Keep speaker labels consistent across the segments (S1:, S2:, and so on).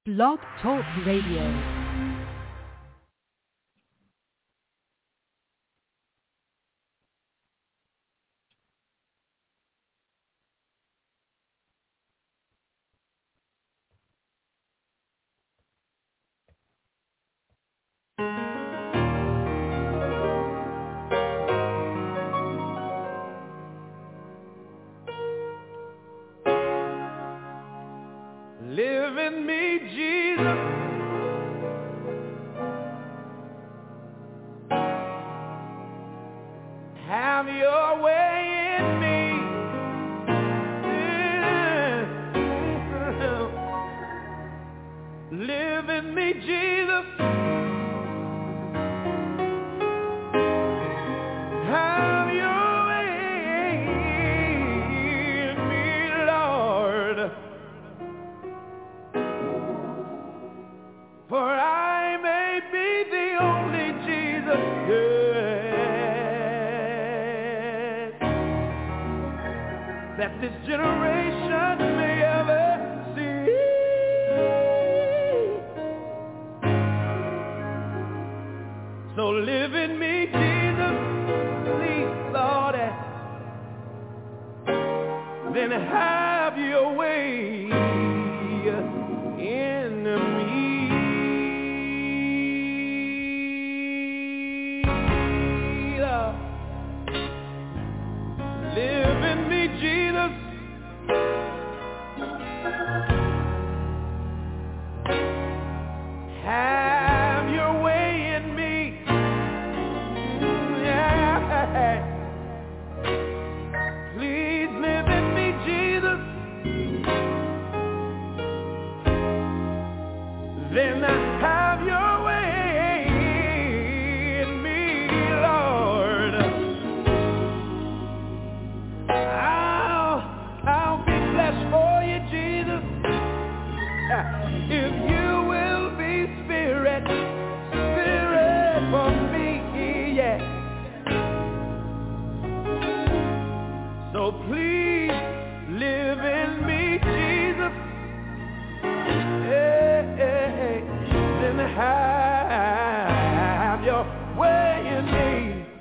S1: Blog Talk Radio.
S2: Live in me, Jesus. Have your way in me. Live in me, Jesus. Have your way in me, Lord. For I may be the only Jesus, yes, that this generation may ever see. So live in me, Jesus, please, Lord, then have your way in me. Live in me, Jesus. Have your way in me. Yeah. Please live in me, Jesus. Then have your way in me, Lord. I'll be blessed for you, Jesus, if you will be Spirit for me, yeah. So please live in me, Jesus. Hey, then have your way in me.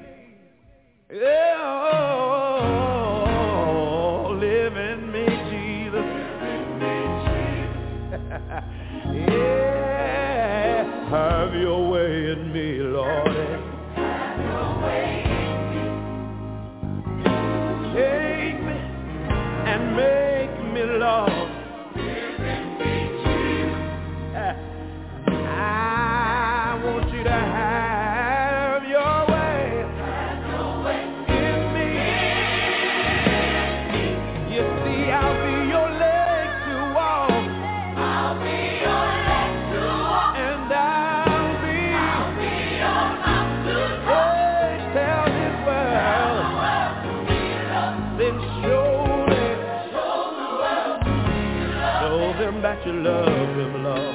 S2: Oh, live in me, Jesus. Yeah, have your way in me, Lord. Have your way in me. Take me and make me, Lord. Live in me, Jesus. I want you to have your way. Have your way in me. You see, I'll be your leg to walk. I'll be your leg to walk. And I'll be your mouth to talk. Tell this world. Then show them that you love them, Lord.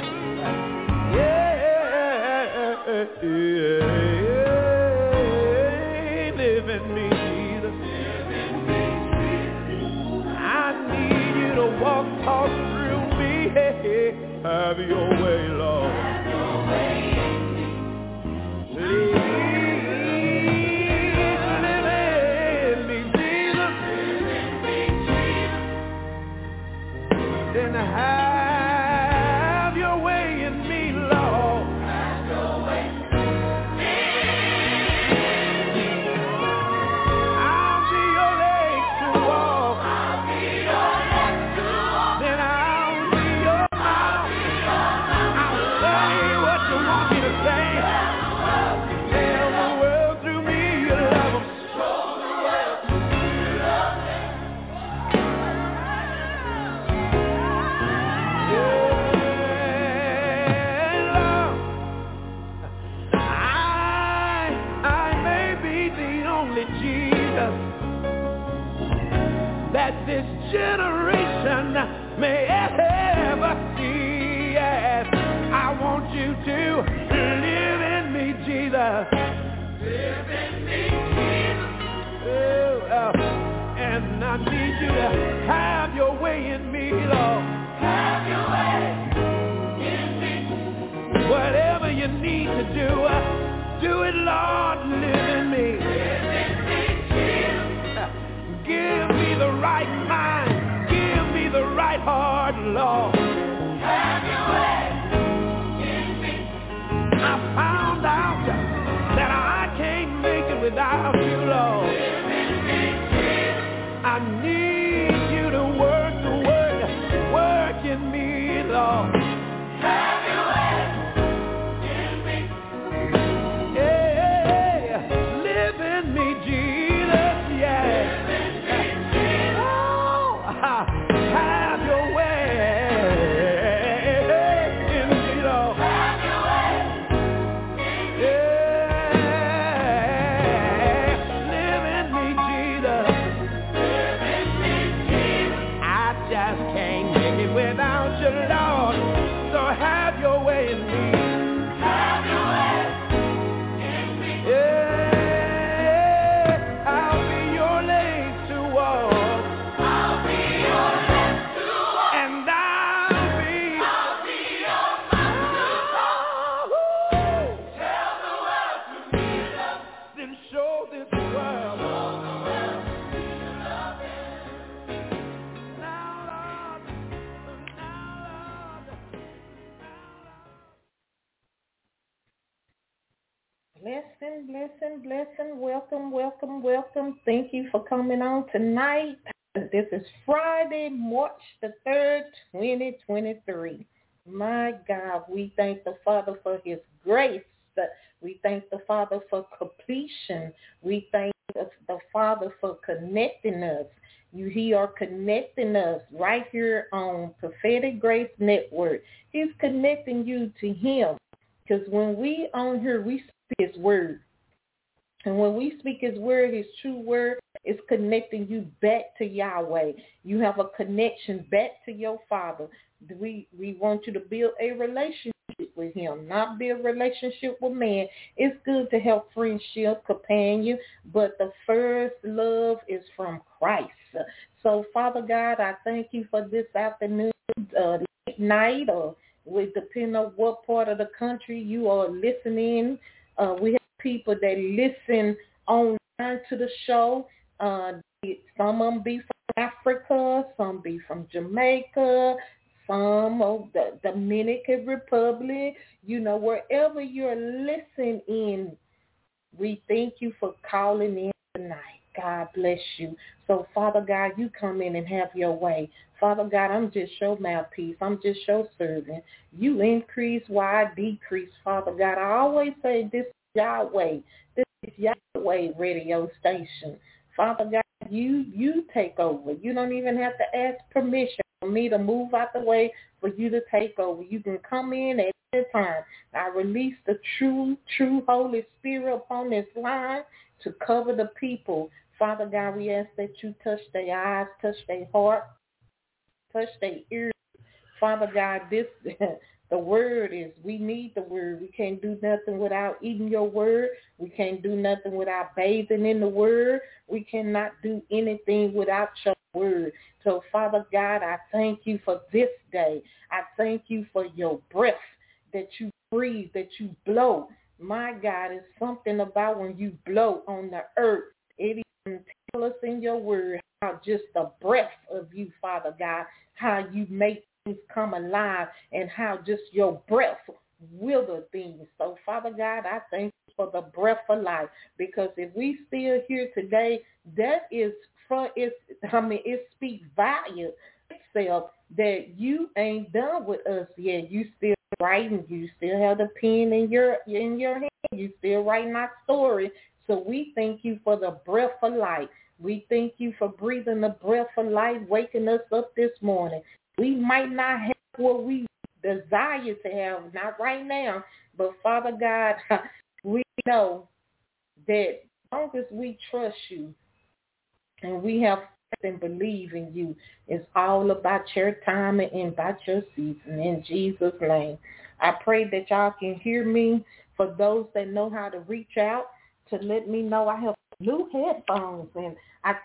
S2: Live in me, Jesus. I need you to walk, talk through me. Have your way, Lord. Please live in me, Jesus. Then have your way in me, Lord. Have your way. I'll be your leg to walk. I'll be your leg to walk. Then I'll be your mouth. I'll say what you want me to say. Tell the world through me you love them. Show the world you love them. Jesus, that this generation may ever see. Yes, I want you to live in me, Jesus. Live in me, Jesus. And I need you to have your way in me, Lord. Have your way in you need to do. Do it, Lord, live in me. Give me the right mind. Give me the right heart, Lord. Have your way in me. I found out that I can't make it without you, Lord. I need you to work in me, Lord. Have your way in me. Yeah, live in me, Jesus, yeah. Live in me, Jesus. Oh, have your way in me, Lord. Have your way in me. Yeah, live in me, Jesus. Live in me, Jesus. I just can't make it without you, Lord. So have your way in me. Have your way in me. Yeah, I'll be your leg to walk. I'll be your leg to walk. And I'll be your mouth to talk. Tell the world to be loved. Then show this world.
S3: Blessing. Welcome. Thank you for coming on tonight. This is Friday, March the 3rd, 2023. My God, we thank the Father for his grace. We thank the Father for completion. We thank the Father for connecting us. He are connecting us right here on Prophetic Grace Network. He's connecting you to him. Because when we on here, we speak his word. And when we speak his word, his true word is connecting you back to Yahweh. You have a connection back to your Father. We want you to build a relationship with him, not build a relationship with man. It's good to have friendship, companion, but the first love is from Christ. So, Father God, I thank you for this afternoon, late night, or depending on what part of the country you are listening. We have people that listen online to the show. Some of them be from Africa, some be from Jamaica, some of the Dominican Republic. Wherever you're listening in, we thank you for calling in tonight. God bless you. So, Father God, you come in and have your way. Father God, I'm just your mouthpiece. I'm just your servant. You increase while I decrease, Father God. I always say this is Yahweh. This is Yahweh radio station. Father God, you take over. You don't even have to ask permission for me to move out the way for you to take over. You can come in at any time. I release the true Holy Spirit upon this line to cover the people. Father God, we ask that you touch their eyes, touch their heart, touch their ears. Father God, the word is, we need the word. We can't do nothing without eating your word. We can't do nothing without bathing in the word. We cannot do anything without your word. So, Father God, I thank you for this day. I thank you for your breath that you breathe, that you blow. My God, it's something about when you blow on the earth. It even tells us in your word how just the breath of you, Father God, how you make things come alive and how just your breath wither things. So, Father God, I thank you for the breath of life, because if we still here today, that is it speaks value itself that you ain't done with us yet. You still writing, you still have the pen in your hand, you still writing our story. So we thank you for the breath of life. We thank you for breathing the breath of life, waking us up this morning. We might not have what we desire to have, not right now, but Father God, we know that as long as we trust you and we have faith and believe in you, it's all about your time and about your season. In Jesus' name, I pray that y'all can hear me. For those that know how to reach out to let me know, I have new headphones, and I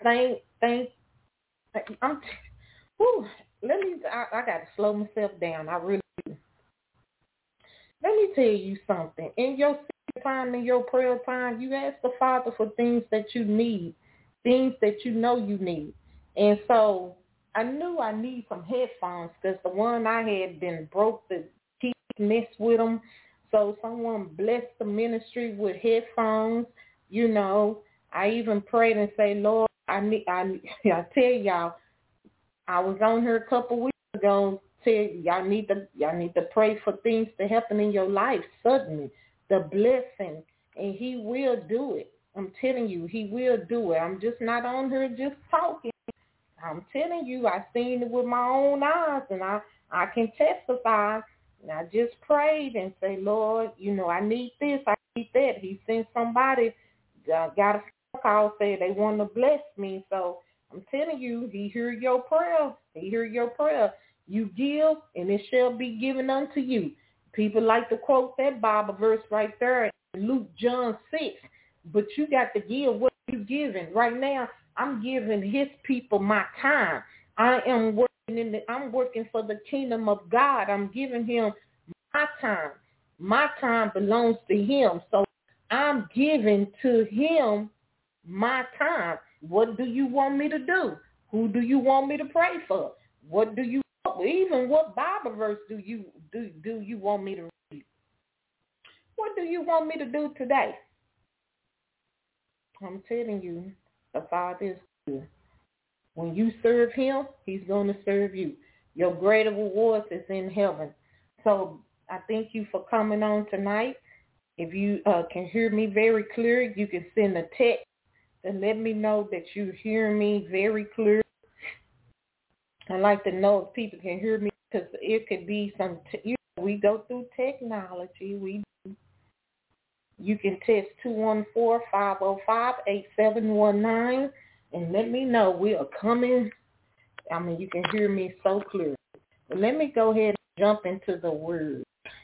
S3: I got to slow myself down. I really do. Let me tell you something. In your secret time, in your prayer time, you ask the Father for things that you need, things that you know you need. And so I knew I need some headphones because the one I had been broke, the teeth messed with them. So someone blessed the ministry with headphones. You know, I even prayed and say, Lord, I tell y'all, I was on here a couple weeks ago. Y'all need to pray for things to happen in your life suddenly, the blessing, and He will do it. I'm telling you, He will do it. I'm just not on here just talking. I'm telling you, I seen it with my own eyes, and I can testify. And I just prayed and say, Lord, you know, I need this, I need that. He sent somebody, got a phone call, said they want to bless me. So I'm telling you, He heard your prayer. He heard your prayer. You give, and it shall be given unto you. People like to quote that Bible verse right there in Luke, John 6. But you got to give what you're giving. Right now, I'm giving His people my time. I'm working for the kingdom of God. I'm giving Him my time. My time belongs to Him. So I'm giving to Him my time. What do you want me to do? Who do you want me to pray for? What do you even what Bible verse do you want me to read? What do you want me to do today? I'm telling you, the Father is good. When you serve Him, He's going to serve you. Your greater rewards is in heaven. So I thank you for coming on tonight. If you can hear me very clear, you can send a text and let me know that you hear me very clear. I'd like to know if people can hear me because it could be we go through technology. You can text 214-505-8719 and let me know we are coming. I mean, you can hear me so clear. But let me go ahead and jump into the word.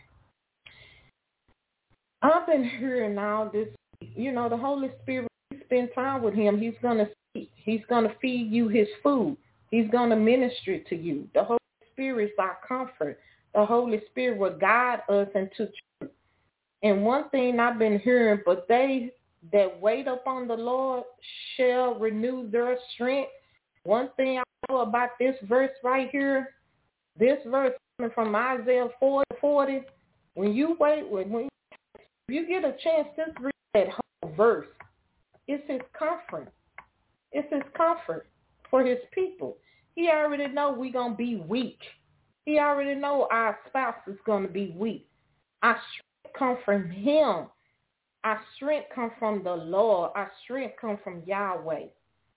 S3: I've been hearing all this, you know, the Holy Spirit, you spend time with Him, He's going to speak. He's going to feed you His food. He's going to minister to you. The Holy Spirit is our comfort. The Holy Spirit will guide us into truth. And one thing I've been hearing, but they that wait upon the Lord shall renew their strength. One thing I know about this verse right here, this verse coming from Isaiah 40, when you wait, when you get a chance, just read that whole verse. It's His comfort. It's His comfort for His people. He already know we're going to be weak. He already know our spouse is going to be weak. Our strength come from Him. Our strength come from the Lord. Our strength come from Yahweh.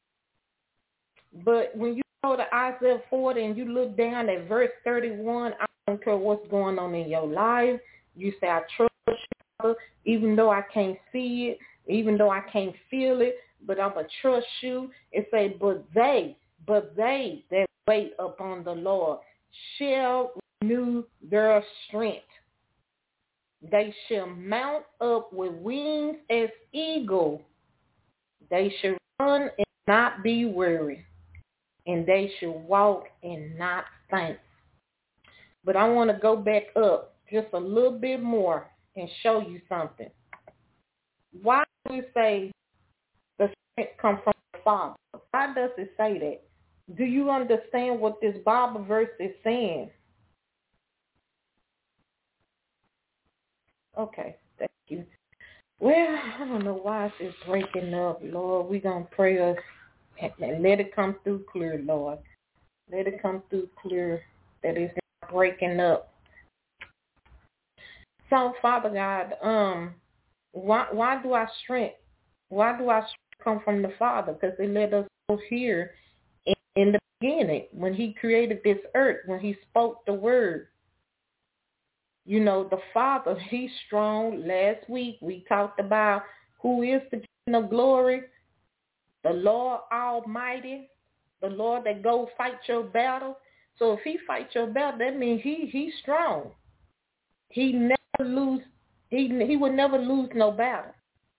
S3: But when you go to Isaiah 40 and you look down at verse 31, I don't care what's going on in your life. You say, I trust you, Father, even though I can't see it, even though I can't feel it, but I'm going to trust you. It say, but they that wait upon the Lord shall renew their strength. They shall mount up with wings as eagle. They shall run and not be weary, and they shall walk and not faint. But I want to go back up just a little bit more and show you something. Why do we say the strength comes from the Father? Why does it say that? Do you understand what this Bible verse is saying? Okay, thank you. Well, I don't know why it's breaking up, Lord. We're going to pray us and let it come through clear, Lord. Let it come through clear that it's not breaking up. So, Father God, why do our strength come from the Father? Because they let us go here in the beginning when He created this earth, when He spoke the word. You know, the Father, He's strong. Last week we talked about who is the King of glory, the Lord Almighty, the Lord that goes fight your battle. So if He fights your battle, that means He's strong. He never lose. He would never lose no battle.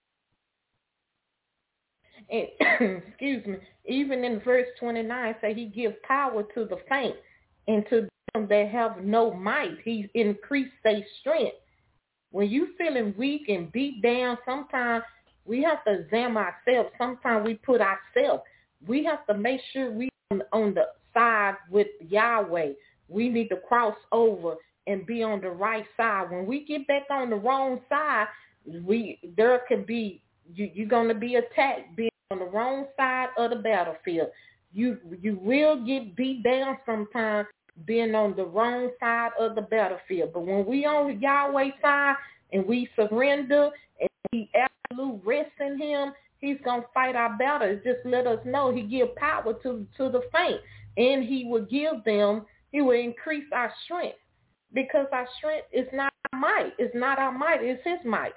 S3: And, excuse me. Even in verse 29, say He gives power to the faint and to them that have no might. He increased their strength. When you feeling weak and beat down, sometimes we have to examine ourselves. Sometimes we put ourselves. We have to make sure we on the side with Yahweh. We need to cross over and be on the right side. When we get back on the wrong side, there could be you're gonna be attacked being on the wrong side of the battlefield. You will get beat down sometimes being on the wrong side of the battlefield. But when we on Yahweh's side and we surrender and we absolute rest in him, he's going to fight our battles. Just let us know he give power to the faint. And he will increase our strength. Because our strength is not our might. It's not our might. It's his might.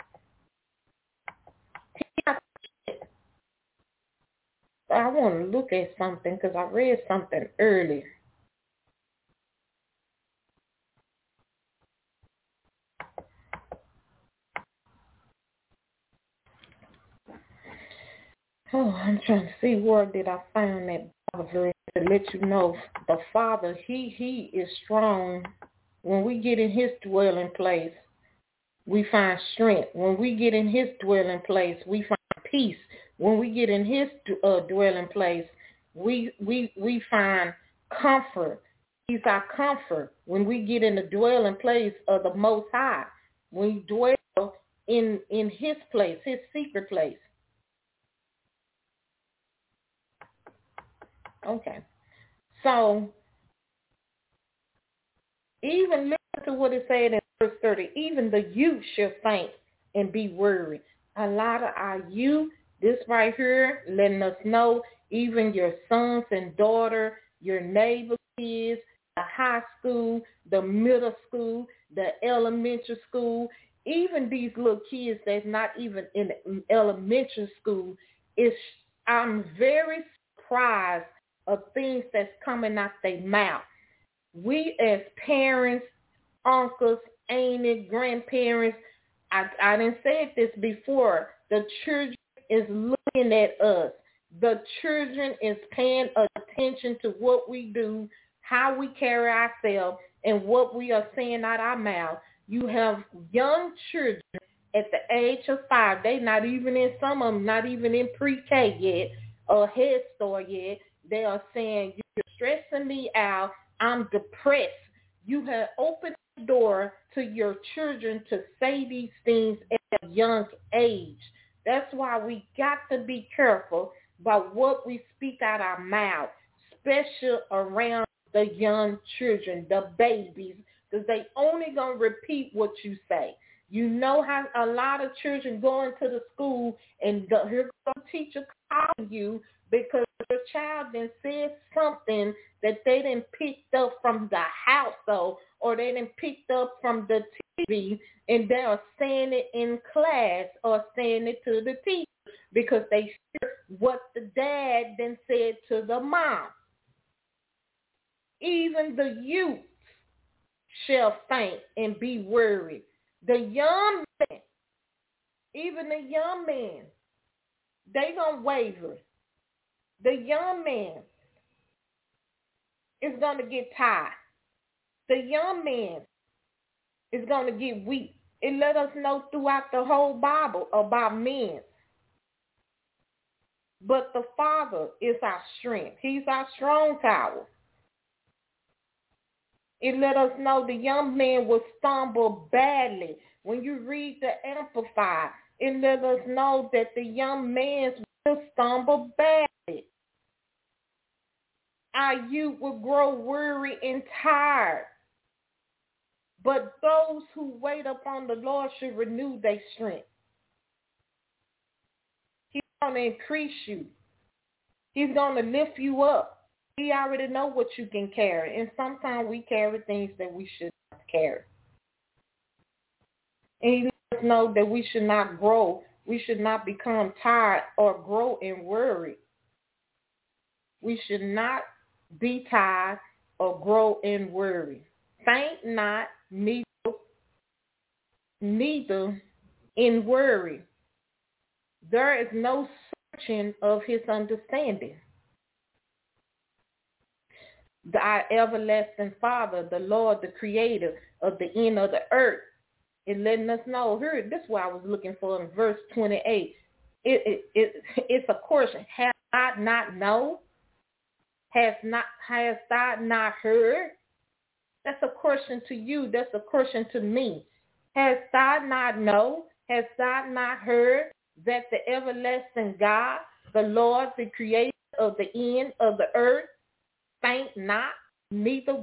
S3: I want to look at something because I read something earlier. Oh, I'm trying to see where did I find that Bible verse to let you know the Father, he is strong. When we get in his dwelling place, we find strength. When we get in his dwelling place, we find peace. When we get in his dwelling place, we find comfort. He's our comfort. When we get in the dwelling place of the Most High, we dwell in his place, his secret place. Okay. So, even listen to what it said in verse 30. Even the youth shall faint and be weary. A lot of our youth, this right here, letting us know, even your sons and daughter, your neighbor kids, the high school, the middle school, the elementary school, even these little kids that's not even in elementary school, I'm very surprised of things that's coming out their mouth. We as parents, uncles, aunties, grandparents, I didn't say this before, the children is looking at us. The children is paying attention to what we do, how we carry ourselves, and what we are saying out our mouth. You have young children at the age of 5. They not even in, some of them not even in pre-K yet or Head Start yet. They are saying, you're stressing me out. I'm depressed. You have opened the door to your children to say these things at a young age. That's why we got to be careful about what we speak out our mouth, especially around the young children, the babies, because they only going to repeat what you say. You know how a lot of children go into the school and here goes the teacher calling you because your child then said something that they didn't picked up from the household or they didn't picked up from the TV, and they are saying it in class or saying it to the teacher because they hear what the dad then said to the mom. Even the youth shall faint and be worried. The young man, even the young man, they gonna waver. The young man is going to get tired. The young man is going to get weak. It let us know throughout the whole Bible about men. But the Father is our strength. He's our strong tower. It let us know the young man will stumble badly. When you read the Amplified, it let us know that the young man will stumble badly. Our youth will grow weary and tired. But those who wait upon the Lord should renew their strength. He's going to increase you. He's going to lift you up. He already know what you can carry. And sometimes we carry things that we should not carry. And he lets us know that we should not grow. We should not become tired or grow in worry. We should not be tired or grow in worry. Faint not, neither in worry. There is no searching of his understanding. Our everlasting Father, the Lord, the creator of the end of the earth, It's letting us know. Here, this is what I was looking for in verse 28. It's a question. Have I not known? Has thou not heard? That's a question to you. That's a question to me. Has thou not known? Has thou not heard that the everlasting God, the Lord, the creator of the end of the earth, faint not, neither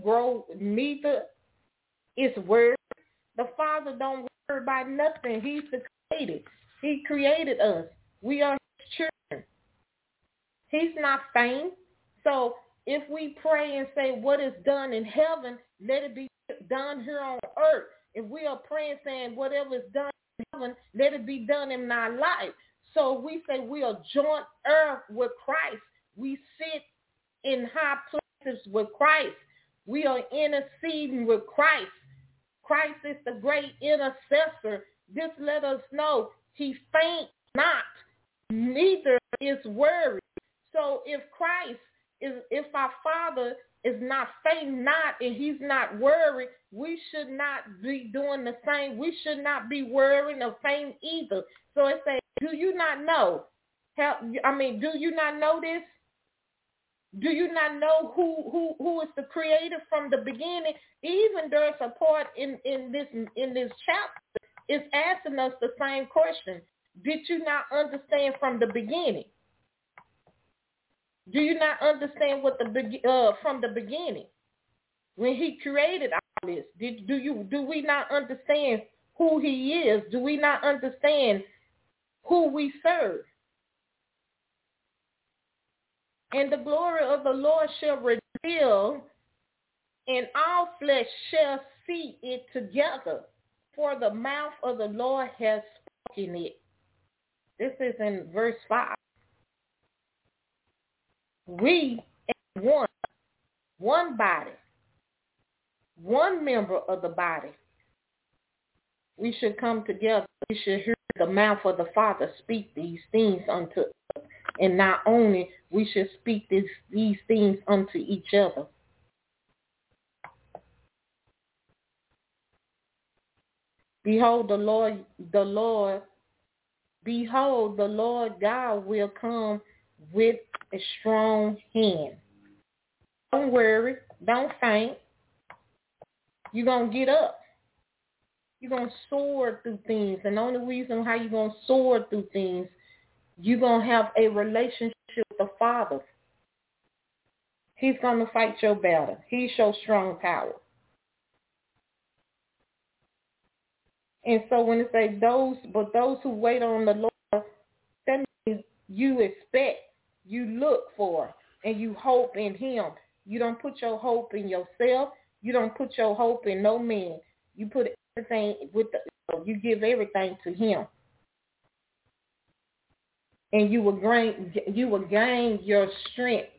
S3: is word. The Father don't worry about nothing. He's the creator. He created us. We are his children. He's not faint. So if we pray and say what is done in heaven, let it be done here on earth. If we are praying saying whatever is done in heaven, let it be done in our life. So we say we are joint earth with Christ. We sit in high places with Christ. We are interceding with Christ. Christ is the great intercessor. This let us know he faint not, neither is worried. So if our Father is not faint not and he's not worried, we should not be doing the same. We should not be worrying or faint either. So it says, do you not know? Do you not know this? Do you not know who is the creator from the beginning? Even there's a part in this chapter is asking us the same question. Did you not understand from the beginning? Do you not understand from the beginning when he created all this? Do we not understand who he is? Do we not understand who we serve? And the glory of the Lord shall reveal, and all flesh shall see it together, for the mouth of the Lord has spoken it. This is in verse 5. We are one body, one member of the body. We should come together. We should hear the mouth of the Father speak these things unto us. And not only we should speak these things unto each other. Behold, the Lord God will come with a strong hand. Don't worry. Don't faint. You're going to get up. You're going to soar through things. And the only reason how you're going to soar through things, you're going to have a relationship with the Father. He's going to fight your battle. He shows strong power. And so when it says those who wait on the Lord, that means you expect, you look for, and you hope in him. You don't put your hope in yourself. You don't put your hope in no man. You put everything you give everything to him. And you will gain your strength.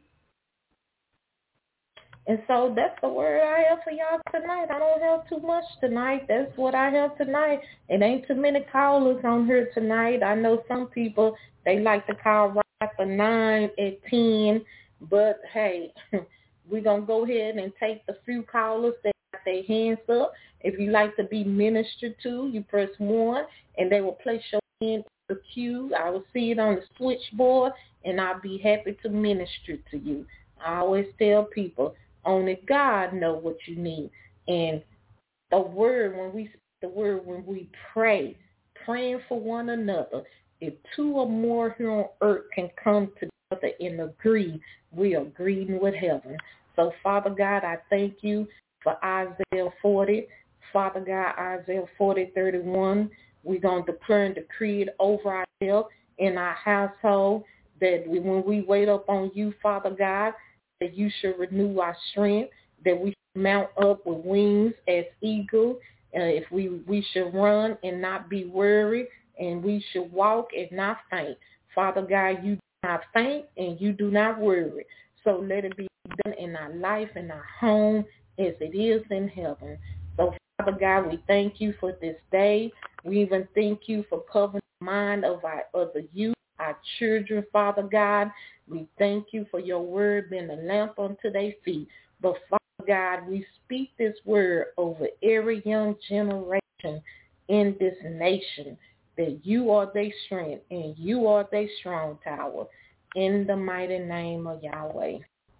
S3: And so that's the word I have for y'all tonight. I don't have too much tonight. That's what I have tonight. It ain't too many callers on here tonight. I know some people, they like to call right after 9 at 10. But, hey, we're going to go ahead and take the few callers that got their hands up. If you like to be ministered to, you press 1, and they will place your hand in the queue. I will see it on the switchboard, and I'll be happy to minister to you. I always tell people, only God knows what you need. And the word, when we pray, praying for one another, if 2 or more here on earth can come together and agree, we are agreeing with heaven. So, Father God, I thank you for Isaiah 40. Father God, Isaiah 40:31. We're going to declare and decree it over ourselves in our household, that when we wait up on you, Father God, that you should renew our strength, that we should mount up with wings as eagles. If we should run and not be weary, and we should walk and not faint. Father God, you do not faint and you do not worry. So let it be done in our life, in our home, as it is in heaven. So Father God, we thank you for this day. We even thank you for covering the mind of the youth, our children, Father God. We thank you for your word being a lamp unto their feet. But Father God, we speak this word over every young generation in this nation, that you are their strength and you are their strong tower. In the mighty name of Yahweh.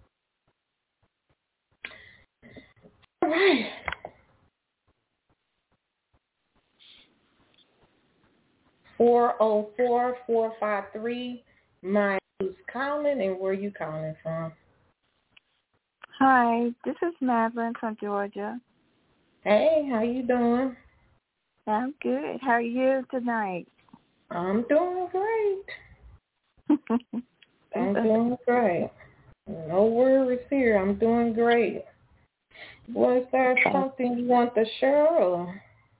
S3: All right. (404-453). My who's calling and where you calling from?
S4: Hi, this is Madeline from Georgia.
S3: Hey, how you doing?
S4: I'm good. How are you tonight?
S3: I'm doing great. I'm doing great. No worries here. I'm doing great. Was there something you want to share? Or?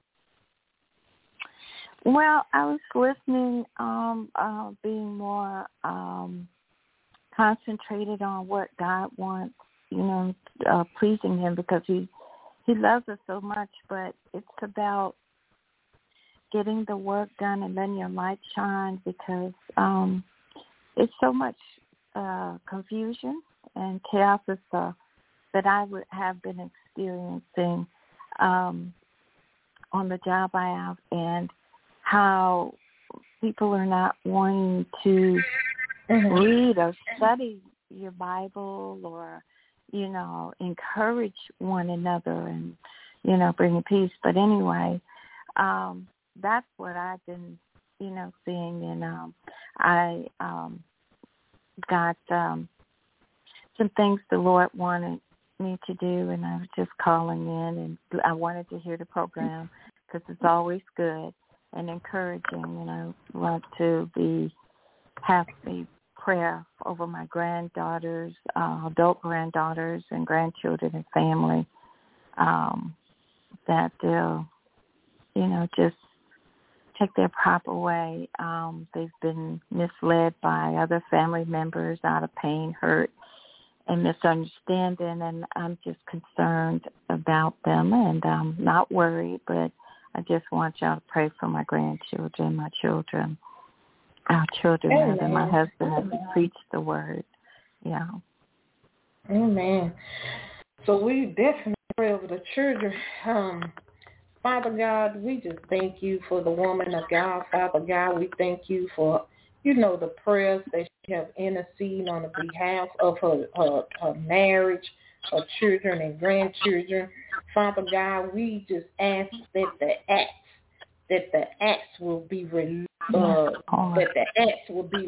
S4: Well, I was listening, being more concentrated on what God wants, pleasing Him, because He loves us so much. But it's about getting the work done and letting your light shine, because it's so much confusion and chaos that I would have been experiencing on the job I have, and how people are not wanting to read or study your Bible, or, encourage one another and, bring peace. But anyway, that's what I've been, seeing. And I got some things the Lord wanted me to do, and I was just calling in, and I wanted to hear the program because it's always good and encouraging, and I want to have a prayer over my granddaughters, adult granddaughters and grandchildren and family, that they'll, just take their proper way. They've been misled by other family members out of pain, hurt, and misunderstanding, and I'm just concerned about them, and I'm not worried, but I just want y'all to pray for my grandchildren, my children, our children, and my husband, as we preach the word. Yeah.
S3: Amen. So we definitely pray over the children. Father God, we just thank you for the woman of God. Father God, we thank you for, the prayers that she have interceded on the behalf of her marriage, her children and grandchildren. Father God, we just ask that the acts will be released, that the acts will be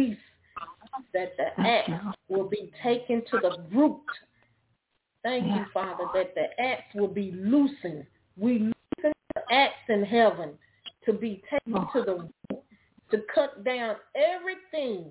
S3: taken to the root. Thank you, Father, that the acts will be loosened. We loosen the acts in heaven to be taken to the root, to cut down everything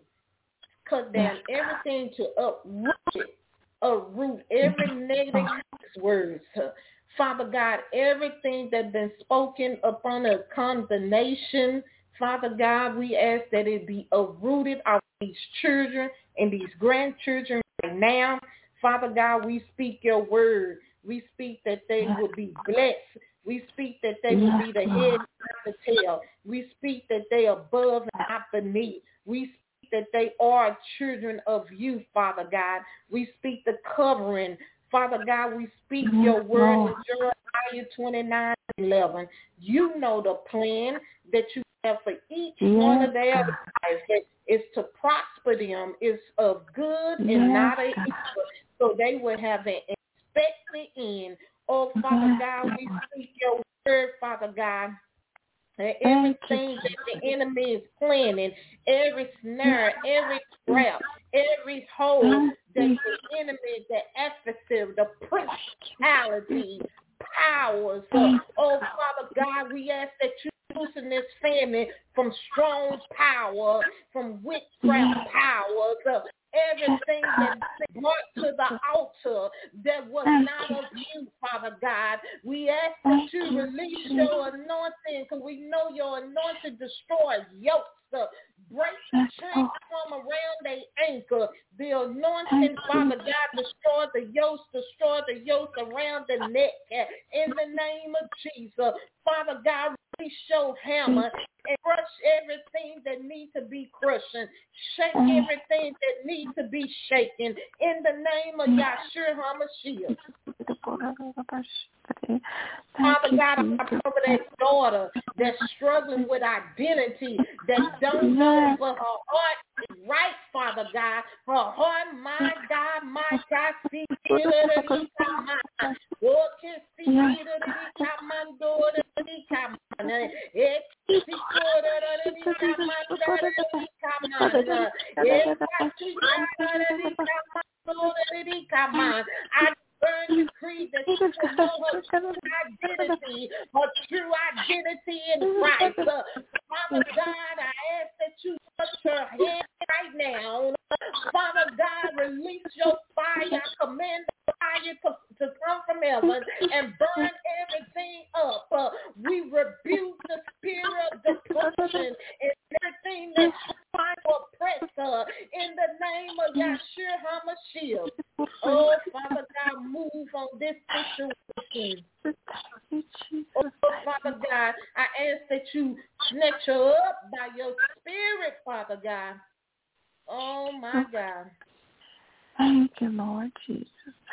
S3: to uproot every negative words. Father God, everything that's been spoken upon a condemnation, Father God, we ask that it be uprooted out of these children and these grandchildren right now. Father God, we speak your word. We speak that they will be blessed. We speak that they will be the head, not the tail. We speak that they are above and not beneath. We speak that they are children of you, Father God. We speak the covering. Father God, we speak your word in Jeremiah 29:11. You know the plan that you have for each one of their lives. It's to prosper them. It's of good and not of evil. So they will have an expected end. Oh, Father God, we speak your word, Father God. And everything that the enemy is planning, every snare, every trap, every hole that the enemy, the adversary, the principality, powers. Oh, Father God, we ask that you loosen this family from strong power, from witchcraft powers, everything that's brought to the altar that was not of you, Father God. We ask that you release your anointing, because we know your anointing destroys yokes. Break the chains from around their ankle. The anointing, Father God, destroy the yokes around the neck. In the name of Jesus, Father God, release your hammer and crush everything that needs to be crushed. Shake everything that needs to be shaken. In the name of Yahshua HaMashiach. Father God, I cover that daughter that's struggling with identity, that don't know, but her heart is right, Father God. Her heart, my God, see it, I burn the creed that she will know her true identity in Christ. Father God, I ask that you touch her head right now. Father God, release your fire. I command the fire to come from heaven and burn everything up. We rebuke the spirit of depression and everything that's trying to oppress her in the name of Yahshua HaMashiach. Oh, Father God, move on this situation. Oh, Father God, I ask that you snatch her up by your spirit, Father God. Oh, my God.
S4: Thank you, Lord Jesus.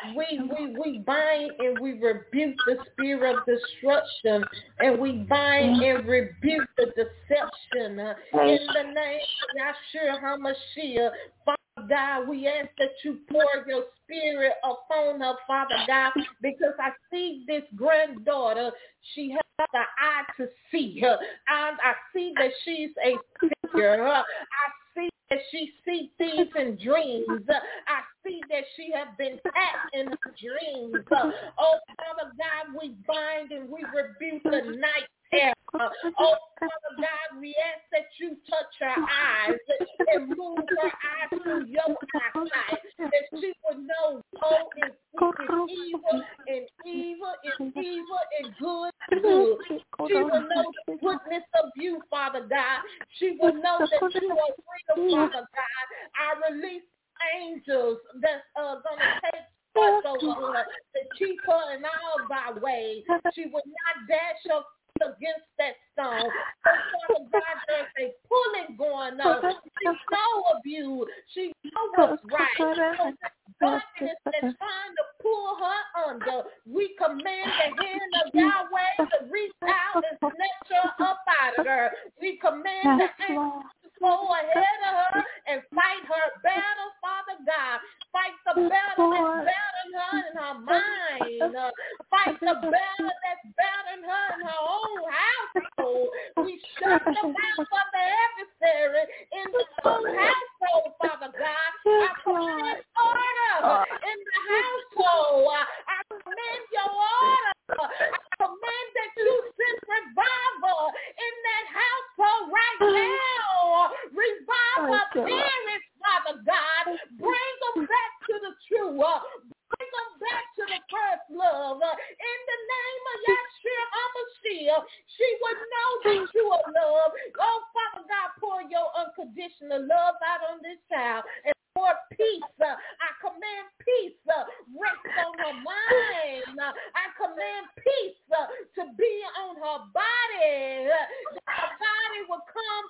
S3: We bind and we rebuke the spirit of destruction, and we bind and rebuke the deception in the name of Yahshua HaMashiach. Father God, we ask that you pour your spirit upon her, Father God, because I see this granddaughter. She has the eye to see her. I see that she's a figure. I see that she sees things in dreams. I see that she has been tapped in her dreams. Oh, Father God, we bind and we rebuke the night terror. Oh, Father God, we ask that you touch her eyes and move her eyes through your eyesight, that she will know oh, is evil and evil is evil and good is good. She will know the goodness of you, Father God. She will know that you are real, Father God. I release angels that's going to take force over her to keep her in all thy ways. She will not dash her against that stone. So, Father God, there's a pulling going on. She knows of you. She knows what's right. So the darkness that's trying to pull her under, we command the hand of Yahweh to reach out and snatch her up out of her. We command the angels to go ahead of her and fight her battle, Father God. Fight the battle that's battling her in her mind. Fight the battle that's battling her in her own household. We shut the mouth of the adversary in the own household, Father God. I command order in the household. I command your order. I command that you send revival in that household right now. Revive our parents, Father God. Bring them back to the true. Bring them back to the first love. In the name of Yahshua HaMashiach, she would know that you are love. Oh, Father God, pour your unconditional love out on this child. And for peace, I command peace rest on her mind. I command peace to be on her body. Her body will come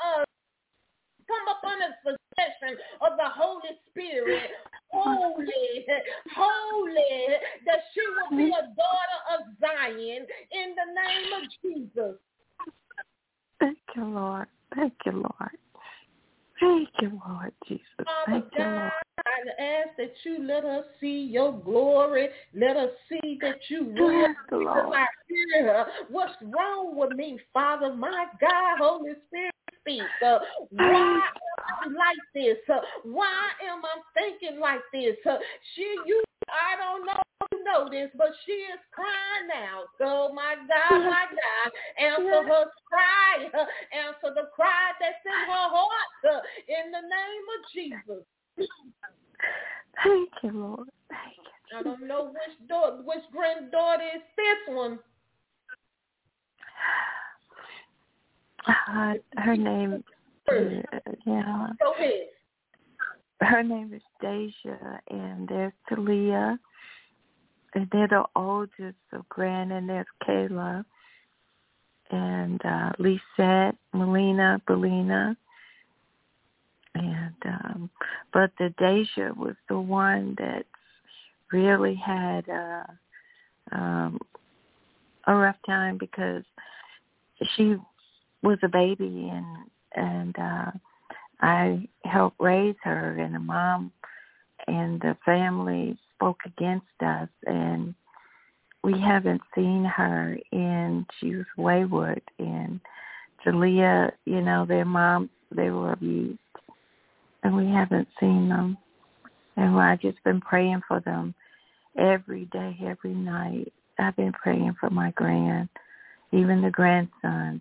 S3: up under the possession of the Holy Spirit. Holy, that she will be a daughter of Zion in the name of Jesus.
S4: Thank you, Lord. Thank you, Lord. Thank you, Lord Jesus. Thank you, Lord.
S3: I ask that you let us see your glory. Let us see that you real. Because I hear her. What's wrong with me, Father? My God, Holy Spirit. Why am I like this? Why am I thinking like this? I don't know if you know this, but she is crying now. So my God, answer her cry. Answer the cry that's in her heart. In the name of Jesus.
S4: Thank you, Lord. Thank you.
S3: I don't know which granddaughter is this one.
S4: Her name,
S3: Go ahead.
S4: Her name is Deja, and there's Talia, and they're the oldest of Grand, and there's Kayla, and Lisette, Melina, Belina, and but the Deja was the one that really had a rough time because she was a baby and I helped raise her, and the mom and the family spoke against us, and we haven't seen her, and she was wayward. And Jalea, their moms, they were abused, and we haven't seen them. And I've just been praying for them every day, every night. I've been praying for my even the grandsons,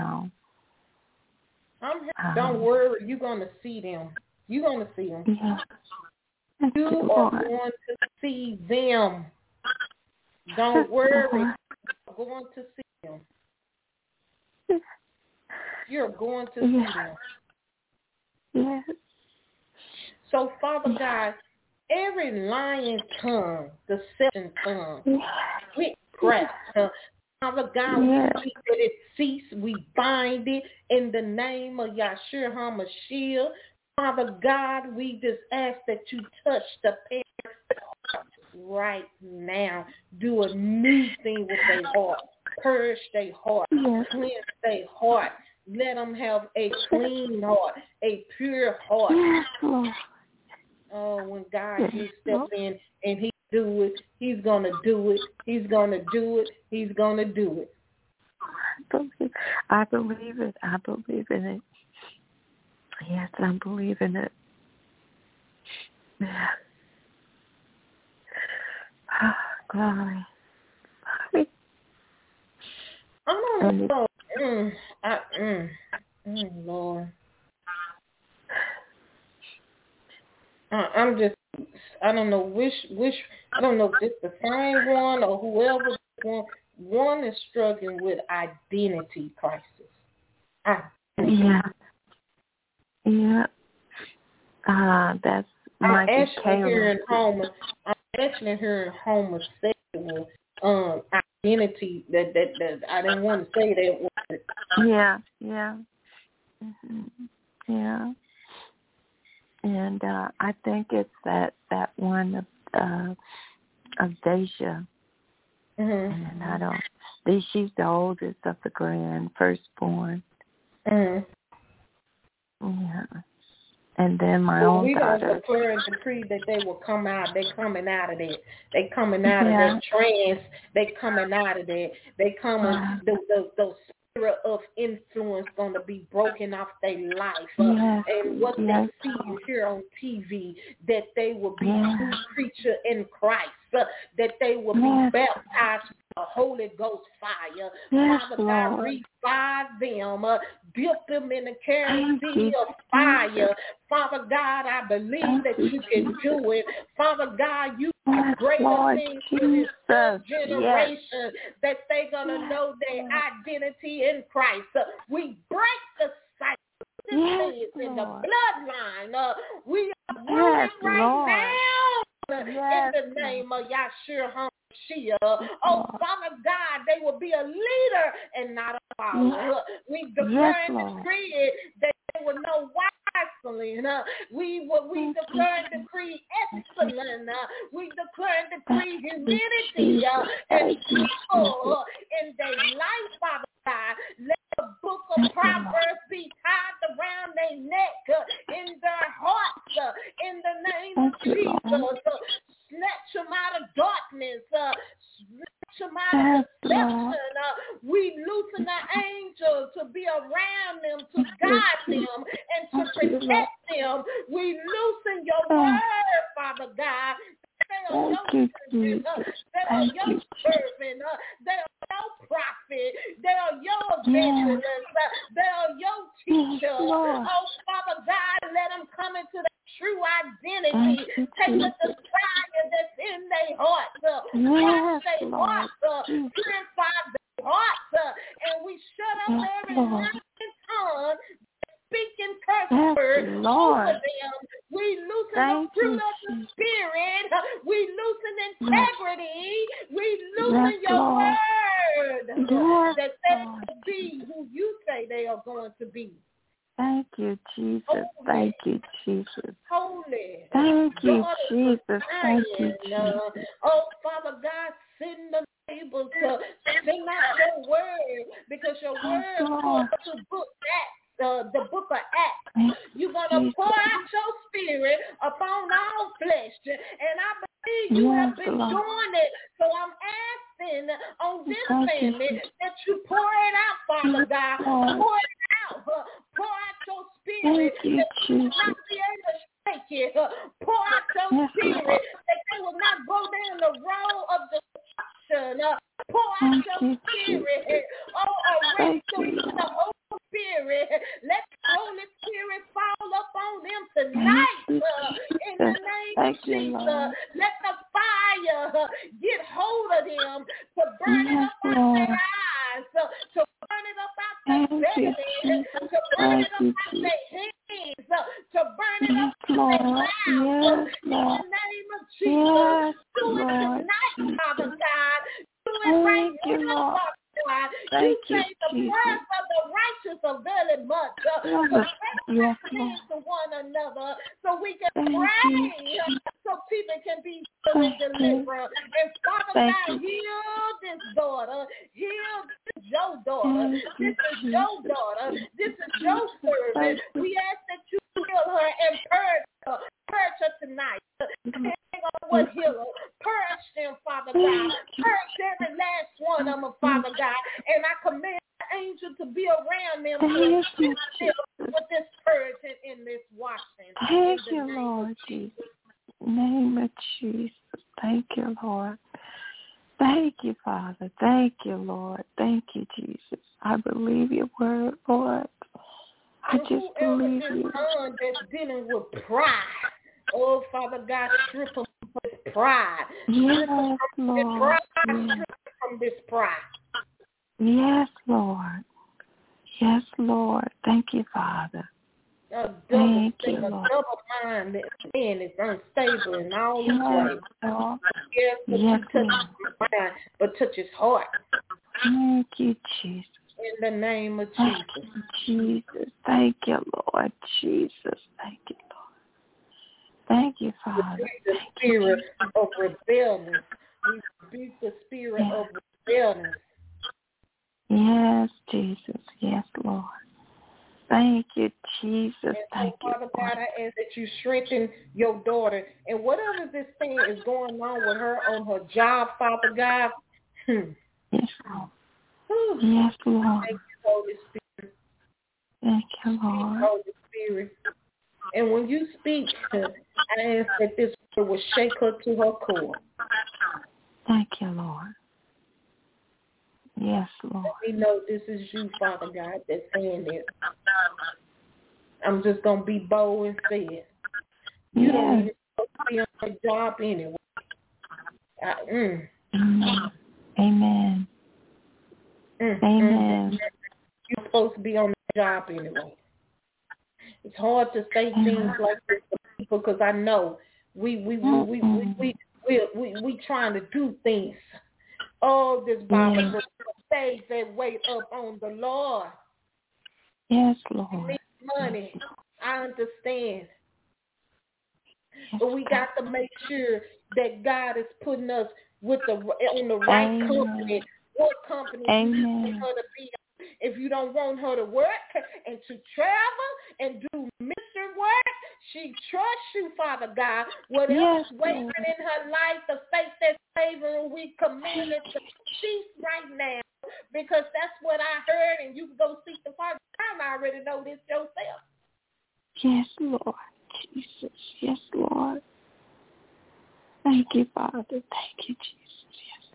S3: Don't worry, you're going to see them. You're going to see them.
S4: Yeah.
S3: You are going to see them. Don't worry. You're going to see them. You're going to see them.
S4: Yes.
S3: So, Father God, every lying tongue, deception tongue, witchcraft, Father God, we speak that it cease. We bind it in the name of Yahshua HaMashiach. Father God, we just ask that you touch the parents' heart right now. Do a new thing with their heart. Purge their heart. Cleanse their heart. Let them have a clean heart, a pure heart. Oh, when God can step in and he do it, he's going to do it. He's going to do it. He's going to do it.
S4: I believe it. I believe in it. Yes, I believe in it. Yeah. Glory.
S3: I don't know. Lord. I'm just, I don't know which, I don't know if it's the same one or whoever one is struggling with identity crisis.
S4: Yeah. That's
S3: I'm actually hearing homosexual identity that I didn't want to say that word.
S4: Yeah. Mm-hmm. Yeah. And I think it's that one of Deja. Mm-hmm. And she's the oldest of the firstborn.
S3: Mm-hmm.
S4: Yeah. And then my own daughter.
S3: We declare and decree that they will come out. They're coming out of that. They coming out of that trance. They coming out of that. They coming. Those spirit of influence going to be broken off their life. And what they see and hear on TV, that they will be new creature in Christ. That they will be baptized with the Holy Ghost fire. Father God, revive them. Build them in the kerosene of fire. Father God, I believe that you can do it. Father God, you are greater things for this third generation, that they're going to know their identity in Christ. We break the cycle. This is in the bloodline. We are rooted right now in the name of Yahshua HaMashiach. Oh, Father God, they will be a leader and not a follower. We declare and decree that they will know wisely. We declare and decree excellence. We declare and decree humility and people in their life, Father God. Let the book of Proverbs be tied around their neck, in their hearts, in the name of Jesus. Snatch them out of darkness. Snatch them out of deception. We loosen the angels to be around them, to guide them, and to protect them. We loosen your word, Father God. They are your servant. They are your servant. They are your prophet. They are your evangelist. They are your teacher. Oh, Father God, let them come into the true identity. Take the desire that's in their hearts. Wash their hearts. Purify their hearts. And we shut up every lying tongue speaking curse words over them. We loosen the fruit of the Spirit. We loosen integrity. We loosen your word. That they will be who you say they are going to be.
S4: Thank you, Jesus. Thank you, Jesus.
S3: Holy.
S4: Thank you, Jesus. Thank you, Jesus.
S3: Oh, Father God, send the able to send out your word, because your word goes to book the book of Acts. You're going to pour out your spirit upon all flesh. And I believe you have been doing it. So I'm asking on this family that you pour it out, Father God. Pour it out. Pour out your spirit. That you will not be able to shake it. Pour out your spirit. That they will not go down the road of destruction. Pour out your spirit. Arrest them with the Holy Spirit. Let the Holy Spirit fall upon them tonight. In the name of Jesus. Let the fire get hold of them to burn it up out their eyes, to burn it up out their belly, to burn it up out their hands, to burn it up out their mouth. In the name of Jesus. Do it tonight, Father God. Do it right now, Father God. You say the prayers of the righteous avail much. Let's pray to one another so we can pray, so people can be healed and delivered. And Father God, heal this daughter. Heal your daughter. This is your daughter. This is your servant. We ask that you heal her and purge her. Purge her tonight. What healer? Purge them, Father God. Purge every last one of them, Father God. And I command the angel to be around them to assist them with this purging and this washing.
S4: Thank you, Lord Jesus. In the name of Jesus. Thank you, Lord. Thank you, Father. Thank you, Lord. Thank you, Jesus. I believe your word, Lord. I just believe you.
S3: That's dealing with pride. Oh, Father God, strip them from this pride.
S4: Yes, Lord.
S3: Strip from this pride.
S4: Yes, Lord. Yes, Lord. Thank you, Father.
S3: Thank you, Lord. A double mind that man is unstable in all his ways. Yes, but you touch his mind, but touch his heart.
S4: Thank you, Jesus.
S3: In the name of Jesus.
S4: Jesus. Thank you, Lord. Jesus. Thank you, Lord. Thank you, Father.
S3: The spirit of rebellion. We rebuke the spirit of rebellion.
S4: Yes, Jesus. Yes, Lord. Thank you, Jesus. Thank you,
S3: Father God, I ask that you strengthen your daughter. And whatever this thing is going on with her on her job, Father God.
S4: Yes, Lord. Yes, Lord.
S3: Thank you, Holy Spirit.
S4: Thank you, Lord.
S3: Holy Spirit. And when you speak, I ask that this word will shake her to her core.
S4: Thank you, Lord. Yes, Lord.
S3: Let me know this is you, Father God, that's saying this. I'm just going to be bold and say it. You don't even supposed to be on the job anyway.
S4: Amen. Amen.
S3: You're supposed to be on the job anyway. It's hard to say things like this to people because I know we trying to do things. Oh, this Bible says faith that wait up on the Lord.
S4: Yes, Lord.
S3: We need money. I understand. But we got to make sure that God is putting us with on the right company. What company do you want her to be on? If you don't want her to work and to travel and do mission work, she trusts you, Father God. Whatever's waiting in her life, the faith that's favoring, we command it to cease right now. Because that's what I heard, and you can go seek the Father. I already know this yourself.
S4: Yes, Lord. Jesus. Yes, Lord. Thank you, Father. Thank you, Jesus. Yes.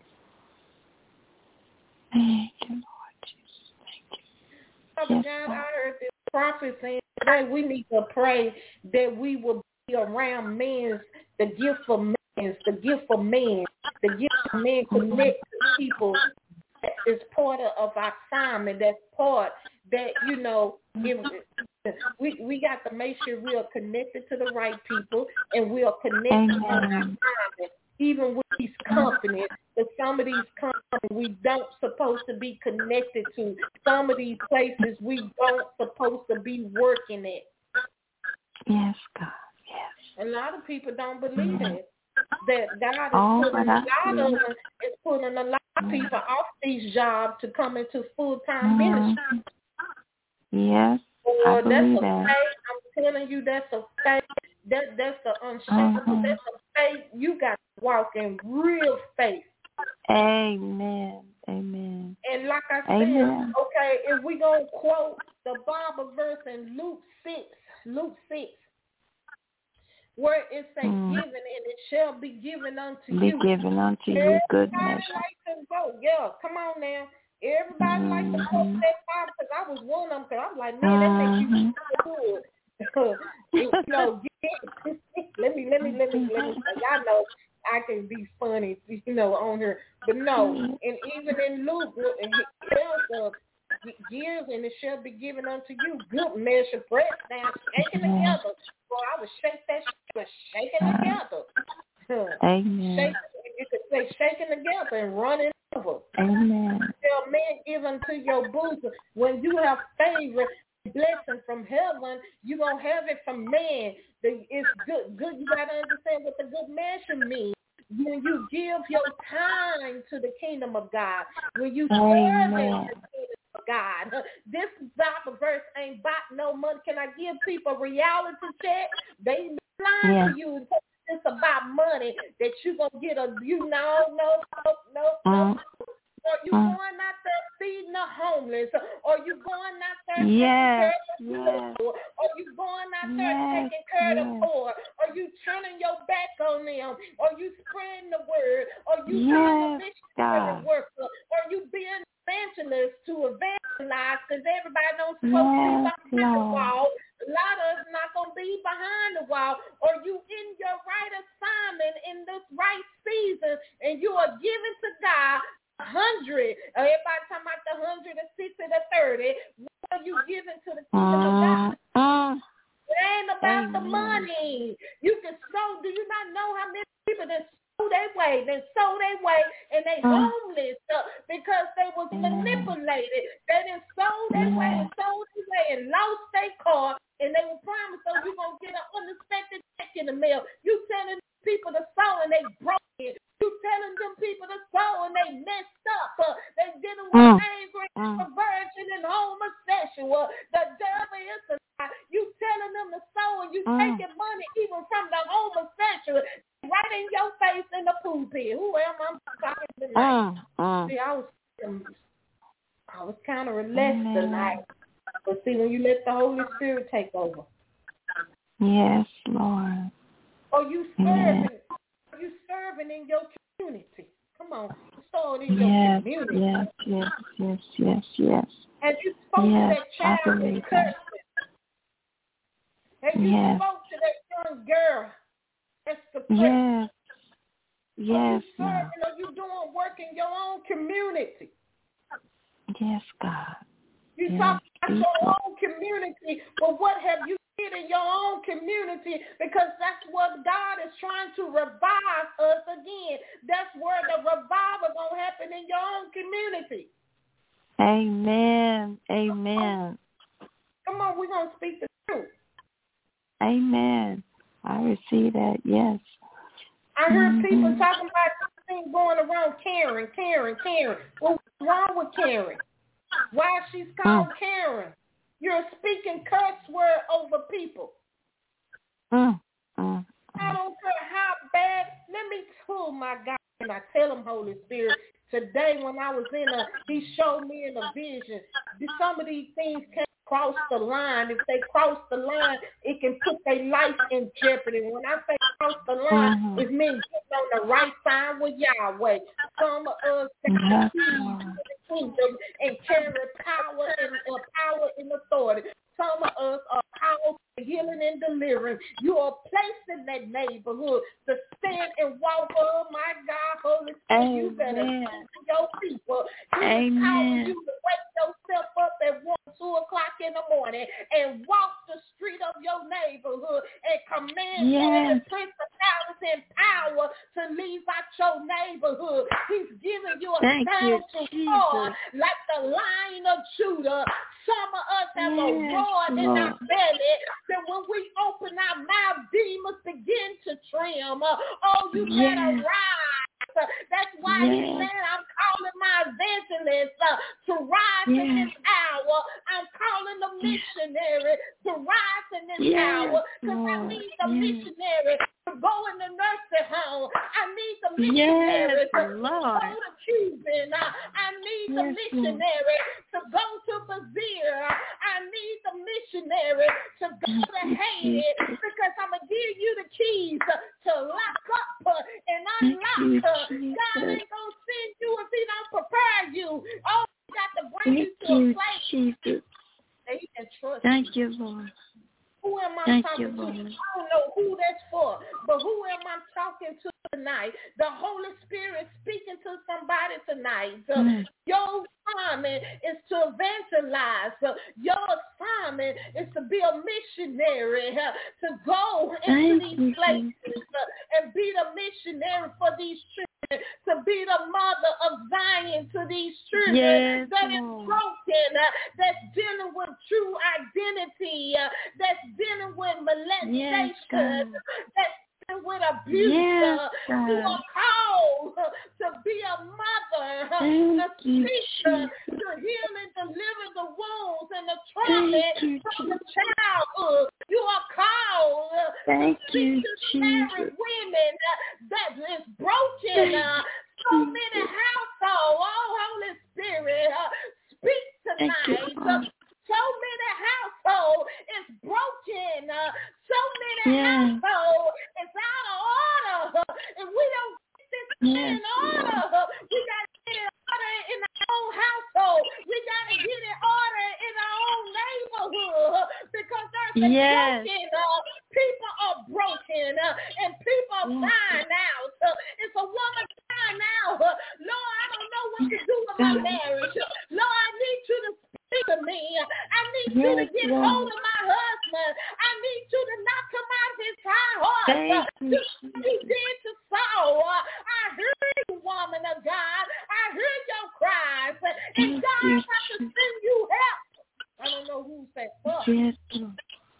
S4: Thank you, Lord Jesus. Thank you.
S3: Father God, I heard this prophet saying today we need to pray that we will be around men, the gift for men, the gift for men, the gift for men connect to people. That is part of our assignment. That's part that, you know, we got to make sure we are connected to the right people and we are connected to our assignment. Even with these companies, but some of these companies we don't supposed to be connected to. Some of these places we don't supposed to be working at.
S4: Yes, God. Yes.
S3: A lot of people don't believe that God is putting a lot people off these jobs to come into full-time ministry.
S4: Yes, I believe that.
S3: Faith. I'm telling you, that's a faith. That's the unshakable. That's a faith. You got to walk in real faith.
S4: Amen. Amen.
S3: And like I said, okay, if we going to quote the Bible verse in Luke 6, where it says, given, and it shall be given unto you.
S4: Be given unto you, good measure.
S3: Like to go. Yeah, come on now. Everybody like to quote that Bible, because I was one of them, because I was like, man, that makes you good. You know, let me say, y'all know I can be funny, you know, on here, but no. And even in Luke, it tells years, and it shall be given unto you, good measure, pressed down, shaking together. Boy, I would shake that shit, shaking together.
S4: Amen.
S3: You could say shaking together and running over.
S4: Amen.
S3: Tell man given to your bosom. When you have favor, blessing from heaven, you're going to have it from man. It's good. You got to understand what the good measure means. When you give your time to the kingdom of God, when you serve in the kingdom of God, this Bible verse ain't about no money. Can I give people a reality check? They lying to you. It's about money that you're going to get no. Or you going out there feeding the homeless, or you going out there taking care of the widow, or you going out there taking care of the poor, or you turning your back on them, or you spreading the word, or you being a missionary worker, or you being evangelist to evangelize, because everybody don't supposed to be behind the wall. A lot of us not going to be behind the wall, or you in your right assignment in this right season, and you are giving to God 100. Everybody talking about the 100, the 60, the 30. What are you giving to the kingdom of God? It ain't about the money. You can sow. Do you not know how many people that sow their way, and they homeless because they was manipulated. They didn't sow their way and lost their car, and they were promised, so you're going to get an unexpected check in the mail. You telling people to sow, and they broke it. You telling them people to sow, and they messed up. They dealing with anger, perversion, and homosexual. The devil is a lie. You telling them to sow, and you taking money even from the homosexual right in your face in the pulpit. Who am I talking tonight? See, I was kind of relaxed tonight. But see, when you let the Holy Spirit take over.
S4: Yes, Lord.
S3: Or you serving. You serving in your community. Come on, start in your community.
S4: Yes.
S3: And you spoke to that child in cursing. And you spoke to that young girl. That's the place.
S4: Yes.
S3: Are you doing work in your own community?
S4: Yes, God.
S3: You talk about your own community, but what have you did in your own community? Because that's what God is trying to revive us again. That's where the revival gonna happen, in your own community.
S4: Amen.
S3: Come on, we're gonna speak the truth.
S4: Amen. I receive that. Yes.
S3: I heard people talking about this thing going around Karen. What's wrong with Karen? Why she's called Karen? You're speaking curse word over people. I don't care how bad. Let me tell my God, and I tell him, Holy Spirit, today when I was he showed me in a vision, some of these things can't cross the line. If they cross the line, it can put their life in jeopardy. When I say cross the line, it means getting on the right side with Yahweh. Some of us got the kingdom and carry power and authority. Some of us are powerful, healing and delivering. You are placed in that neighborhood to stand and walk. Oh my God, Holy Spirit, you better speak to your people. Empower you to wake yourself up at 1, 2 o'clock in the morning and walk the street of your neighborhood and command the principalities and power to leave out your neighborhood. He's giving you a spiritual sword like the Lion of Judah. Some of us have a roar in our belly that when we open our mouth, demons begin to trim. You better rise. That's why he said, I'm calling my evangelists to rise in this hour. I'm calling the missionary to rise in this hour, because I need the missionary to go in the nursing home. I need the missionary to go to Cuban. I need the missionary to go to Brazil. I need the missionary to go to Haiti, because I'm going to give you the keys to lock up and unlock. God ain't going to send you if he don't prepare you. Oh, he got to bring you to a place
S4: Jesus.
S3: that he can trust
S4: Thank
S3: you.
S4: you, Lord.
S3: Who am I
S4: Thank
S3: talking
S4: you, Lord.
S3: to? I don't know who that's for, but who am I talking to tonight? The Holy Spirit speaking to somebody tonight. Your assignment is to evangelize. Your assignment is to be a missionary, to go into these places and be the missionary for these children, to be the mother of Zion to these children that is broken, that's dealing with true identity, that's dealing with molestation, that's dealing with abuse. You are called to be a mother, to speak, to heal and deliver the wounds and the trauma from the childhood. You are called to speak to married women that is broken. So many households, Holy Spirit, speak tonight. So many households is broken. So many households is out of order. And we don't get this in order. We got to get it order in our own household. We got to get it order in our own neighborhood, because there's a broken. People are broken and people are crying out. It's a woman crying out. Lord, I don't know what to do with my marriage. Lord, I need you to speak to me. I need you to get hold of my husband. I need you to knock him out of his high horse. You did to Saul. I heard you, woman of God. I heard your cries. And God has to send you help. I don't know who said fuck.
S4: Yes, Lord.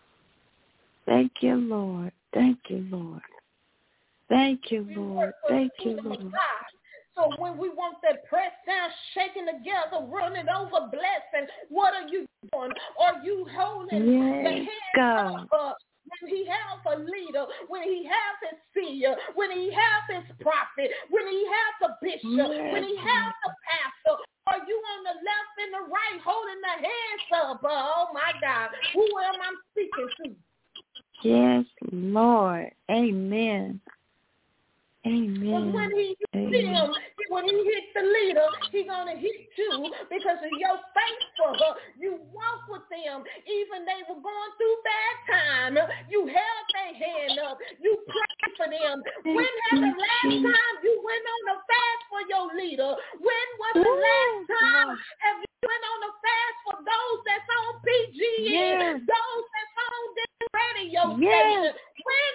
S4: Thank you, Lord. Thank you, Lord. Thank you, Lord. Thank you, Lord.
S3: So when we want that press down, shaking together, running over blessing, what are you doing? Are you holding the hand up? When he has a leader, when he has his seer, when he has his prophet, when he has a bishop, when he has a pastor, are you on the left and the right holding the hands up? Oh, my God. Who am I speaking to?
S4: Yes, Lord. Amen. Amen.
S3: When he hit him, when he hit the leader, he's going to hit you because of your faith for her. You walk with them. Even they were going through bad time. You held their hand up. You prayed for them. When had the last time you went on a fast for your leader? When was the last time have you went on a fast for those that's on PGN, those that's on this radio station? When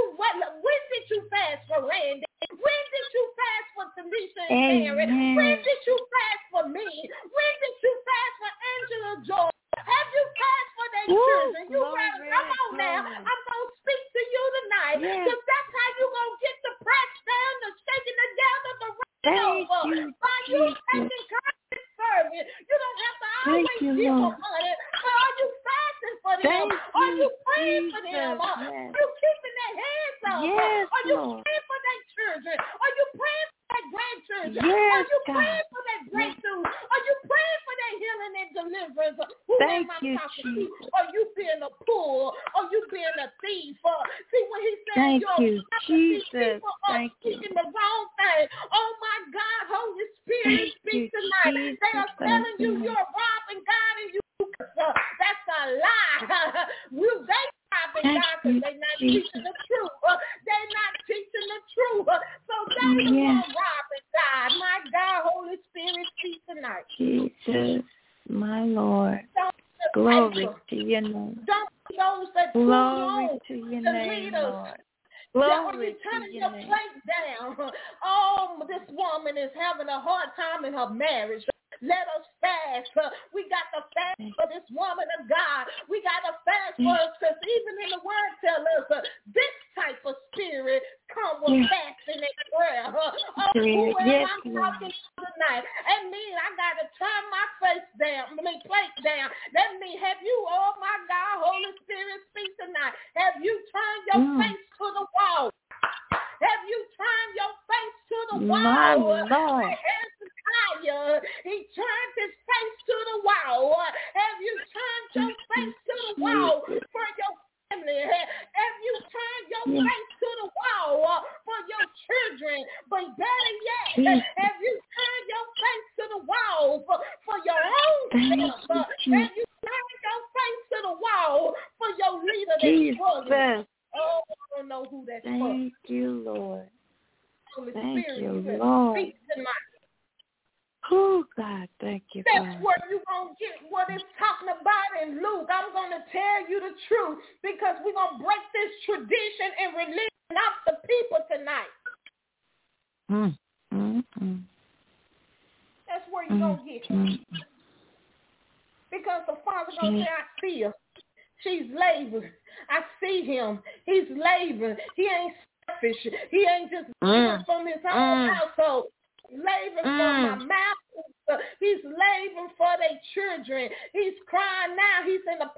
S3: did you fast for Randy? When did you fast for Tamisha and Mary? When did you fast for me? When did you fast for Angela Joy? Have you fast for their children? You better come on now. I'm going to speak to you tonight, because that's how you're going to get the press down, the shaking together, the running over. By you taking kindness serving. You don't have to always give them money, but are you fasting for them? Are you praying for them? Are you keeping their hands up? Are you praying for their children? Are you praying for their grandchildren? Are you praying for their breakthrough? Are you praying for their healing and deliverance? Who am I talking to? Are you being a fool? Are you being a thief? See, when he said people are speaking the wrong thing. Oh my God, Holy Spirit, speak tonight. They are telling you you're robbing God and you. That's a lie. They robbing God because they're not teaching the truth. They're not teaching the truth. So they the one robbing God. My God, Holy Spirit, speak tonight.
S4: Jesus, my Lord. Glory to your name.
S3: Don't be those that
S4: glory to your name, Lord.
S3: Glory you turning your plate down. Oh, this woman is having a hard time in her marriage. Let us fast. We got to fast for this woman of God. We got to fast for us, because even in the word tell us this type of spirit come with fasting and prayer. Who am I talking to tonight? That means I got to turn my plate down. That means, have you, oh my God, Holy Spirit, speak tonight. Have you turned your face to the wall? Have you turned your face to the wall? He turned his face to the wall. Have you turned your face to the wall for your family? Have you turned your face to the wall for your children? But better yet, have you turned your face to the wall for your own self? Have you turned your face to the wall for your leader that's struggling? Oh, I don't know who that's for.
S4: Thank you, Lord.
S3: Holy
S4: Thank
S3: Spirit,
S4: you, Lord.
S3: speak tonight.
S4: Oh, God, thank you,
S3: That's
S4: God.
S3: where you're going to get what it's talking about in Luke. I'm going to tell you the truth because we're going to break this tradition and religion off the people tonight. That's where you're going to get it. Because the Father's going to say, I see her. She's laboring. I see him. He's laboring. He ain't selfish. He ain't just laboring from his own household. Laboring for my mouth. He's laboring for their children. He's crying now. He's in a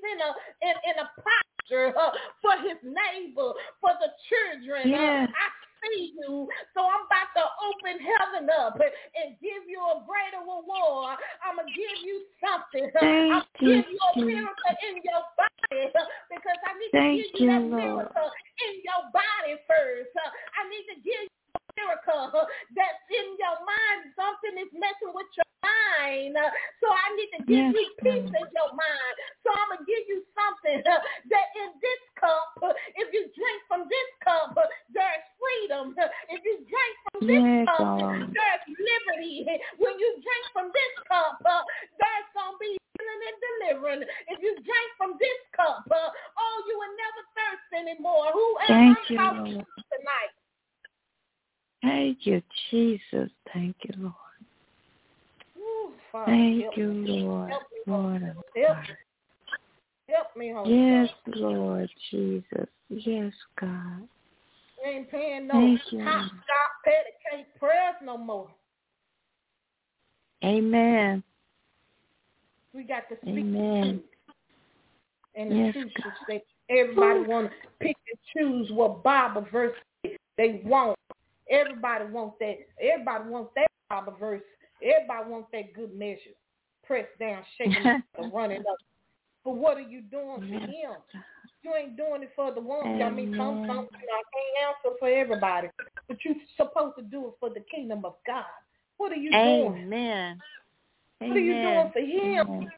S3: posture for his neighbor, for the children. I see you, so I'm about to open heaven up and give you a greater reward. I'm going to give you something. I'm going to give you a miracle in your body because I need to give you that miracle in your body first. I need to give you a miracle that's in your mind. Something is messing with your mind. So I need to give you peace in your mind. So I'm going to give you something that in this cup, if you drink from this cup, there's freedom. If you drink from this cup, there's liberty. When you drink from this cup, there's going to be healing and delivering. If you drink from this cup, you will never thirst anymore. Who am I talking to tonight?
S4: Thank you, Jesus. Thank you, Lord.
S3: Ooh, Father,
S4: thank you, Lord. Lord,
S3: help me, Holy
S4: yes,
S3: Ghost.
S4: Lord Jesus. Yes, God.
S3: We ain't paying no top, petty prayers no more.
S4: Amen.
S3: We got to speak
S4: Amen.
S3: and the truth is that everybody want to pick and choose what Bible verse they want. Everybody wants that. Everybody wants that Bible verse. Everybody wants that good measure. Press down, shaking and running up. But what are you doing for him? You ain't doing it for the one. I mean, some I can't answer for everybody. But you're supposed to do it for the kingdom of God. What are you doing?
S4: Amen.
S3: What are you doing for him?
S4: Amen.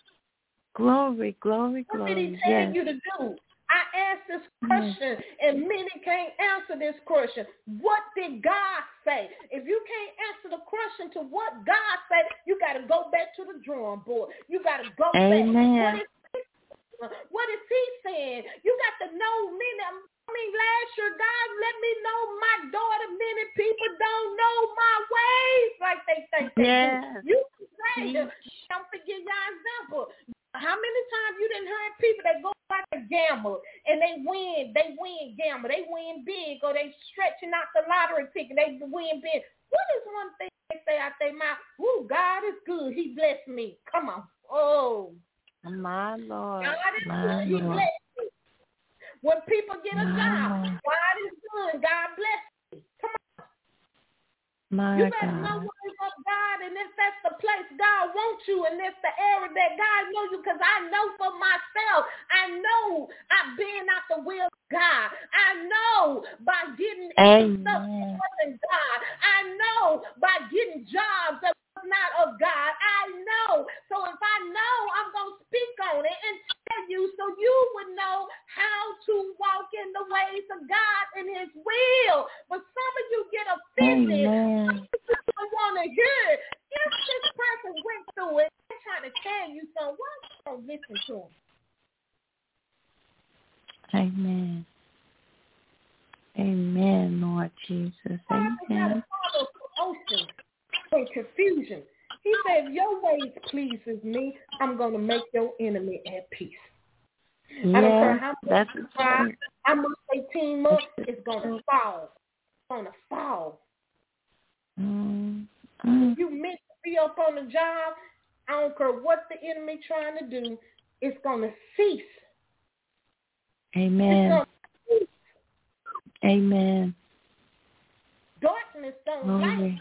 S4: Glory, glory, glory.
S3: What did he tell you to do? I asked this question, and many can't answer this question. What did God say? If you can't answer the question to what God said, you got to go back to the drawing board. You got to go back. What is he saying? You got to know last year, God let me know my daughter, many people don't know my ways like they think they do. You say, don't forget your example. How many times you didn't hear people that go out to gamble and they win gamble, they win big, or they stretching out the lottery ticket, they win big. What is one thing they say out their mouth? Ooh, God is good. He blessed me. Come on. Oh.
S4: My Lord.
S3: God is good. He blessed me. When people get a job, God is good. God bless me. Come on. You better know what is of God, and if that's the place God wants you, and it's the area that God knows you, because I know for myself, I know I've been out the will of God. I know by getting stuff that wasn't God. I know by getting jobs that was not of God. I know. So if I know, I'm going to speak on it and tell you so you would know how to walk in the ways of God and his will. But some of you get offended. Some people don't want to hear it. If this person went through it, they're trying to tell you something. Why don't you listen to them?
S4: Amen. Amen, Lord Jesus. Amen.
S3: And confusion. He said, if your ways pleases me, I'm going to make your enemy at peace. I don't care how much you try, how much they team up, it's going to fall. It's going to fall. If you meant to be up on the job, I don't care what the enemy trying to do, it's going to cease.
S4: Amen.
S3: It's gonna cease.
S4: Amen.
S3: Darkness don't like light.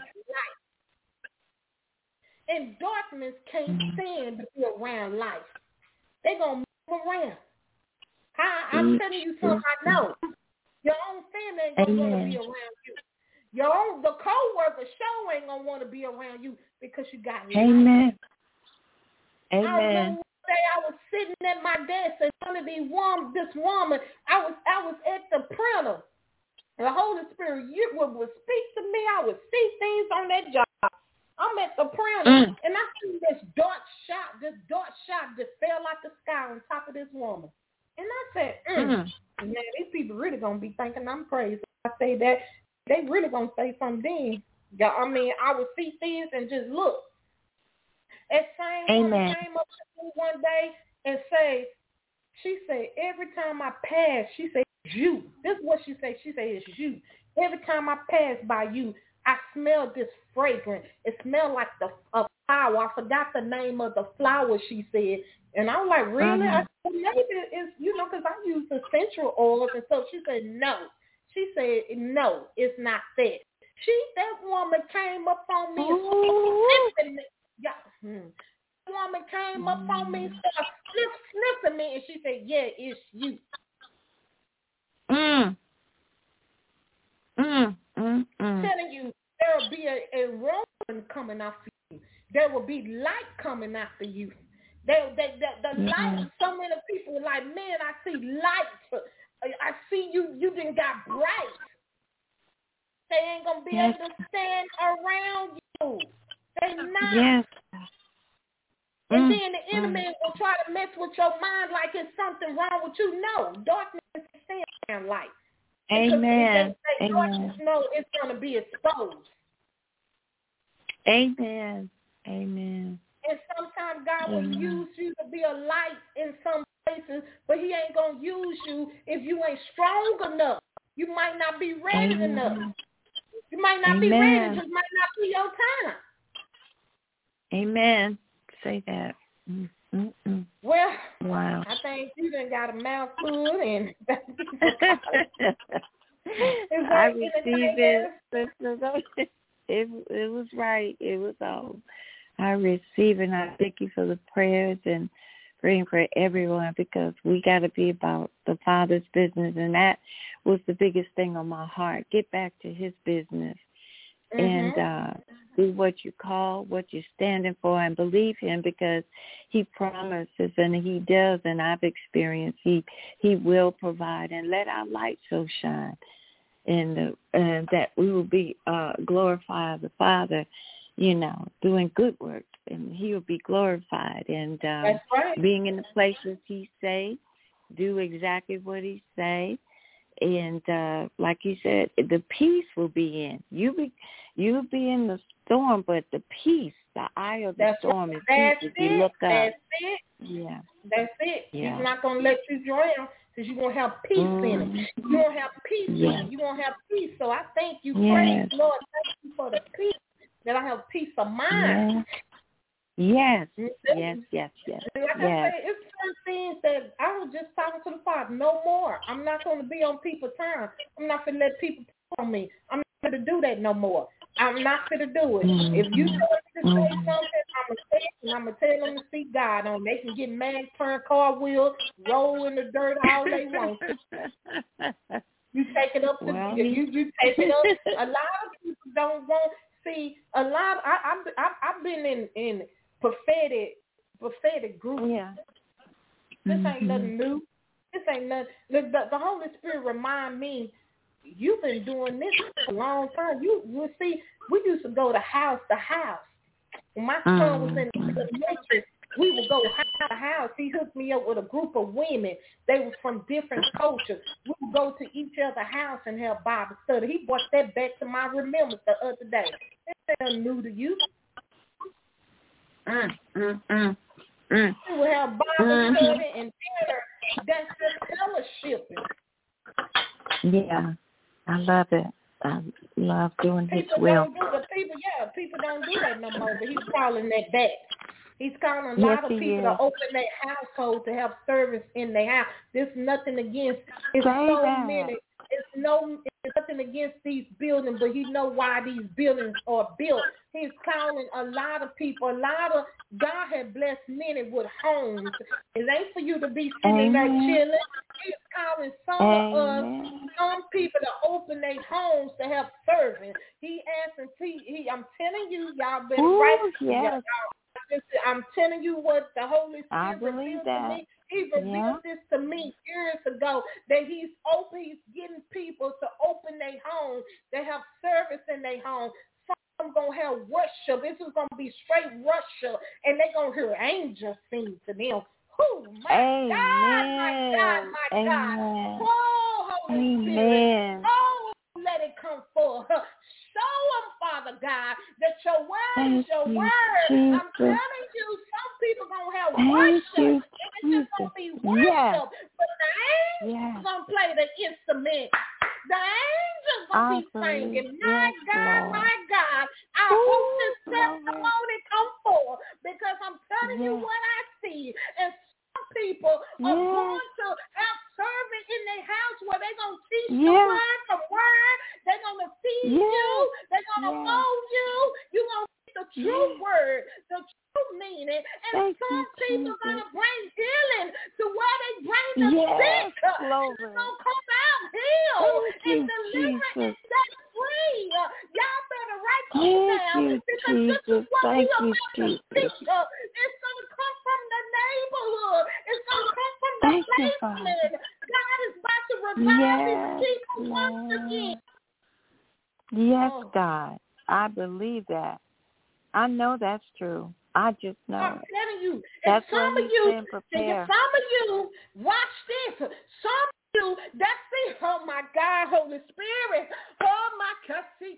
S3: And darkness can't stand to be around light. They're going to move around. I'm telling you something I know. Your own family ain't going to want to be around you. The co-worker show ain't going to want to be around you because you got light.
S4: Amen.
S3: I remember one day I was sitting at my desk and one of this woman, I was at the printer. The Holy Spirit would speak to me. I would see things on that job. I'm at the printer and I see this dark shot just fell out the sky on top of this woman. And I said, man, these people really going to be thinking I'm crazy. I say that, they really going to say something then. I mean, I would see things and just look. That same woman came up to me one day and she said, every time I pass, she said, you. This is what she said. She said, it's you. Every time I pass by you, I smell this fragrance. It smelled like a flower. I forgot the name of the flower, she said. And I was like, really? I said, maybe it's, because I use essential oils and stuff. She said, no. She said, no, it's not that. That woman came up on me and That woman came up on me and started sniffing me. And she said, yeah, it's you. Telling you, there will be a roman coming after you. There will be light coming after you. The light, so many people are like, man, I see light. I see you done got bright. They ain't going to be able to stand around you. They not.
S4: Yes.
S3: And then the enemy will try to mess with your mind like it's something wrong with you. No, darkness is stand light.
S4: Amen.
S3: Darkness, no, it's going to be exposed.
S4: Amen. Amen.
S3: And sometimes God will use you to be a light in some places, but he ain't going to use you if you ain't strong enough. You might not be ready enough. You might not be ready. It just might not be your time.
S4: Amen. Say that.
S3: Well,
S4: wow.
S3: I think you done got a mouthful and
S4: I received it. It was right. It was all. I receive and I thank you for the prayers and praying for everyone because we got to be about the Father's business, and that was the biggest thing on my heart. Get back to his business and do what you call, what you're standing for, and believe him because he promises and he does, and I've experienced he will provide, and let our light so shine and that we will be glorify the Father, doing good work, and he will be glorified. And
S3: that's right.
S4: Being in the places he say, do exactly what he say. And like you said, the peace will be in. You'll be in the storm, but the peace, the eye of the storm is peace if you look up.
S3: That's it.
S4: Yeah.
S3: That's it.
S4: Yeah.
S3: He's not going to let you drown because you're going to have peace in it. You're going to have peace in it. You're going to have peace. So I thank you. Praise Lord. Thank you for the peace, that I have peace of mind.
S4: Yes.
S3: Like
S4: Yes.
S3: I say, it's certain things that I was just talking to the Father. No more. I'm not going to be on people's time. I'm not going to let people talk on me. I'm not going to do that no more. I'm not going to do it. If you tell me to say something, I'm going to say it, and I'm going to tell them to seek God on. They can get mad, turn cartwheels, roll in the dirt all they want. You take it up to you take it up. A lot of people don't want. See, I've been in prophetic groups.
S4: Yeah.
S3: This ain't nothing new. This ain't nothing. The Holy Spirit remind me, you've been doing this for a long time. You see, we used to go to house. When my son was in the matrix, we would go house to house. He hooked me up with a group of women. They were from different cultures. We would go to each other's house and have Bible study. He brought that back to my remembrance the other day. It's nothing new to you. We would have Bible study and dinner. That's just fellowshipping.
S4: Yeah, I love it. I love doing his will.
S3: People that no more, but he's calling that back. He's calling a lot of people to open their household to have service in their house. There's nothing against. It's so many. It's nothing against these buildings, but he know why these buildings are built. He's calling a lot of people. God had blessed many with homes. It ain't for you to be sitting there chilling. He's calling some people to open their homes to have service. He asking, I'm telling you, y'all better write. I'm telling you what the Holy Spirit revealed to me. He revealed this to me years ago, that he's getting people to open their homes, to have service in their home. Some going to have worship. This is going to be straight worship, and they're going to hear angels sing to them. Oh, my God. Oh, Holy Spirit. Oh, let it come forth. Show them, Father God, that your word is your word. I'm telling you, some people going to have worship. It's just going to be worship. But the angels going to play the instrument. The angels going to be singing. My God. I hope this testimony come forth, because I'm telling you what I see. And some people are going to have service in their house where they're going to teach the word from word. They're going to feed you. They're going to mold you. You're going to get the true word, the true meaning. And some people are going to bring healing to where they bring the sick. It's going to come out healed and deliver and set free. Y'all better write this down, because this is what we are about to speak. It's going to come from the neighborhood. It's going to come from the basement. God is about to revive his people once again.
S4: Yes, God. I believe that. I know that's true. I just know.
S3: I'm telling you.
S4: That's
S3: some of you, watch this. Some of you, that's it. Oh, my God, Holy Spirit. Oh, my God.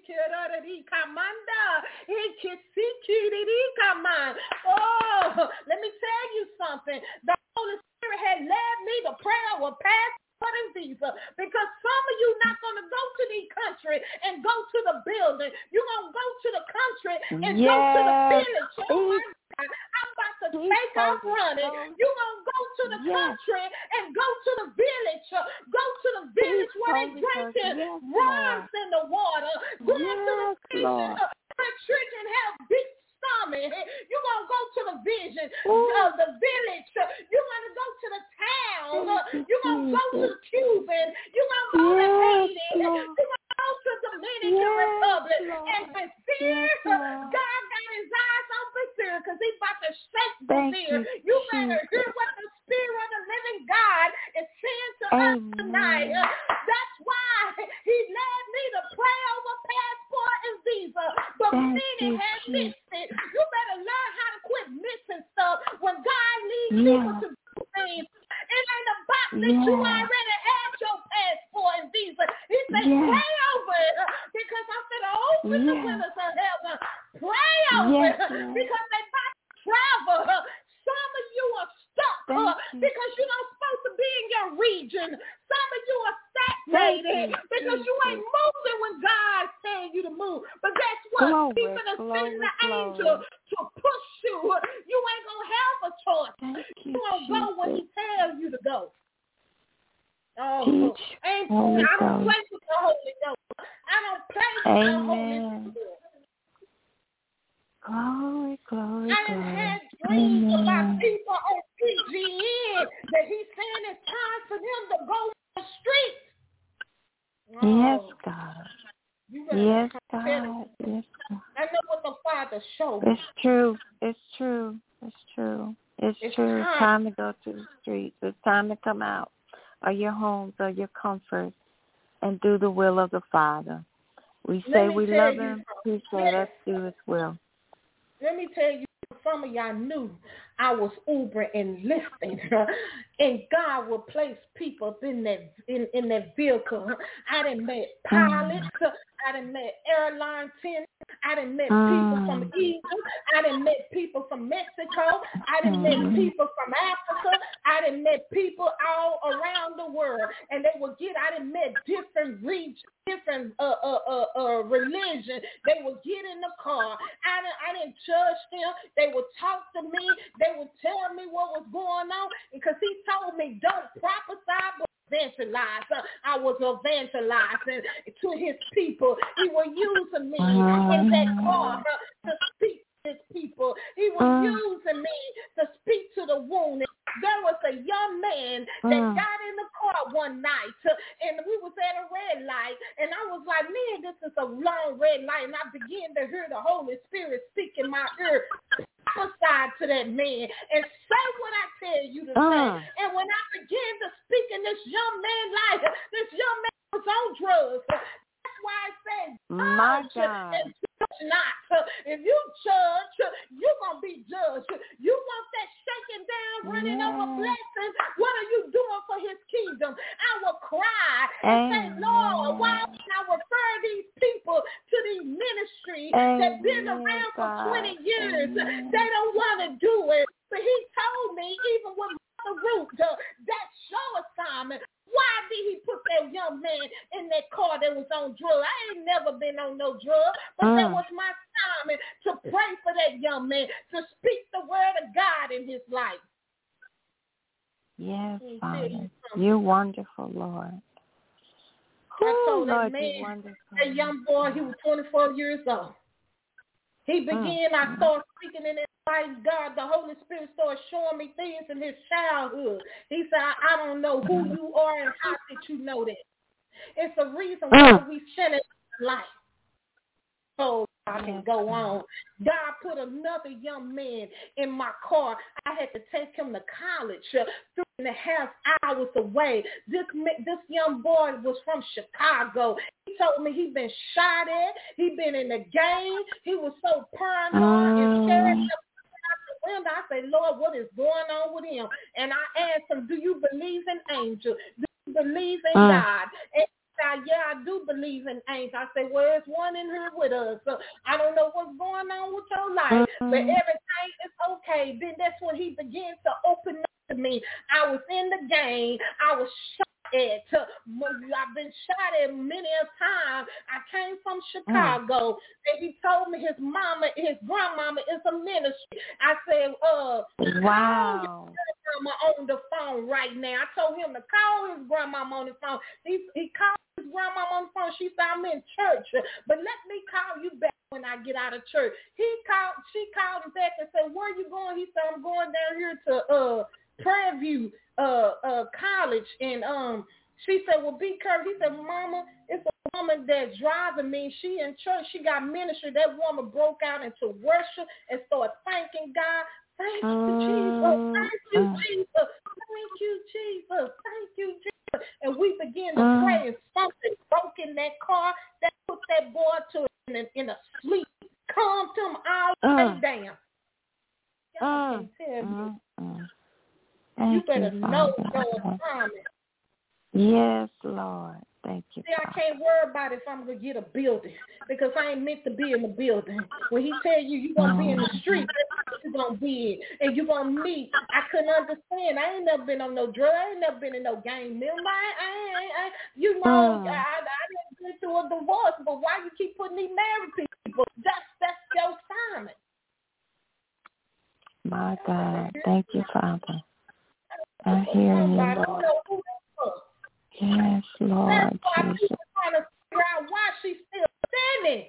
S3: Oh, let me tell you something. The Holy Spirit had led me to pray over passport and visa, because some of you not going to go to the country and go to the building. You're going to go to the country and go to the village. Oh, my God. I'm about to take off running. You're going to go to the country and go to the village. Go to the village where they drinking rocks in the water. Go to the village where children have big stomach. You're going to go to the village. You're going to go to the town. You're going to go to the Cuban. You're going to go to Haiti. You're going to go to Dominican Republic. And Brazil, God got his eyes on Brazil, because he's about to shake Brazil. You better hear what the Spirit of the living God is saying to us tonight. That's why he led me to pray over passport and visa. But many have missed it. You better learn how to quit missing stuff when God leads people to do things. It ain't a box that you already had your passport and visa. He said, pray over it, because I'm going to open the windows of heaven. Pray over it, because they about to travel. Some of you are stuck because you're not supposed to be in your region. Some of you are stagnated because you ain't moving when God's telling you to move. But guess what? He's going to send the angel to push you. You ain't going to have a choice. You're going to go when he tells you to go. I don't play with the Holy Ghost. I don't play with the Holy Spirit.
S4: Glory.
S3: I done had dreams about people on PGN that he's saying it's time for them to go on the street.
S4: Yes, God. Yes, God. Yes, God.
S3: I know what the Father showed me.
S4: It's true. It's true. It's time to go to the streets. It's time to come out of your homes or your comforts and do the will of the Father. We say we love him. He said, let's do his will.
S3: Let me tell you, some of y'all knew I was Uber and lifting And God will place people in that vehicle. I done met pilots. I done met airline attendants. I done met people from Egypt. I done met people from Mexico. I done met people from Africa. I done met people all around the world. And I done met different regions, different religion. They would get in the car. I didn't judge them. They would talk to me. They would tell me what was going on. Because he told me, don't prophesy, but evangelize. I was evangelizing to his people. He was using me in that car to speak to his people. He was using me to speak to the wounded. There was a young man that got in the car one night, and we was at a red light, and I was like, man, this is a long red light, and I began to hear the Holy Spirit speak in my ear, prophesy to that man, and say what I tell you to say. And when I began to speak in this young man's life, this young man was on drugs. That's why I said,
S4: my God.
S3: And judge not. If you judge, you're going to be judged. You want that shaking down, running over blessings. What are you doing for his kingdom? I will cry and say, Lord, why can I refer these people to these ministries that been around for 20 years? They don't want to do it. But he told me, even with Mother Ruth, that's your assignment. Why did he put that young man in that car that was on drugs? I ain't never been on no drug, but that was my assignment to pray for that young man, to speak the word of God in his life.
S4: Yes, Father. You're wonderful, Lord.
S3: I told that man, that young boy, he was 24 years old. He began, I started speaking in his life, God, the Holy Spirit started showing me things in his childhood. He said, I don't know who you are and how did you know that. It's a reason why we send it in life. So I can go on. God put another young man in my car. I had to take him to college 3.5 hours away. This young boy was from Chicago. He told me he'd been shot at. He'd been in the game. He was so paranoid and scared. I said, Lord, what is going on with him? And I asked him, do you believe in angels? Do you believe in God? And yeah, I do believe in angels. I said, well, there's one in here with us. So I don't know what's going on with your life, but everything is okay. Then that's when he began to open up to me. I was in the game. I was shot at. I've been shot at many a time. I came from Chicago, and he told me his grandmama is a ministry. I said, wow. Grandmama on the phone right now. I told him to call his grandmama on the phone. He called his grandmama on the phone. She said, I'm in church, but let me call you back when I get out of church. She called him back and said, where are you going? He said, I'm going down here to Prairie View College. And she said, well, be careful. He said, Mama, it's a woman that's driving me. She in church. She got ministry. That woman broke out into worship and started thanking God. Thank you, Jesus. Thank you, Jesus. Thank you, Jesus. Thank you, Jesus. And we began to pray, and something broke in that car that put that boy in a sleep, calmed him all the way down. Y'all can tell me. You better know your assignment.
S4: Yes, Lord. Thank you.
S3: See, I can't worry about if I'm going to get a building, because I ain't meant to be in the building. When he tell you you're going to be in the street, you're going to be in, and you're going to meet. I couldn't understand. I ain't never been on no drug. I ain't never been in no gang mill. I didn't get through a divorce, but why you keep putting these married people? That's your assignment.
S4: My God. Thank you, Father. I hear you, Lord. Yes, Lord.
S3: That's why
S4: Jesus.
S3: people trying to figure out why she's still standing.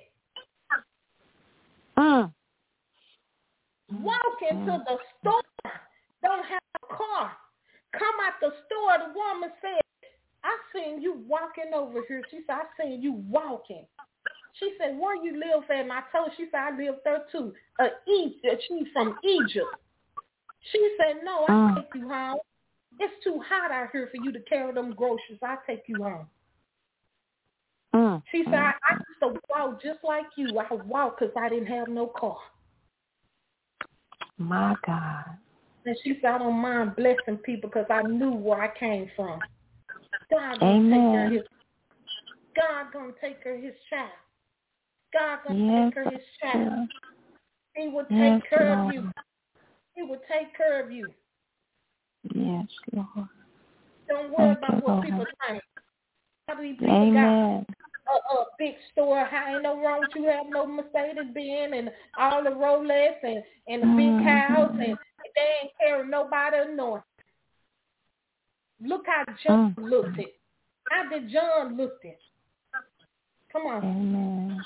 S3: Walk into the store, don't have a car. Come out the store, the woman said, I seen you walking over here. She said, I seen you walking. She said, where you live at? And I told her, she said, I live there too. She's from Egypt. She said, no, I'll take you home. It's too hot out here for you to carry them groceries. I'll take you home. She said, I used to walk just like you. I walked because I didn't have no car.
S4: My God.
S3: And she said, I don't mind blessing people because I knew where I came from. God gonna
S4: Amen.
S3: take care of his child. God gonna take care of his child. He will take care of you. He will take care of you.
S4: Yes, Lord.
S3: Don't worry about what people think. How many people got a big store? How ain't no wrong with you have no Mercedes-Benz and all the Rolex and a big house and they ain't carrying nobody anointed. Look how John looked it. How did John look it? Come on.
S4: Amen.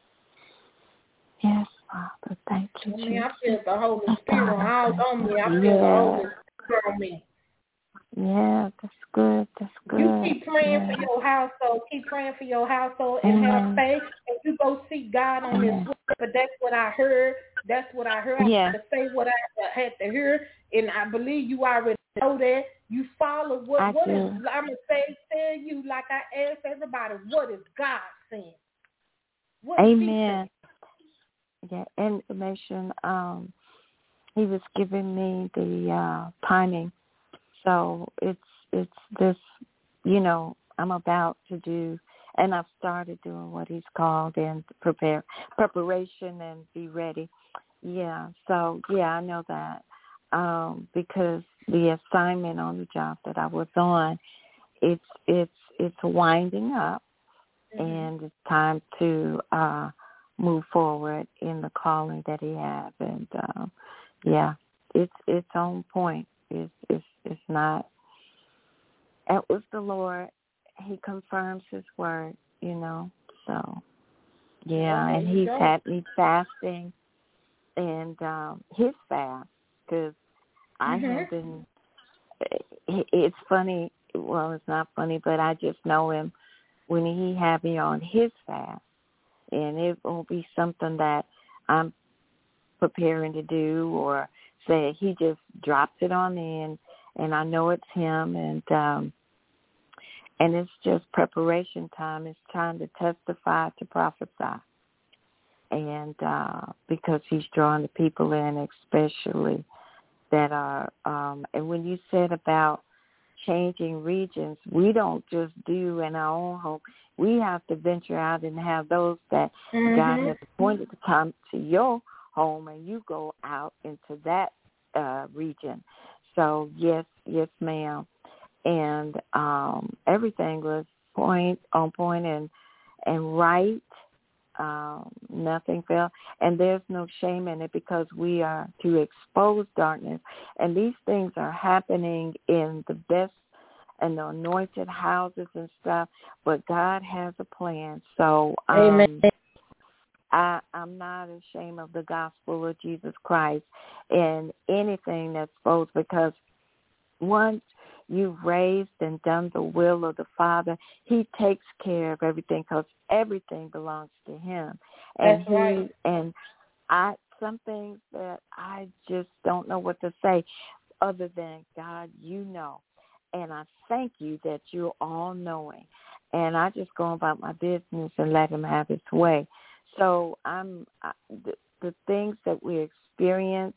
S4: Yes, Father. Thank you, Jesus.
S3: I feel the Holy Spirit all on me. I feel the Holy Spirit on me.
S4: Yeah, that's good. That's good.
S3: You keep praying for your household. Keep praying for your household and have faith. And you go seek God on this. But that's what I heard. That's what I heard. I had to say what I had to hear. And I believe you already know that. You follow what is, I'm going to tell you like I asked everybody, what is God saying? What is He saying?
S4: Yeah, information. He was giving me the timing. So it's this, I'm about to do, and I've started doing what he's called and preparation and be ready. Yeah, so I know that because the assignment on the job that I was on, it's winding up, and it's time to move forward in the calling that he has, and it's on point. It's not. It was the Lord. He confirms His word, So, and He's had me fasting, and His fast, because I have been. It's funny. Well, it's not funny, but I just know Him when He had me on His fast, and it won't be something that I'm preparing to do or say. He just drops it on in, and I know it's Him, and it's just preparation time. It's time to testify, to prophesy, and because He's drawing the people in, especially that are. And when you said about changing regions, we don't just do in our own home. We have to venture out and have those that God has appointed to come to your home, and you go out into that region. So yes, ma'am. And everything was on point and right. Nothing fell. And there's no shame in it because we are to expose darkness. And these things are happening in the best and the anointed houses and stuff. But God has a plan. So
S3: Amen.
S4: I'm not ashamed of the gospel of Jesus Christ and anything that's supposed, because once you've raised and done the will of the Father, He takes care of everything because everything belongs to Him. And
S3: that's right.
S4: And some things that I just don't know what to say other than, God, you know. And I thank you that you're all-knowing. And I just go about my business and let Him have His way. So the things that we experience,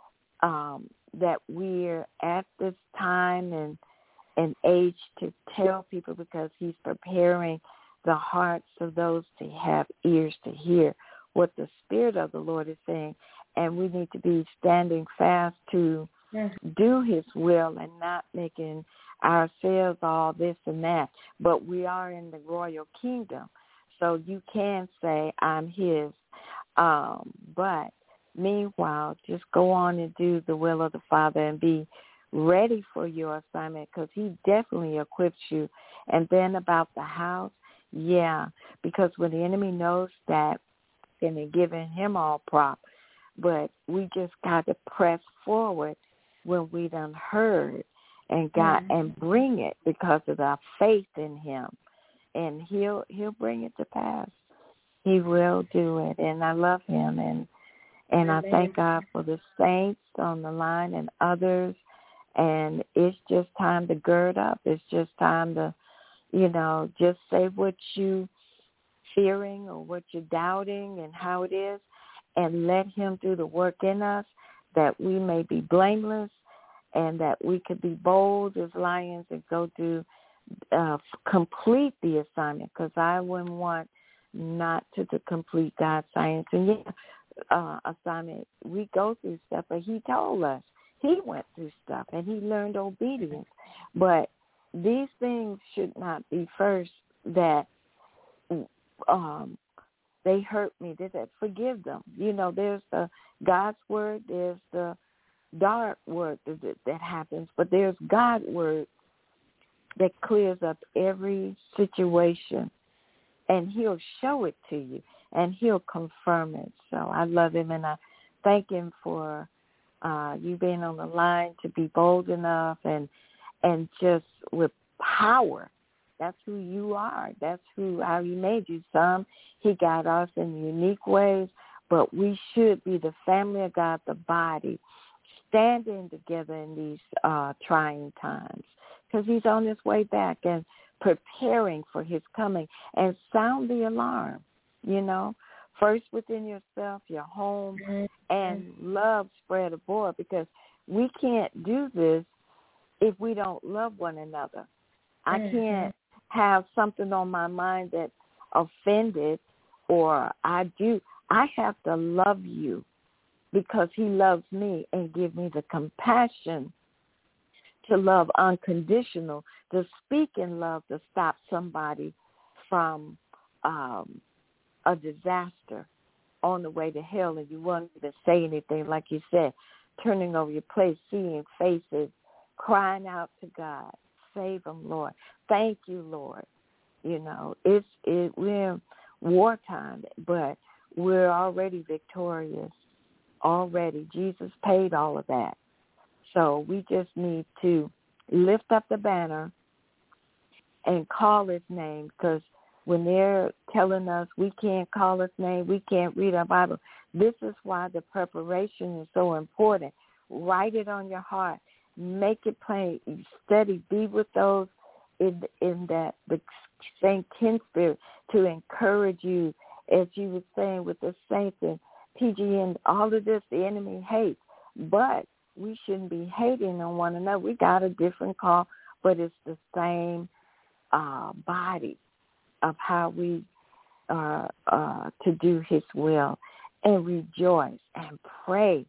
S4: that we're at this time and age to tell people, because He's preparing the hearts of those to have ears to hear what the Spirit of the Lord is saying. And we need to be standing fast to do His will and not making ourselves all this and that. But we are in the royal kingdom. So you can say, I'm His. But meanwhile, just go on and do the will of the Father and be ready for your assignment, because He definitely equips you. And then about the house, because when the enemy knows that, then they're giving him all prop. But we just got to press forward when we done heard and got and bring it because of our faith in Him. And he'll bring it to pass. He will do it. And I love Him. And I thank God for the saints on the line and others. And it's just time to gird up. It's just time to, just say what you fearing or what you're doubting and how it is, and let Him do the work in us that we may be blameless and that we could be bold as lions and go to complete the assignment, because I wouldn't want not to complete God's science. And assignment, we go through stuff, but he told us he went through stuff and he learned obedience. But these things should not be first, that they hurt me. They said, forgive them. There's the God's word, there's the dark word that happens, but there's God's word that clears up every situation, and he'll show it to you, and he'll confirm it. So I love him, and I thank him for you being on the line to be bold enough and just with power. That's who you are. That's how he made you. Some he got us in unique ways, but we should be the family of God, the body, standing together in these trying times, because he's on his way back and preparing for his coming. And sound the alarm, first within yourself, your home, and love spread abroad, because we can't do this if we don't love one another. I can't have something on my mind that's offended, or I have to love you because he loves me, and give me the compassion to love unconditional, to speak in love, to stop somebody from a disaster on the way to hell, and you won't even say anything, like you said, turning over your plate, seeing faces, crying out to God, save them, Lord. Thank you, Lord. We're in wartime, but we're already victorious. Already, Jesus paid all of that. So we just need to lift up the banner and call his name, because when they're telling us we can't call his name, we can't read our Bible, this is why the preparation is so important. Write it on your heart. Make it plain. Study. Be with those in that the same kin spirit to encourage you, as you were saying with the saints and PGN, all of this the enemy hates. But we shouldn't be hating on one another. We got a different call, but it's the same body of how we are to do his will, and rejoice and pray.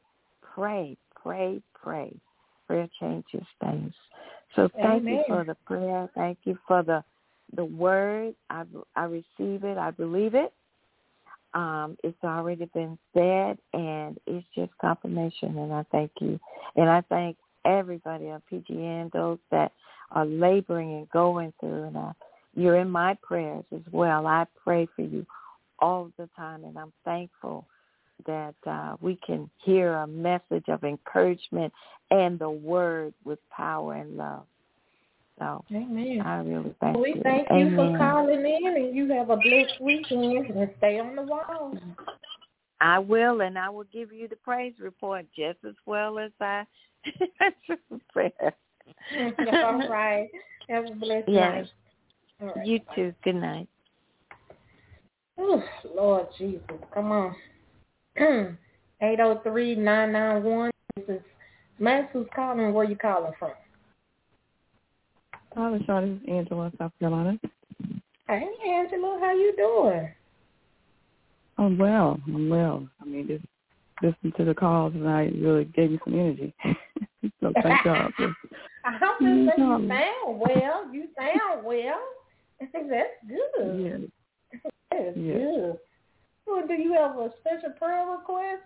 S4: Prayer changes things. So thank you for the prayer. Thank you for the word. I receive it. I believe it. It's already been said, and it's just confirmation, and I thank you. And I thank everybody on PGN, those that are laboring and going through, and you're in my prayers as well. I pray for you all the time, and I'm thankful that we can hear a message of encouragement and the word with power and love. So
S3: amen.
S4: I really thank you.
S3: We thank you for calling in, and you have a blessed weekend, and stay on the wall.
S4: I will, and I will give you the praise report just as well as I prayer.
S3: All right. Have a blessed night. All right,
S4: you too. Good night.
S3: Oh, Lord Jesus. Come on. 803-991. This is Max who's calling. Where you calling from?
S5: Hi, Sean. This is Angela, South Carolina.
S3: Hey, Angela. How you doing?
S5: I'm well. I mean, just listening to the calls tonight really gave me some energy. So thank y'all.
S3: I hope you sound well. You sound well. That's good.
S5: Yes.
S3: That's good. Well, do you have a special prayer request?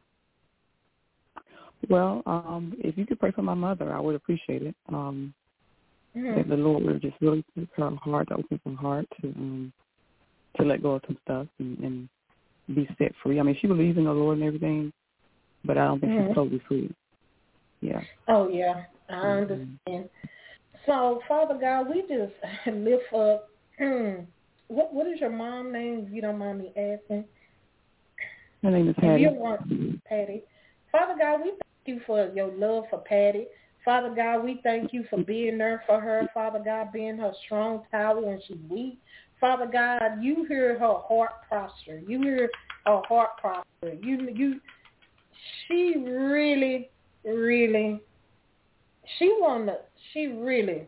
S5: Well, if you could pray for my mother, I would appreciate it. That the Lord would just really take her heart, to open some heart to let go of some stuff and be set free. I mean, she believes in the Lord and everything, but I don't think she's totally free. Yeah.
S3: Oh, yeah. I understand. So, Father God, we just lift up, what is your mom's name, if you don't mind me asking?
S5: Her name is Patty.
S3: Patty. Father God, we thank you for your love for Patty. Father God, we thank you for being there for her. Father God, being her strong tower when she's weak. Father God, you hear her heart posture. You hear her heart posture. She really, really She wanna serve.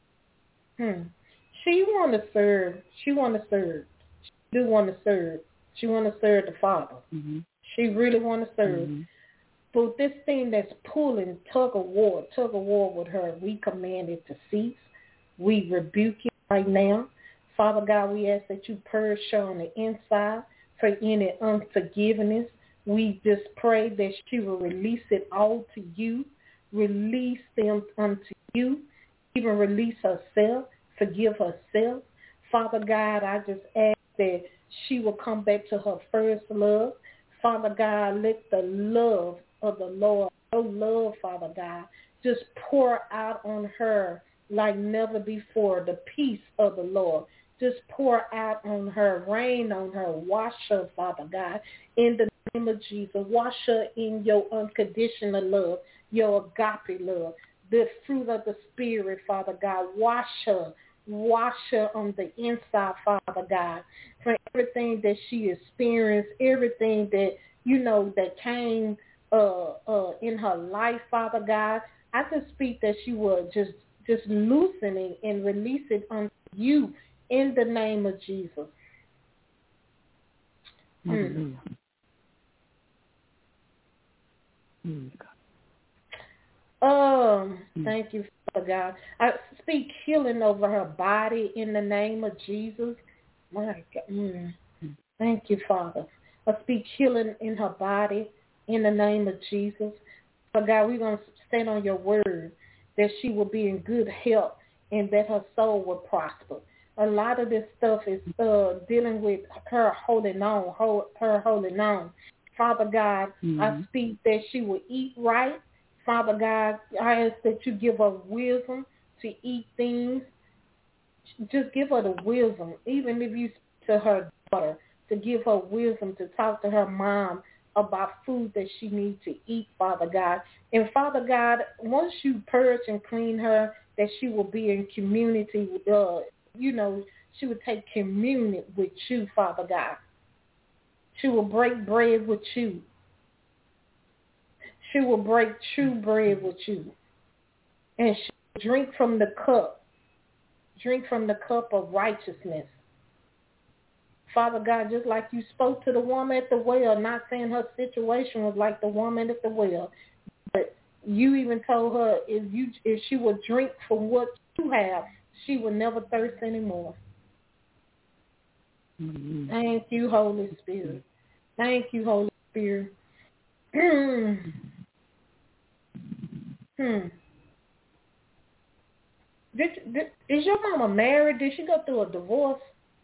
S3: She wanna serve. She do wanna serve. She wanna serve the Father.
S5: Mm-hmm.
S3: She really wanna serve.
S5: Mm-hmm.
S3: But this thing that's pulling tug of war with her, we command it to cease. We rebuke it right now. Father God, we ask that you purge her on the inside for any unforgiveness. We just pray that she will release it all to you. Release them unto you. Even release herself. Forgive herself. Father God, I just ask that she will come back to her first love. Father God, let the love of the Lord, your love, Father God, just pour out on her like never before. The peace of the Lord just pour out on her, rain on her, wash her, Father God, in the name of Jesus. Wash her in your unconditional love, your agape love, the fruit of the Spirit, Father God. Wash her on the inside, Father God, for everything that she experienced, everything that, that came in her life, Father God. I just speak that she will just loosening and release it unto you in the name of Jesus.
S5: Hallelujah.
S3: Thank you, Father God. I speak healing over her body in the name of Jesus. My God. Thank you, Father. I speak healing in her body in the name of Jesus. Father God, we're going to stand on your word that she will be in good health and that her soul will prosper. A lot of this stuff is dealing with her holding on. Father God, I speak that she will eat right. Father God, I ask that you give her wisdom to eat things. Just give her the wisdom, even if you speak to her daughter, to give her wisdom to talk to her mom about food that she needs to eat, Father God. And Father God, once you purge and clean her, that she will be in community, she will take communion with you, Father God. She will break bread with you. She will break true bread with you. And she will drink from the cup. Drink from the cup of righteousness. Father God, just like you spoke to the woman at the well, not saying her situation was like the woman at the well, but you even told her if she would drink from what you have, she would never thirst anymore.
S5: Mm-hmm.
S3: Thank you, Holy Spirit. Thank you, Holy Spirit. Is your mama married? Did she go through a divorce?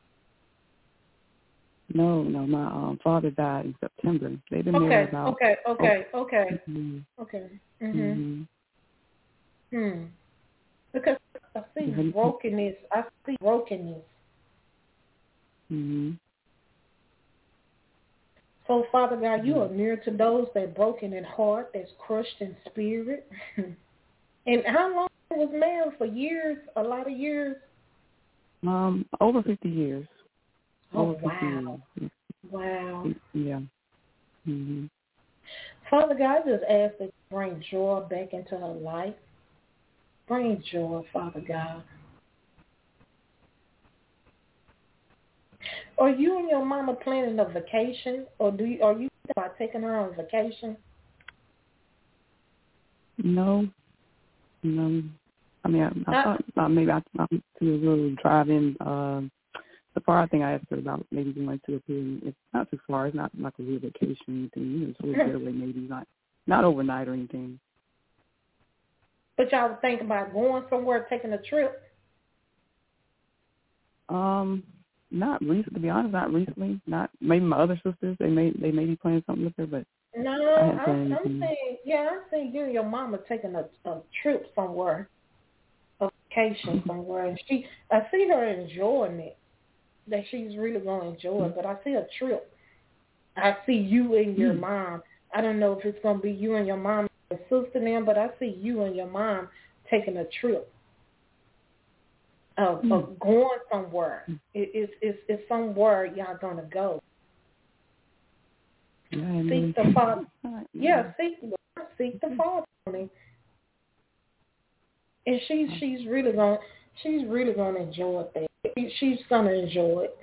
S5: No. My father died in September. They've been married about.
S3: Okay.
S5: Mm-hmm.
S3: Okay. Because I see brokenness.
S5: Mm-hmm.
S3: So, Father God, you are near to those that are broken in heart, that's crushed in spirit. And how long was married? For years? A lot of years?
S5: Over 50 years.
S3: Oh,
S5: over 50
S3: wow.
S5: years.
S3: Wow.
S5: Yeah. Mm-hmm.
S3: Father God, I just ask that you bring joy back into her life. Bring joy, Father God. Are you and your mama planning a vacation, or are you thinking about taking her on vacation?
S5: No. I mean, I thought maybe I'd do a little drive-in safari thing. I asked her about maybe going to a period. It's not too far. It's not like a real vacation or anything. It's a little getaway, maybe not overnight or anything.
S3: But y'all would think about going somewhere, taking a trip?
S5: Not recently. To be honest, not recently. Not maybe my other sisters. They may be planning something with her, but
S3: no. I'm saying you and your mama taking a trip somewhere, a vacation somewhere. And I see her enjoying it. That she's really going to enjoy it. But I see a trip. I see you and your mom. I don't know if it's going to be you and your mom and sister now, but I see you and your mom taking a trip. Of going somewhere. It's somewhere y'all gonna go. Seek the Father. Yeah, seek the Father. And she's really gonna enjoy that. She's gonna enjoy it.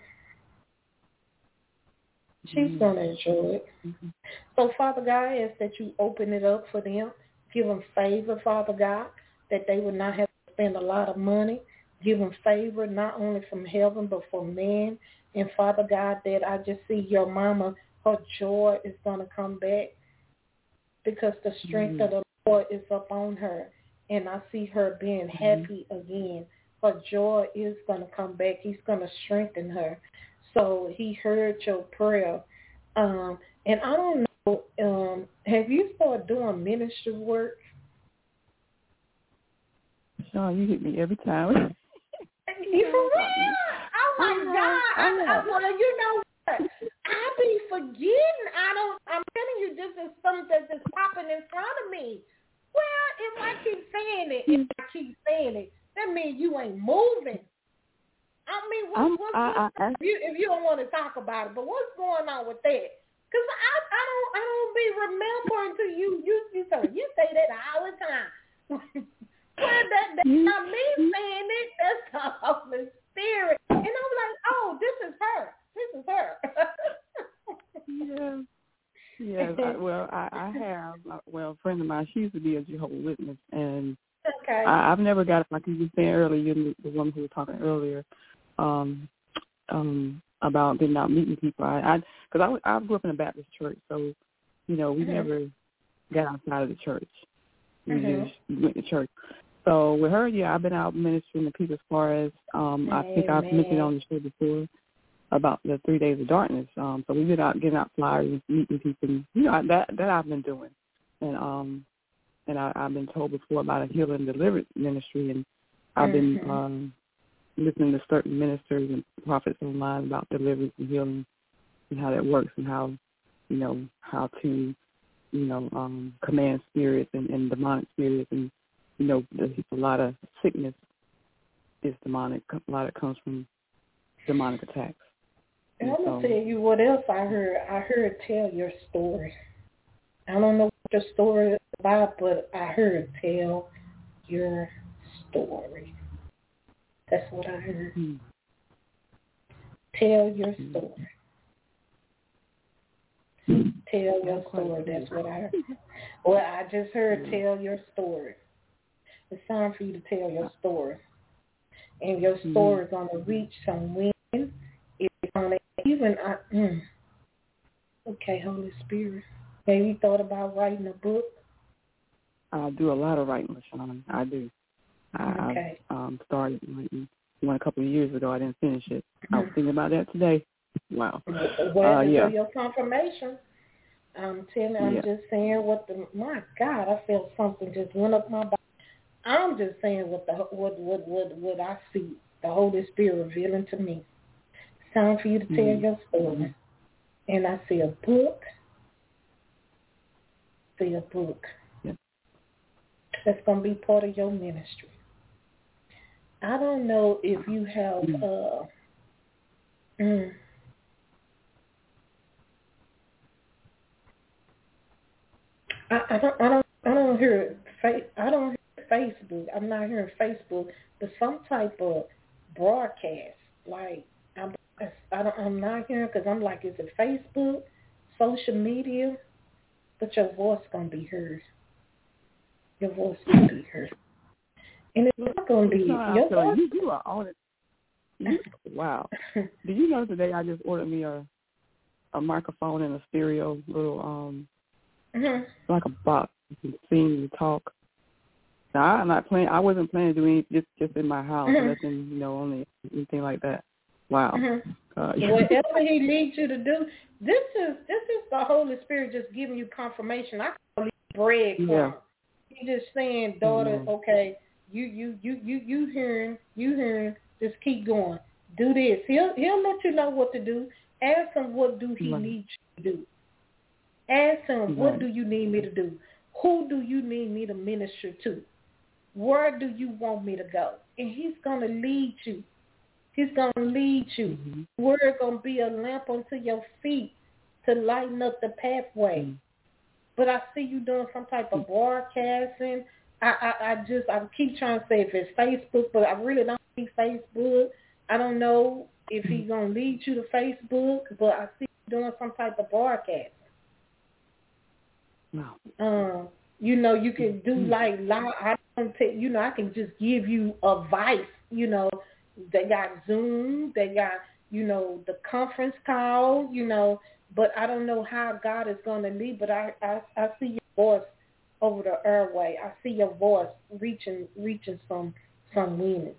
S3: She's gonna enjoy it. So, Father God, I ask that you open it up for them. Give them favor, Father God, that they would not have to spend a lot of money. Give them favor not only from heaven but from man. And, Father God, that I just see your mama, her joy is going to come back because the strength of the Lord is upon her. And I see her being happy again. Her joy is going to come back. He's going to strengthen her. So he heard your prayer. And I don't know, have you started doing ministry work?
S5: Sean, you hit me every time.
S3: You for real? Oh my God! Well, you know what? I be forgetting. I'm telling you, this is something that's just popping in front of me. Well, if I keep saying it, that means you ain't moving. I mean, if you don't want to talk about it, but what's going on with that? Because I don't be remembering to you. You say that all the time. Well, that's not me saying it. That's the Holy Spirit. And I'm like, oh, this is her.
S5: Yes. I have. A friend of mine, she used to be a Jehovah's Witness, and
S3: okay.
S5: I've never got it, like you were saying earlier, the woman who was talking earlier, about getting out meeting people. I grew up in a Baptist church, so we never got outside of the church. We just went to church. So with her, I've been out ministering to people as far as I think I've mentioned on the show before about the 3 days of darkness. So we've been out getting out flyers and meeting people. That I've been doing, and I've been told before about a healing and deliverance ministry, and I've been listening to certain ministers and prophets online about deliverance and healing and how that works and how to command spirits and demonic spirits, and a lot of sickness is demonic. A lot of it comes from demonic attacks.
S3: And I'm going to tell you what else I heard. I heard tell your story. I don't know what your story is about, but I heard tell your story. That's what I heard. Tell your story. Tell your story. That's what I heard. Well, I just heard tell your story. It's time for you to tell your story. And your story is going to reach some women. It's going to even... Okay, Holy Spirit. Have you thought about writing a book?
S5: I do a lot of writing, Sean. I do.
S3: Okay.
S5: I started writing one a couple of years ago. I didn't finish it. I was thinking about that today. Wow.
S3: Well, your confirmation. I'm just saying my God, I felt something just went up my body. I'm just saying what I see, the Holy Spirit revealing to me. It's time for you to tell your story. And I see a book.
S5: Yep.
S3: That's going to be part of your ministry. I don't know if you have I don't hear Facebook. I'm not hearing Facebook, but some type of broadcast. Like I'm not hearing, because I'm like, is it Facebook, social media? But your voice gonna be heard. Your voice gonna be heard, and it's not gonna be your voice.
S5: You are on it. Wow. Did you know today I just ordered me a microphone and a stereo little like a box. You can sing and talk. Now, I'm not playing. I wasn't planning to do anything just in my house, nothing, only anything like that. Wow.
S3: Whatever he leads you to do, this is the Holy Spirit just giving you confirmation. I call it bread.
S5: Yeah.
S3: He's just saying, daughter, okay, you hearing, just keep going. Do this. He'll let you know what to do. Ask him, what do he need you to do? Ask him, what do you need me to do? Who do you need me to minister to? Where do you want me to go? And he's going to lead you. He's going to lead you. We're going to be a lamp unto your feet to lighten up the pathway. But I see you doing some type of broadcasting. I keep trying to say if it's Facebook, but I really don't see Facebook. I don't know if he's going to lead you to Facebook, but I see him doing some type of broadcast.
S5: No.
S3: You can do like I can just give you advice. They got Zoom, they got the conference call. But I don't know how God is going to lead. But I see your voice over the airway. I see your voice reaching some women.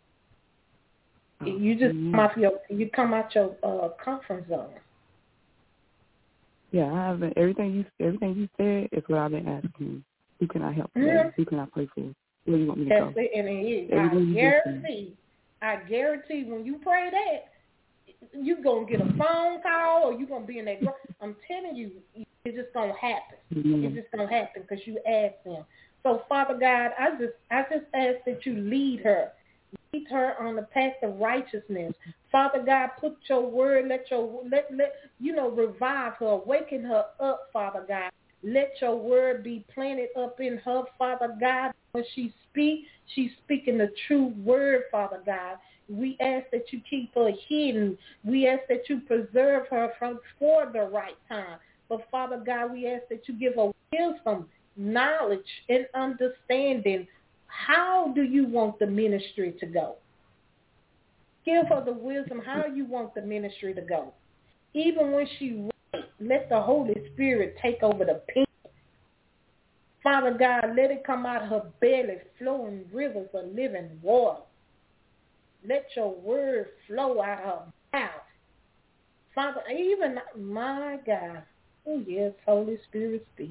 S3: You just come out your comfort zone.
S5: Yeah, I have been, everything you said is what I've been asking. Who can I help today? Who can I pray for? Where do you want me to go?
S3: It, and it is. I guarantee when you pray that, you're going to get a phone call or you're going to be in that group. I'm telling you, it's just going to happen. Mm-hmm. It's just going to happen because you asked him. So, Father God, I just ask that you lead her. Lead her on the path of righteousness. Father God, put your word, let revive her, awaken her up, Father God. Let your word be planted up in her, Father God. When she speaks, she's speaking the true word, Father God. We ask that you keep her hidden. We ask that you preserve her for the right time. But, Father God, we ask that you give her wisdom, knowledge, and understanding. How do you want the ministry to go? Give her the wisdom how you want the ministry to go. Even when she writes, let the Holy Spirit take over the pen. Father God, let it come out of her belly, flowing rivers of living water. Let your word flow out of her mouth. Father, even, my God, oh yes, Holy Spirit speak.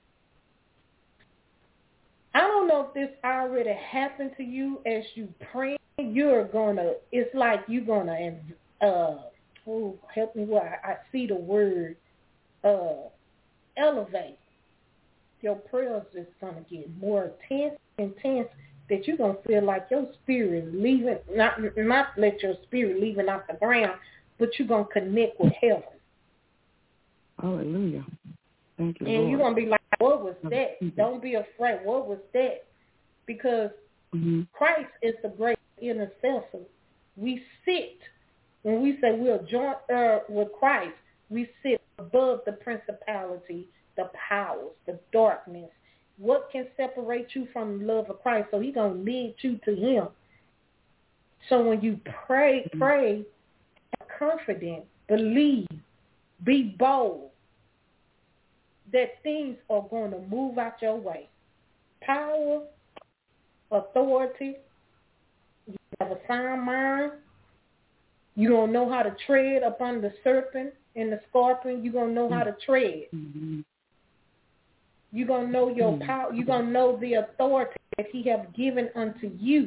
S3: I don't know if this already happened to you as you pray. It's like you're going to, help me, I see the word, elevate. Your prayers is going to get more intense, that you're going to feel like your spirit leaving, not let your spirit leaving off the ground, but you're going to connect with heaven.
S5: Hallelujah. Thank you,
S3: and
S5: Lord.
S3: You're going to be like, what was that? Don't be afraid. What was that? Because Christ is the great intercessor. We sit, when we say we're joint with Christ, we sit above the principality, the powers, the darkness. What can separate you from the love of Christ? So he's going to lead you to him. So when you pray, have confidence, believe, be bold, that things are going to move out your way. Power, authority, you have a sound mind. You're going to know how to tread upon the serpent and the scorpion. You're going to know how to tread. Mm-hmm. You're going to know your power. You're going to know the authority that he has given unto you.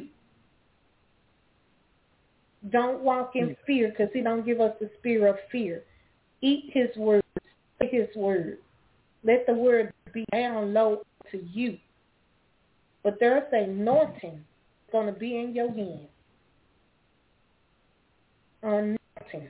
S3: Don't walk in fear, because he don't give us the spirit of fear. Eat his word. Say his word. Let the word be down low to you. But there's an anointing going to be in your hand. Anointing.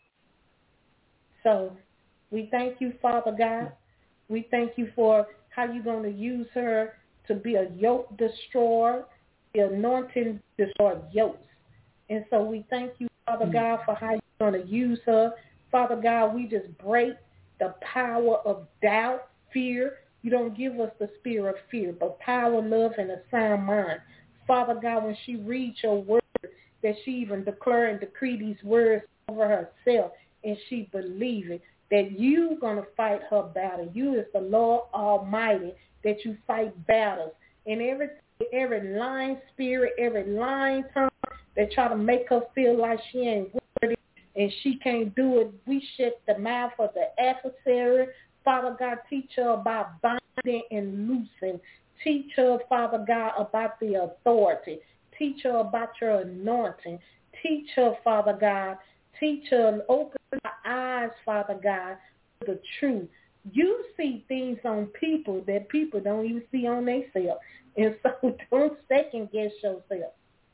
S3: So we thank you, Father God. We thank you for how you're going to use her to be a yoke destroyer, the anointing destroy yokes. And so we thank you, Father God, for how you're going to use her. Father God, we just break the power of doubt, fear. You don't give us the spirit of fear, but power, love, and a sound mind. Father God, when she reads your word, that she even declare and decree these words over herself, and she believes it, that you're going to fight her battle. You is the Lord Almighty, that you fight battles. And every lying spirit, every lying tongue that try to make her feel like she ain't worthy and she can't do it, we shut the mouth of the adversary. Father God, teach her about binding and loosing. Teach her, Father God, about the authority. Teach her about your anointing. Teach her, Father God. Teach her and open her eyes, Father God, to the truth. You see things on people that people don't even see on themselves. And so don't second guess yourself.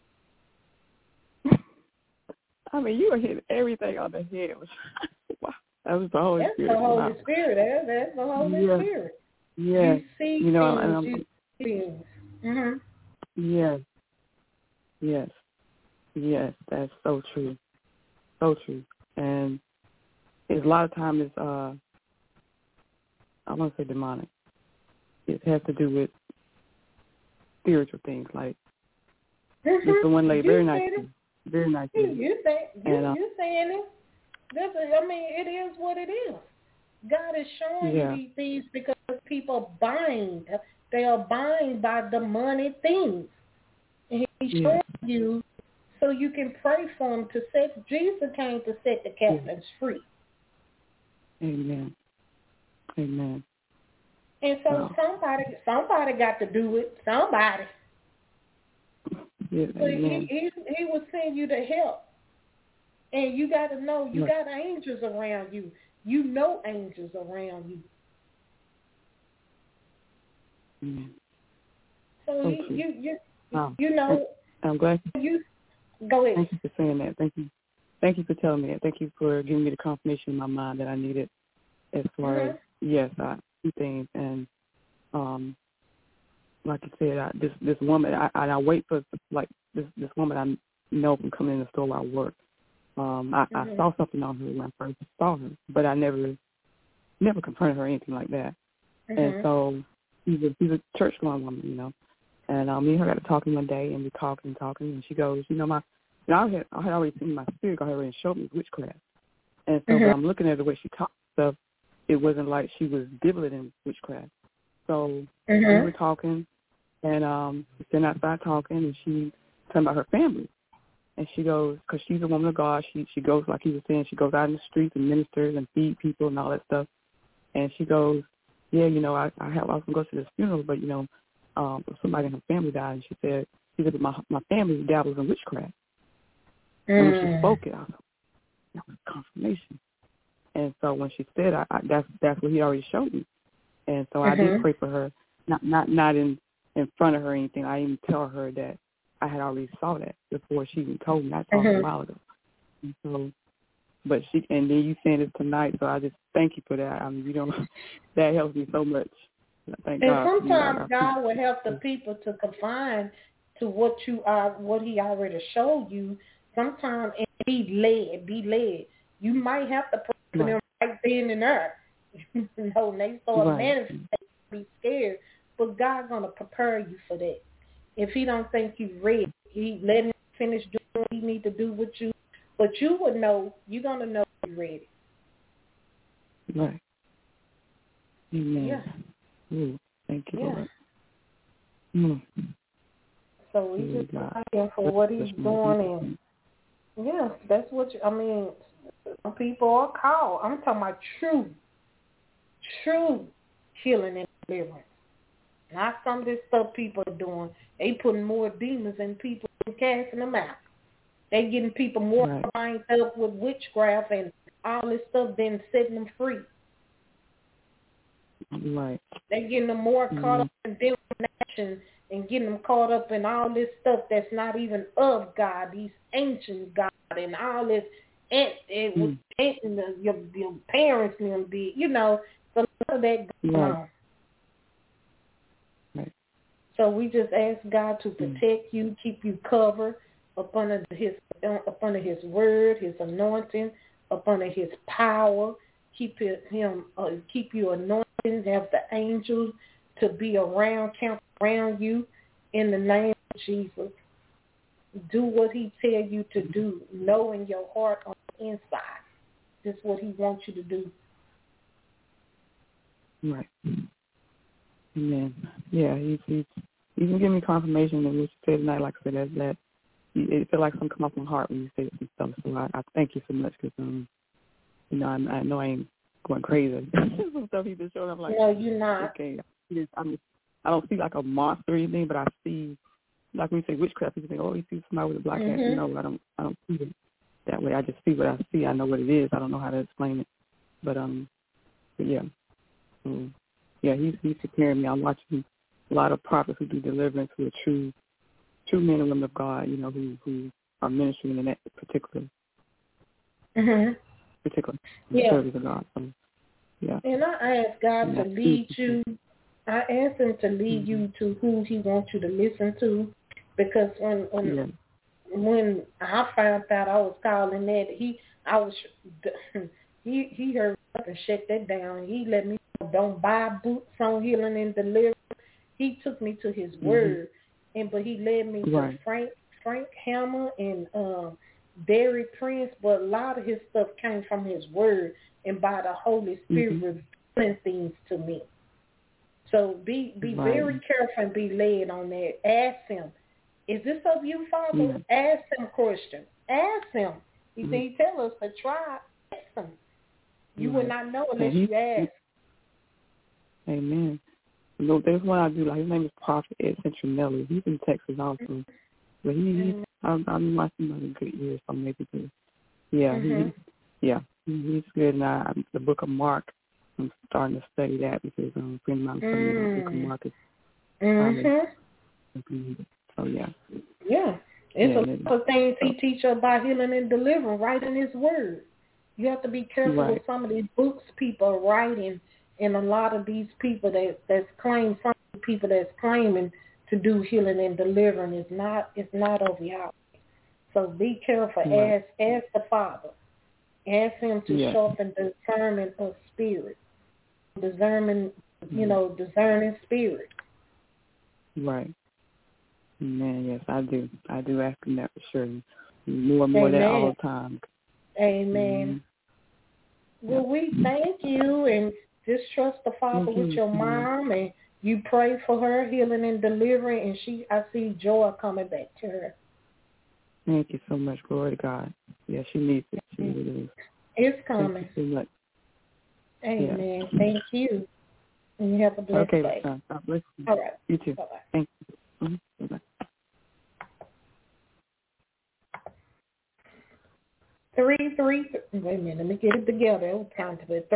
S5: I mean, you are hitting everything on the head. Wow. That was the Holy Spirit.
S3: That's the Holy Spirit. That's the Holy Spirit.
S5: Yeah.
S3: You see things. Mhm.
S5: Yes. Yes. Yes. That's so true. So true. And it's a lot of times it's I want to say demonic. It has to do with spiritual things, like just the one lady, very nice, very nice.
S3: You saying it? I mean, it is what it is. God is showing you these things because people bind. They are bind by demonic things. And He's showing you so you can pray for them to set. Jesus came to set the captives free.
S5: Amen. Amen.
S3: And so somebody got to do it. Somebody.
S5: Yes,
S3: so he will send you the help. And you got to know you got angels around you. You know angels around you.
S5: Amen.
S3: So you know.
S5: I'm glad
S3: you go ahead.
S5: Thank you for saying that. Thank you for telling me that. Thank you for giving me the confirmation in my mind that I needed as far as I see things. And like you said, this woman, I wait for like this woman I know from coming in the store where I work. I saw something on her when I first saw her, but I never confronted her or anything like that. And so she's a church going woman, you know. And me and her got to talking one day, and we talking, and she goes, I had already seen my spirit go ahead and showed me witchcraft. And so when I'm looking at the way she talked stuff, it wasn't like she was dibbling in witchcraft. So we were talking, and then I started talking, and she talking about her family. And she goes, because she's a woman of God, she goes, like he was saying, she goes out in the streets and ministers and feed people and all that stuff. And she goes, I was going to go to this funeral, but, somebody in her family died. And she said, my family dabbles in witchcraft. And when she spoke it, I was like, that was confirmation. And so when she said, that's what he already showed me. And so I did pray for her, not in front of her or anything. I didn't tell her that I had already saw that before she even told me. I saw it a while ago. And so, and then you saying it tonight, so I just thank you for that. I mean, that helps me so much. Thank God.
S3: And sometimes God will help the people to confine to what he already showed you. Sometimes be led. You might have to pray for them right then and there. And they start manifesting, be scared. But God's gonna prepare you for that. If He don't think you're ready, He let Him finish doing what He need to do with you. But you would know. You're gonna know you're ready.
S5: Right. Amen.
S3: Yeah.
S5: Ooh, thank you, Lord.
S3: So we just thank Him for what He's doing, and that's what some people are called. I'm talking about true healing and deliverance. Not some of this stuff people are doing. They putting more demons in people and casting them out. They getting people more lined up with witchcraft and all this stuff than setting them free.
S5: Right.
S3: They're getting them more caught up in divination and getting them caught up in all this stuff that's not even of God, these ancient gods and all this, your parents and them did, so none of that going on.
S5: Right.
S3: So we just ask God to protect you, keep you covered up under His word, His anointing, up under His power. Keep you anointed. Have the angels to be camp around you in the name of Jesus. Do what He tell you to do. Know in your heart on the inside. This is what He wants you to do.
S5: Right. Amen. Yeah, he's been giving me confirmation that what you said tonight, like I said, that it felt like something come off my heart when you said some stuff. So I thank you so much because, I know I ain't going crazy. Some stuff he's been showing. I'm like,
S3: no, you're not.
S5: Okay, I don't see like a monster or anything, but I see, like when you say witchcraft, people think, oh, you see somebody with a black hat. No, I don't see it that way. I just see what I see. I know what it is. I don't know how to explain it, but yeah. Yeah, he's preparing me. I'm watching a lot of prophets who do deliverance, who are true men and women of God, who are ministering in that particular service of God. So, yeah.
S3: And I ask God to lead you I asked him to lead you to who he wants you to listen to, because when I found out I was calling that, he heard up and shut that down. He let me know, don't buy books on healing and deliverance. He took me to his word, but he led me to Frank Hammer and Derry Prince, but a lot of his stuff came from his word and by the Holy Spirit revealing things to me. So be very careful and be led on that. Ask him, is this of you, Father? Ask him a question. Ask him. He said, he tell us to try. Ask him. You will not know unless you ask.
S5: Amen. No, there's one I do. Like, his name is Prophet Ed Centronelli. He's in Texas also. But I've been watching him in good years, so maybe too. He's good. And the Book of Mark, I'm starting to study that because I'm friend of mine studying the Book of Mark. So it's a lot of things he teaches about healing and delivering right in his word. You have to be careful with some of these books people are writing, and a lot of these people that's claiming, some people that's claiming to do healing and delivering it's not of y'all. So be careful. Ask the Father. Ask him to sharpen discernment of spirit. Discerning spirit. Right. Man, yes, I do. I do ask him that for sure. More and more that all the time.
S3: Amen. Well, we thank you, and just trust the Father with your mom, and you pray for her healing and delivering, and I see joy coming back to her.
S5: Thank you so much. Glory to God. Yeah, she needs it. She really is.
S3: It's coming.
S5: Thank you so much.
S3: Amen. Yeah. Thank you. And you have a blessed day.
S5: Okay, God bless you.
S3: All right.
S5: You too.
S3: Bye-bye.
S5: Thank you. Bye-bye.
S3: 33. Wait a minute. Let me get it together. It was time to put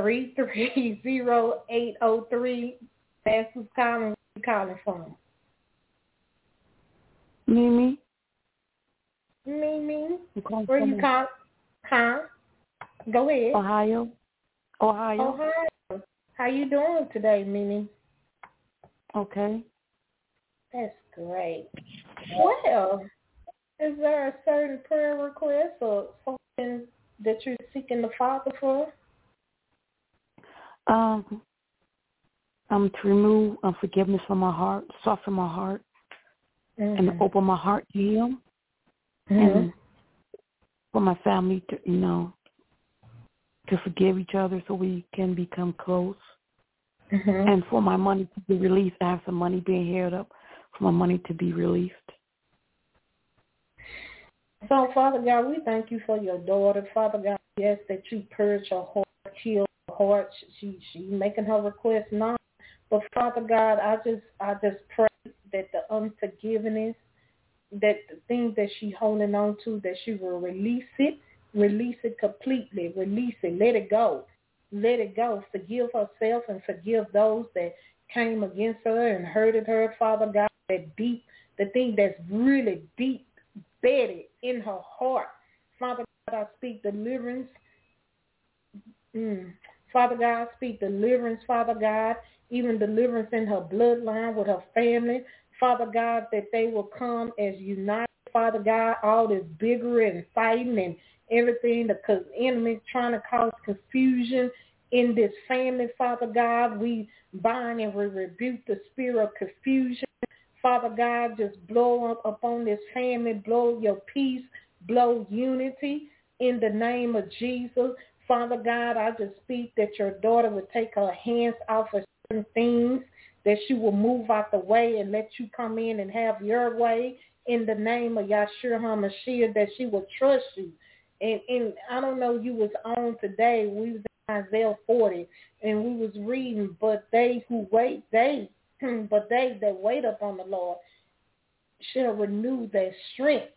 S3: 330-803. That's who's calling. Where you calling from?
S5: Mimi.
S3: Where you calling? Huh? Go ahead.
S5: Ohio.
S3: How you doing today, Mimi?
S5: Okay.
S3: That's great. Well, is there a certain prayer request or something that you're seeking the Father for?
S5: To remove unforgiveness from my heart, soften my heart, and open my heart to Him, and for my family to, to forgive each other so we can become close, and for my money to be released. I have some money being held up for my money to be released.
S3: So, Father God, we thank you for your daughter. Father God, we ask that you purge her heart, heal her heart. She's making her request known. But, Father God, I just pray that the unforgiveness, that the things that she's holding on to, that she will release it completely, release it, let it go. Forgive herself and forgive those that came against her and hurted her, Father God, the thing that's really deep bedded in her heart. Father God, I speak deliverance. Father God, I speak deliverance, Father God, even deliverance in her bloodline with her family. Father God, that they will come as united, Father God, all this bigger and fighting and everything, the enemy trying to cause confusion in this family, Father God. We bind and we rebuke the spirit of confusion. Father God, just blow up upon this family, blow your peace, blow unity in the name of Jesus. Father God, I just speak that your daughter would take her hands off of certain things, that she will move out the way and let you come in and have your way in the name of Yahshua HaMashiach, that she will trust you. And I don't know, you was on today, we was in Isaiah 40, and we was reading, but they that wait upon the Lord shall renew their strength.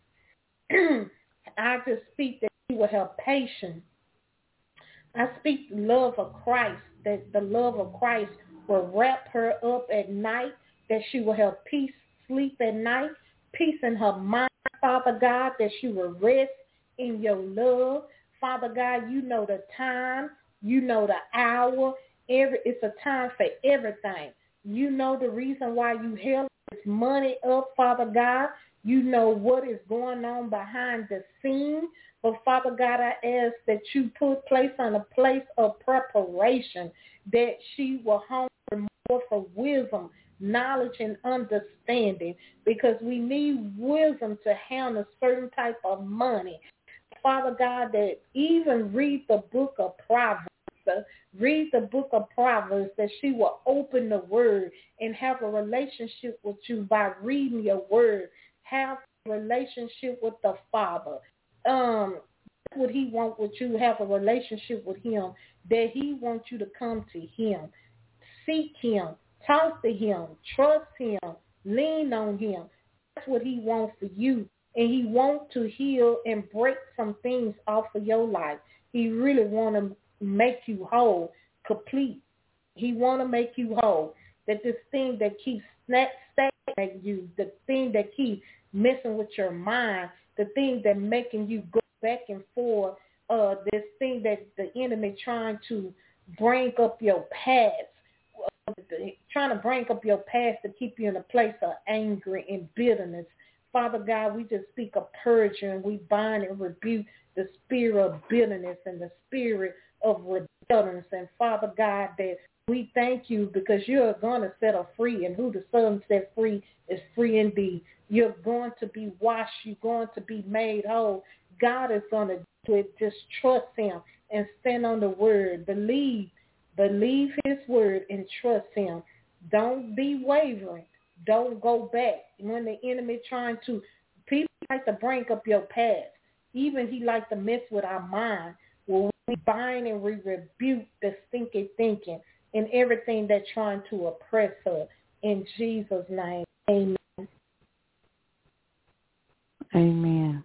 S3: I just speak that you will have patience. I speak the love of Christ, that the love of Christ will wrap her up at night, that she will have peace, sleep at night, peace in her mind, Father God, that she will rest in your love. Father God, you know the time, you know the hour. It's a time for everything. You know the reason why you held this money up, Father God. You know what is going on behind the scene. But, Father God, I ask that you place on a place of preparation, that she will hunger more for wisdom, knowledge, and understanding, because we need wisdom to handle certain type of money. Father God, that even read the book of Proverbs, that she will open the word and have a relationship with you by reading your word, have a relationship with the Father. That's what he wants with you, have a relationship with him, that he wants you to come to him, seek him, talk to him, trust him, lean on him. That's what he wants for you. And he wants to heal and break some things off of your life. He really want to make you whole, complete. He want to make you whole. That this thing that keeps stagnating you, the thing that keeps messing with your mind, the thing that making you go back and forth, this thing that the enemy trying to bring up your past, trying to bring up your past to keep you in a place of anger and bitterness. Father God, we just speak of purging, and we bind and rebuke the spirit of bitterness and the spirit of rebellion. And Father God, that we thank you because you're going to set her free, and who the Son set free is free indeed. You're going to be washed. You're going to be made whole. God is going to do it. Just trust him and stand on the word. Believe his word and trust him. Don't be wavering. Don't go back. When the enemy trying to, people like to bring up your past. Even he like to mess with our mind. Well, we bind and we rebuke the stinking thinking and everything that's trying to oppress her. In Jesus' name, amen.
S5: Amen.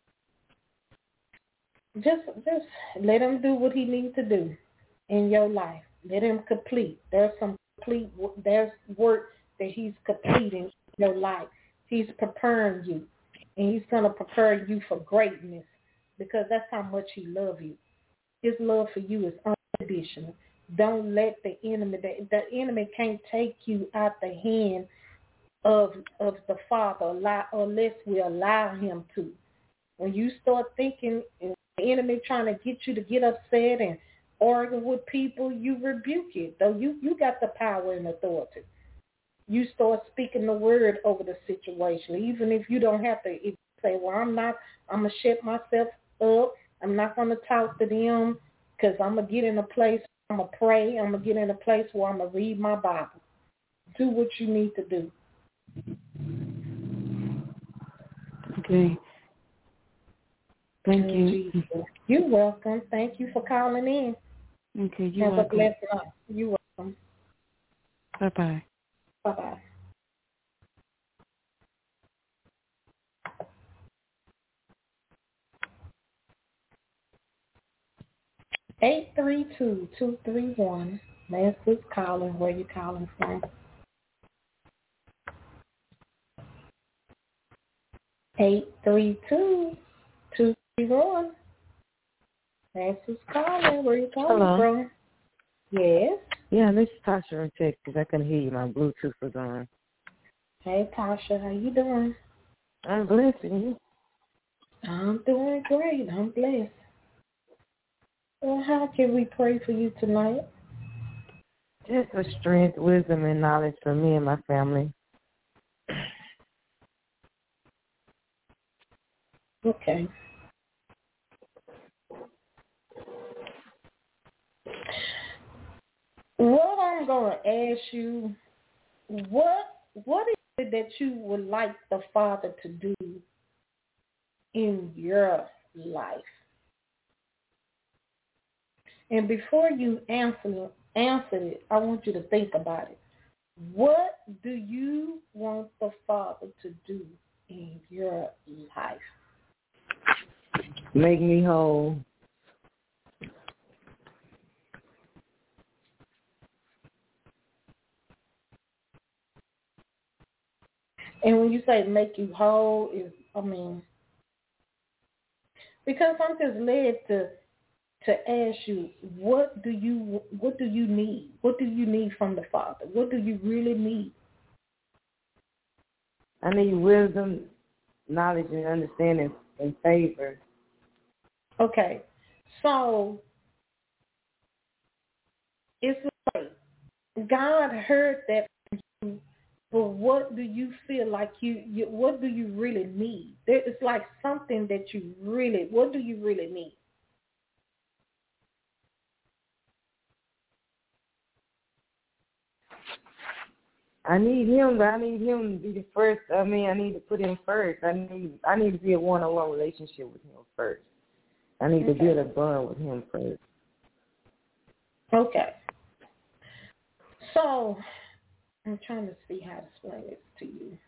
S3: Just let him do what he needs to do in your life. Let him complete. There's work that he's completing in your life. He's preparing you, and he's going to prepare you for greatness, because that's how much he loves you. His love for you is unconditional. Don't let the enemy can't take you out the hand of the Father unless we allow him to. When you start thinking the enemy trying to get you to get upset and argue with people, you rebuke it. Though you got the power and authority. You start speaking the word over the situation, even if you don't have to say, well, I'm going to shut myself up. I'm not going to talk to them because I'm going to get in a place, I'm going to pray. I'm going to get in a place where I'm going to read my Bible. Do what you need to do.
S5: Okay. Thank you.
S3: You're welcome. Thank you for calling in.
S5: Okay, you're welcome.
S3: Have a blessed night. You're welcome.
S5: Bye-bye.
S3: Bye-bye. Eight 832-231. Master's calling. Where you calling from? 832-231. Master's calling. Where you calling from? Yes.
S6: Yeah, this is Tasha in Texas. I couldn't hear you. My Bluetooth was on.
S3: Hey, Tasha. How you doing?
S6: I'm blessed. And you?
S3: I'm doing great. I'm blessed. Well, how can we pray for you tonight?
S6: Just for strength, wisdom, and knowledge for me and my family.
S3: Okay. What I'm going to ask you, what is it that you would like the Father to do in your life? And before you answer it, I want you to think about it. What do you want the Father to do in your life?
S6: Make me whole.
S3: And when you say make you whole, because I'm just led to to ask you, what do you need? What do you need from the Father? What do you really need?
S6: I need wisdom, knowledge, and understanding, and favor.
S3: Okay, so it's like God heard that from you, but what do you feel like you what do you really need? It's like something that you really, what do you really need?
S6: I need him, but I need him to be the first. I need to put him first. I need to be a one-on-one relationship with him first. I need to build a bond with him first.
S3: Okay. So, I'm trying to see how to explain this to you.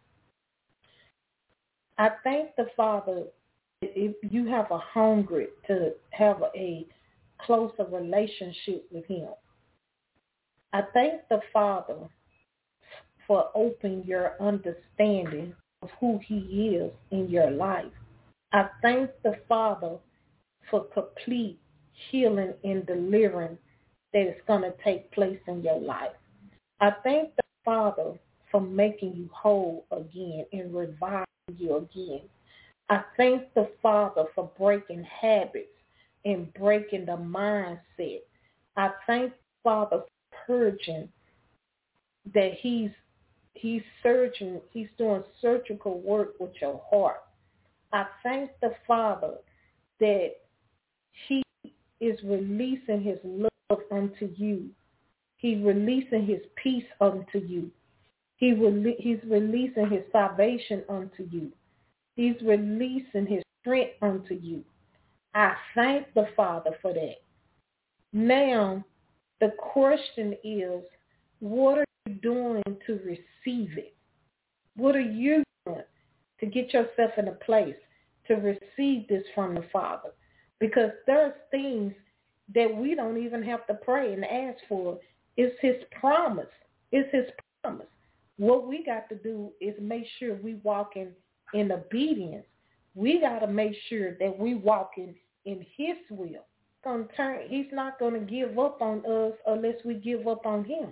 S3: I thank the Father, if you have a hunger to have a closer relationship with him. I thank the Father for opening your understanding of who he is in your life. I thank the Father for complete healing and delivering that is going to take place in your life. I thank the Father for making you whole again and reviving you again. I thank the Father for breaking habits and breaking the mindset. I thank the Father for purging, that he's searching, he's doing surgical work with your heart. I thank the Father that he is releasing his love unto you. He's releasing his peace unto you. He's releasing his salvation unto you. He's releasing his strength unto you. I thank the Father for that. Now, the question is, what are you doing to receive it? What are you doing to get yourself in a place to receive this from the Father? Because there's things that we don't even have to pray and ask for. It's his promise. It's his promise. What we got to do is make sure we walk in obedience. We got to make sure that we walk in his will. He's not going to give up on us unless we give up on him.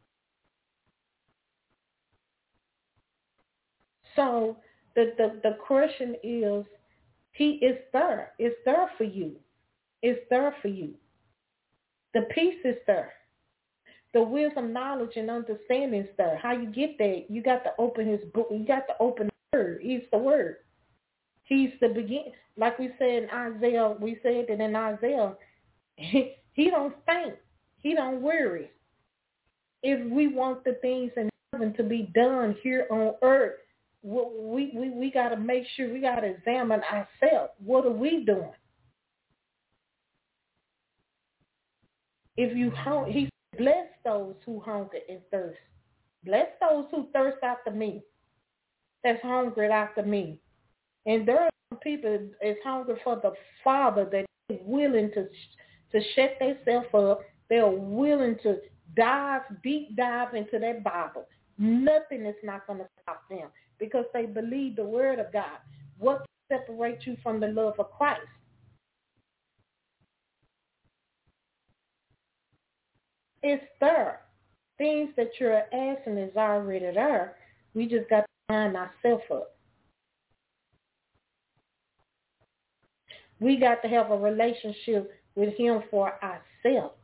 S3: So the question is, he is there. It's there for you. It's there for you. The peace is there. The wisdom, knowledge, and understanding is there. How you get there, you got to open his book. You got to open the word. He's the word. He's the beginning. Like we said in Isaiah, we said that in Isaiah, he don't faint. He don't worry. If we want the things in heaven to be done here on earth, we got to make sure, we got to examine ourselves. What are we doing? If you he bless those who hunger and thirst. Bless those who thirst after me. That's hungry after me. And there are some people that's hungry for the Father, that is willing to shut themselves up. They're willing to deep dive into that Bible. Nothing is not going to stop them because they believe the word of God. What separates you from the love of Christ? It's there. Things that you're asking is already there. We just got to line ourselves up. We got to have a relationship with him for ourselves.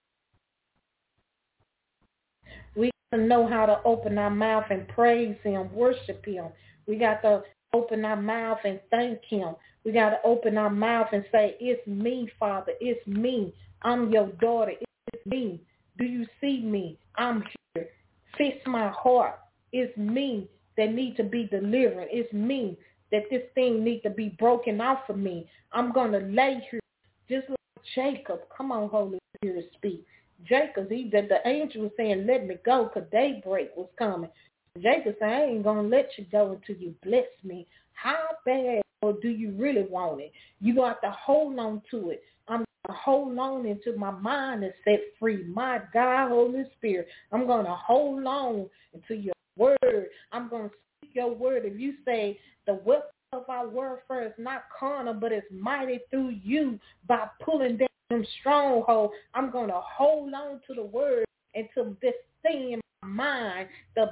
S3: We got to know how to open our mouth and praise him, worship him. We got to open our mouth and thank him. We got to open our mouth and say, it's me, Father. It's me. I'm your daughter. It's me. Do you see me? I'm here. Fix my heart. It's me that need to be delivered. It's me that this thing need to be broken off of me. I'm going to lay here just like Jacob. Come on, Holy Spirit, speak. Jacob, the angel was saying, let me go because daybreak was coming. Jacob said, I ain't going to let you go until you bless me. How bad or do you really want it? You got to hold on to it. I'm going to hold on until my mind is set free. My God, Holy Spirit, I'm going to hold on until your word. I'm going to speak your word. If you say the weapon of our warfare is not carnal, but it's mighty through you by pulling down them strongholds. I'm going to hold on to the word until this thing in my mind, the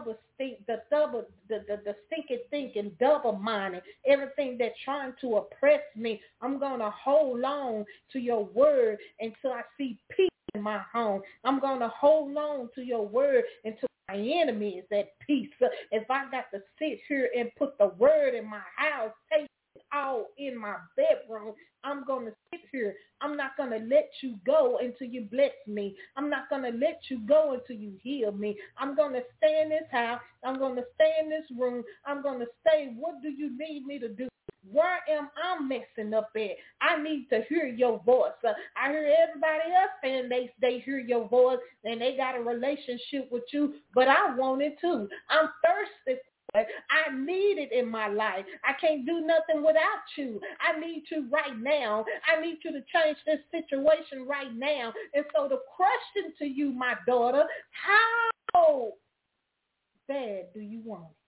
S3: stinking thinking, double-minded, everything that's trying to oppress me, I'm going to hold on to your word until I see peace in my home. I'm going to hold on to your word until my enemy is at peace. If I got to sit here and put the word in my house, take it all in my bedroom, I'm going to sit here. I'm not going to let you go until you bless me. I'm not going to let you go until you heal me. I'm going to stay in this house. I'm going to stay in this room. I'm going to stay. What do you need me to do? Where am I messing up at? I need to hear your voice. I hear everybody else saying they hear your voice and they got a relationship with you, but I want it too. I'm thirsty. I need it in my life. I can't do nothing without you. I need you right now. I need you to change this situation right now. And so the question to you, my daughter, how bad do you want it?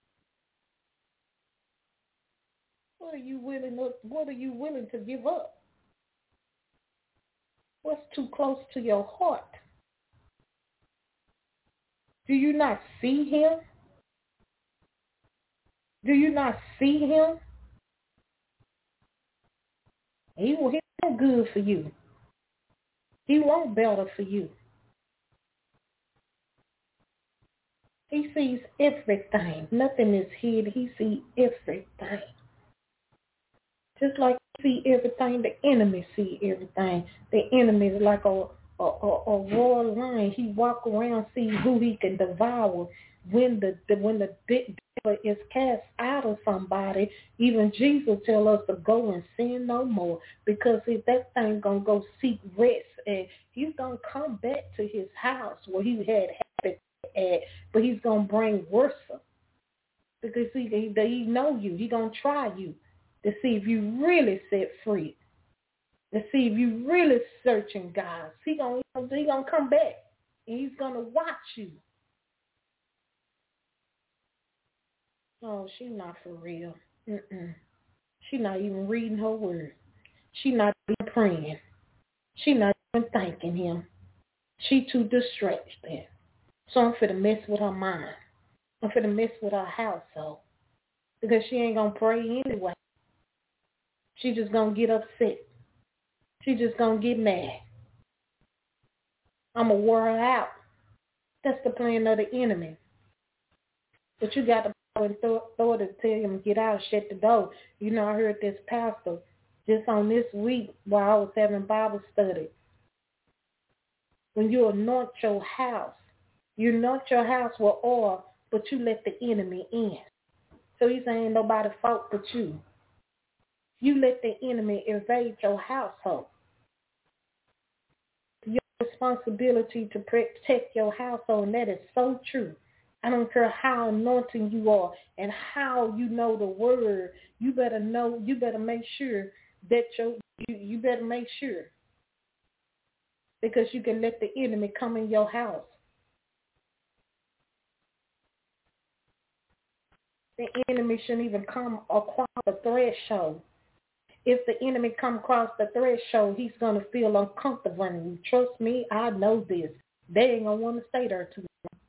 S3: What are you willing to give up? What's too close to your heart? Do you not see him? Do you not see him? He want good for you. He want better for you. He sees everything. Nothing is hid. He sees everything. Just like you see everything, the enemy see everything. The enemy is like a royal lion. He walk around, see who he can devour. When the devil is cast out of somebody, even Jesus tell us to go and sin no more, because if that thing gonna go seek rest, and he's gonna come back to his house where he had habit at, but he's gonna bring worse, because he know you. He gonna try you to see if you really set free, to see if you really searching God. He gonna come back and he's gonna watch you. Oh, she not for real. She not even reading her word. She not even praying. She not even thanking him. She too distracted. So I'm finna mess with her mind. I'm finna mess with her household, because she ain't gonna pray anyway. She just gonna get upset. She just gonna get mad. I'm gonna wear her out. That's the plan of the enemy. But you got to throw it and tell him, get out, shut the door. You know, I heard this pastor just on this week while I was having Bible study. When you anoint your house with oil, but you let the enemy in. So he's saying nobody fault but you. You let the enemy invade your household. Your responsibility to protect your household, and that is so true. I don't care how anointing you are and how you know the word. You better make sure that you better make sure, because you can let the enemy come in your house. The enemy shouldn't even come across the threshold. If the enemy come across the threshold, he's going to feel uncomfortable. And trust me, I know this. They ain't going to want to stay there too long.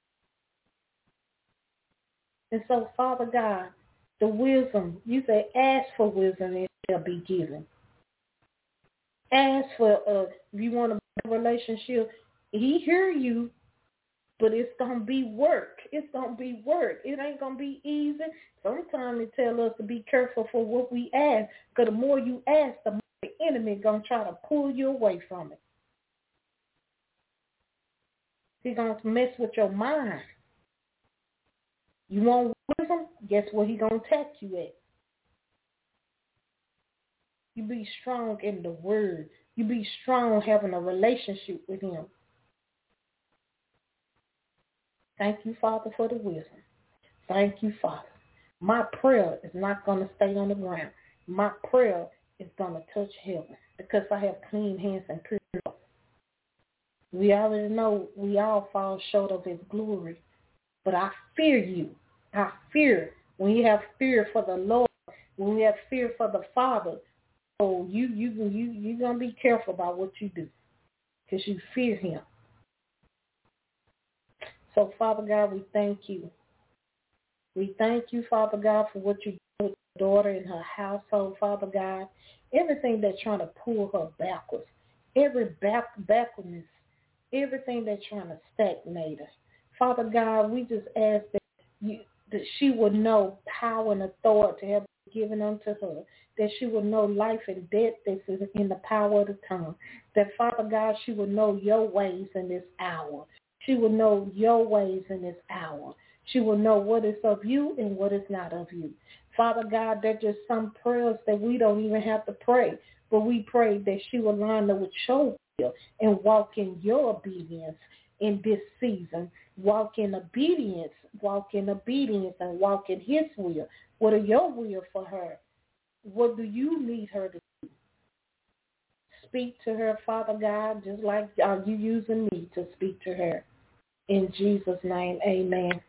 S3: And so, Father God, the wisdom, you say, ask for wisdom and it shall be given. Ask for, if you want a relationship, he hear you, but it's going to be work. It's going to be work. It ain't going to be easy. Sometimes they tell us to be careful for what we ask, because the more you ask, the more the enemy is going to try to pull you away from it. He's going to mess with your mind. You want wisdom? Guess where he's going to attack you at? You be strong in the word. You be strong having a relationship with him. Thank you, Father, for the wisdom. Thank you, Father. My prayer is not going to stay on the ground. My prayer is going to touch heaven, because I have clean hands and pure heart. We already know we all fall short of his glory, but I fear you. I fear. When you have fear for the Lord, when you have fear for the Father, you gonna be careful about what you do, because you fear him. So, Father God, we thank you. We thank you, Father God, for what you do with your daughter and her household, Father God. Everything that's trying to pull her backwards, every backwardness, everything that's trying to stagnate her. Father God, we just ask that she would know power and authority have been given unto her, that she would know life and death that's in the power of the tongue, that, Father God, she would know your ways in this hour. She will know your ways in this hour. She will know what is of you and what is not of you. Father God, there's just some prayers that we don't even have to pray, but we pray that she will line up with your will and walk in your obedience in this season. Walk in obedience, and walk in his will. What are your will for her? What do you need her to do? Speak to her, Father God, just like you using me to speak to her. In Jesus' name, amen.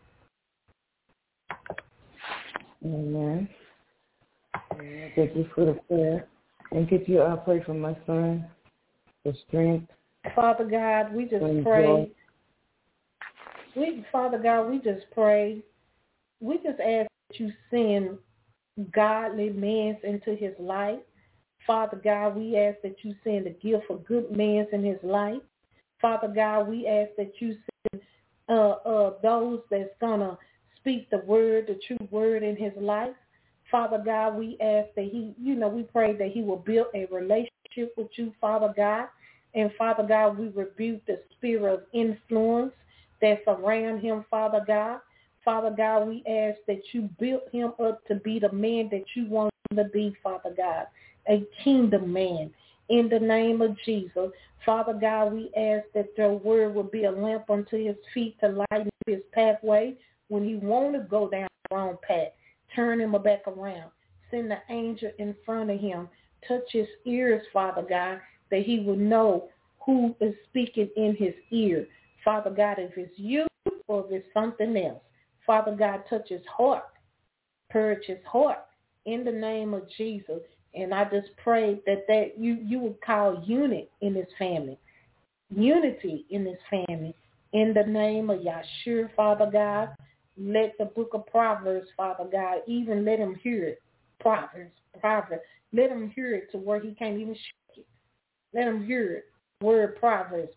S6: Amen. Thank you for the prayer. And could you pray for my son, for strength?
S3: Father God, we just pray. Father God, we just pray. We just ask that you send godly men into his life. Father God, we ask that you send a gift of good men in his life. Father God, we ask that you send those that's going to speak the word, the true word in his life. Father God, we ask that we pray that he will build a relationship with you, Father God. And Father God, we rebuke the spirit of influence that's around him, Father God. Father God, we ask that you build him up to be the man that you want him to be, Father God, a kingdom man. In the name of Jesus, Father God, we ask that your word will be a lamp unto his feet to lighten his pathway when he want to go down the wrong path. Turn him back around. Send the angel in front of him. Touch his ears, Father God, that he will know who is speaking in his ear. Father God, if it's you or if it's something else. Father God, touch his heart. Purge his heart in the name of Jesus. And I just pray that you would call unity in his family. Unity in his family. In the name of Yahshua, Father God. Let the book of Proverbs, Father God, even let him hear it. Proverbs. Let him hear it to where he can't even shake it. Let him hear it. Word Proverbs.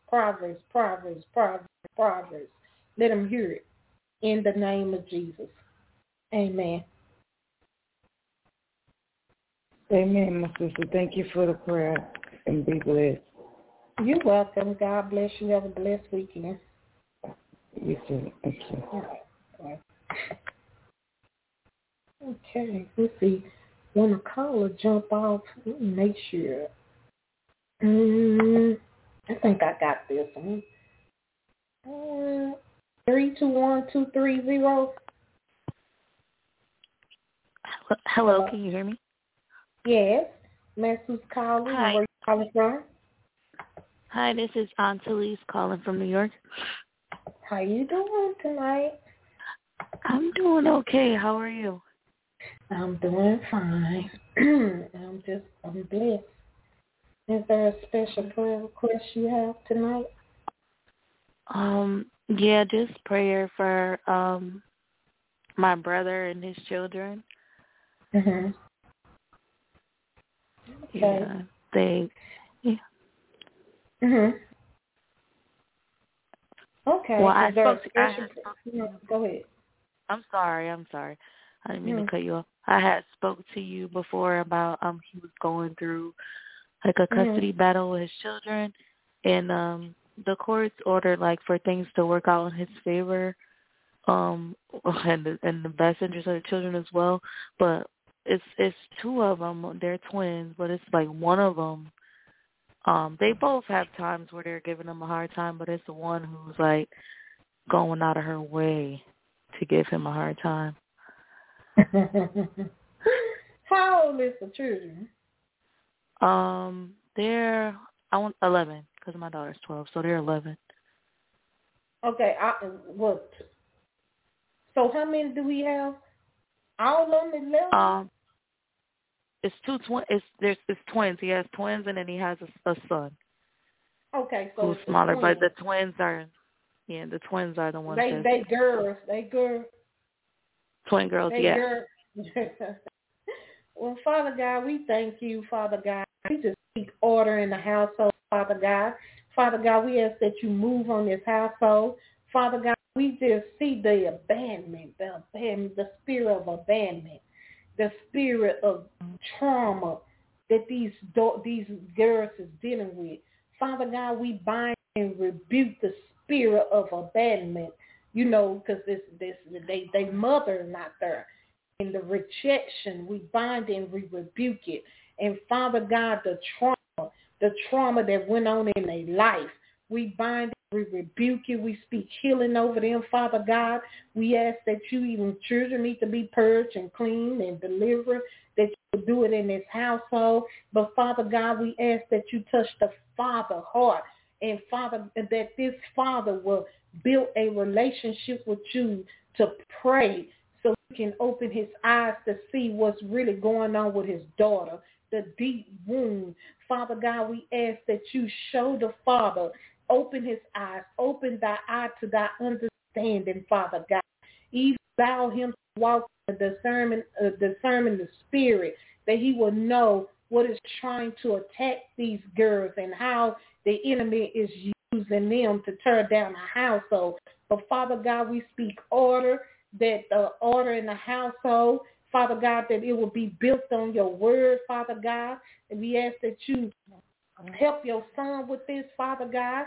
S3: Let him hear it. In the name of Jesus. Amen.
S6: Amen, my sister. Thank you for the prayer, and be blessed.
S3: You're welcome. God bless you. Have a blessed weekend.
S6: You too. Thank you.
S3: Yeah. Okay, let's see. When a caller jump off, let me make sure. I think I got this one. 321-230.
S7: Hello, can you hear me?
S3: Yes. Miss who's calling?
S7: Hi.
S3: Where you calling from?
S7: Hi, this is Aunt Elise calling from New York.
S3: How you doing tonight?
S7: I'm doing okay. How are you?
S3: I'm doing fine. I'm blessed. Is there a special prayer request you have tonight?
S7: Yeah, just prayer for my brother and his children.
S3: Mhm.
S7: Okay. Yeah.
S3: Mhm. Okay.
S7: Well, I
S3: go ahead.
S7: I'm sorry. I didn't mean to cut you off. I had spoke to you before about he was going through like a custody battle with his children, and the courts ordered like for things to work out in his favor, and the best interest of the children as well. But it's two of them. They're twins, but it's like one of them. They both have times where they're giving him a hard time, but it's the one who's like going out of her way to give him a hard time.
S3: How old is the children?
S7: They're 11 because my daughter's 12, so they're 11.
S3: Okay, what? So how many do we have? All of them is 11?
S7: it's two twins. It's twins. He has twins, and then he has a son.
S3: Okay, so
S7: who's smaller, but the twins are the ones.
S3: They girls.
S7: Twin girls,
S3: they
S7: yeah.
S3: Girls. Well, Father God, we thank you, Father God. We just speak order in the household, Father God. Father God, we ask that you move on this household. Father God, we just see the abandonment, the spirit of abandonment, the spirit of trauma that these girls is dealing with. Father God, we bind and rebuke the spirit of abandonment, because they mother not there. And the rejection, we bind and we rebuke it. And Father God, the trauma that went on in their life, we bind it, we rebuke it, we speak healing over them, Father God. We ask that even children need to be purged and cleaned and delivered, that you will do it in this household. But Father God, we ask that you touch the father heart, and Father, that this father will build a relationship with you to pray, so he can open his eyes to see what's really going on with his daughter, the deep wound. Father God, we ask that you show the father, open his eyes, open thy eye to thy understanding, Father God. Even allow him to walk in discernment the spirit, that he will know what is trying to attack these girls and how the enemy is using them to tear down a household. But Father God, we speak order, that the order in the household, Father God, that it will be built on your word, Father God. And we ask that you help your son with this, Father God.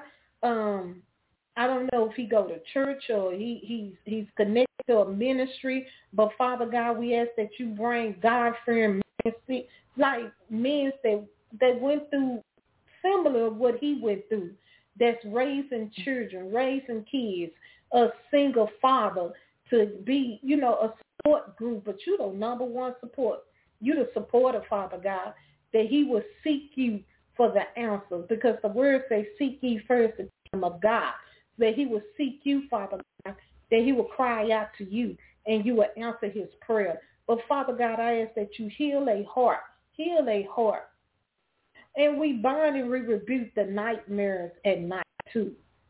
S3: I don't know if he go to church or he's connected to a ministry, but Father God, we ask that you bring God-fearing men, like men that went through similar what he went through, that's raising children, raising kids, a single father, to be, a support group, but you the number one support. You the supporter, Father God, that he will seek you for the answers, because the word says, seek ye first the kingdom of God, that he will seek you, Father God, that he will cry out to you, and you will answer his prayer. But Father God, I ask that you heal a heart. And we bind and we rebuke the nightmares at night too.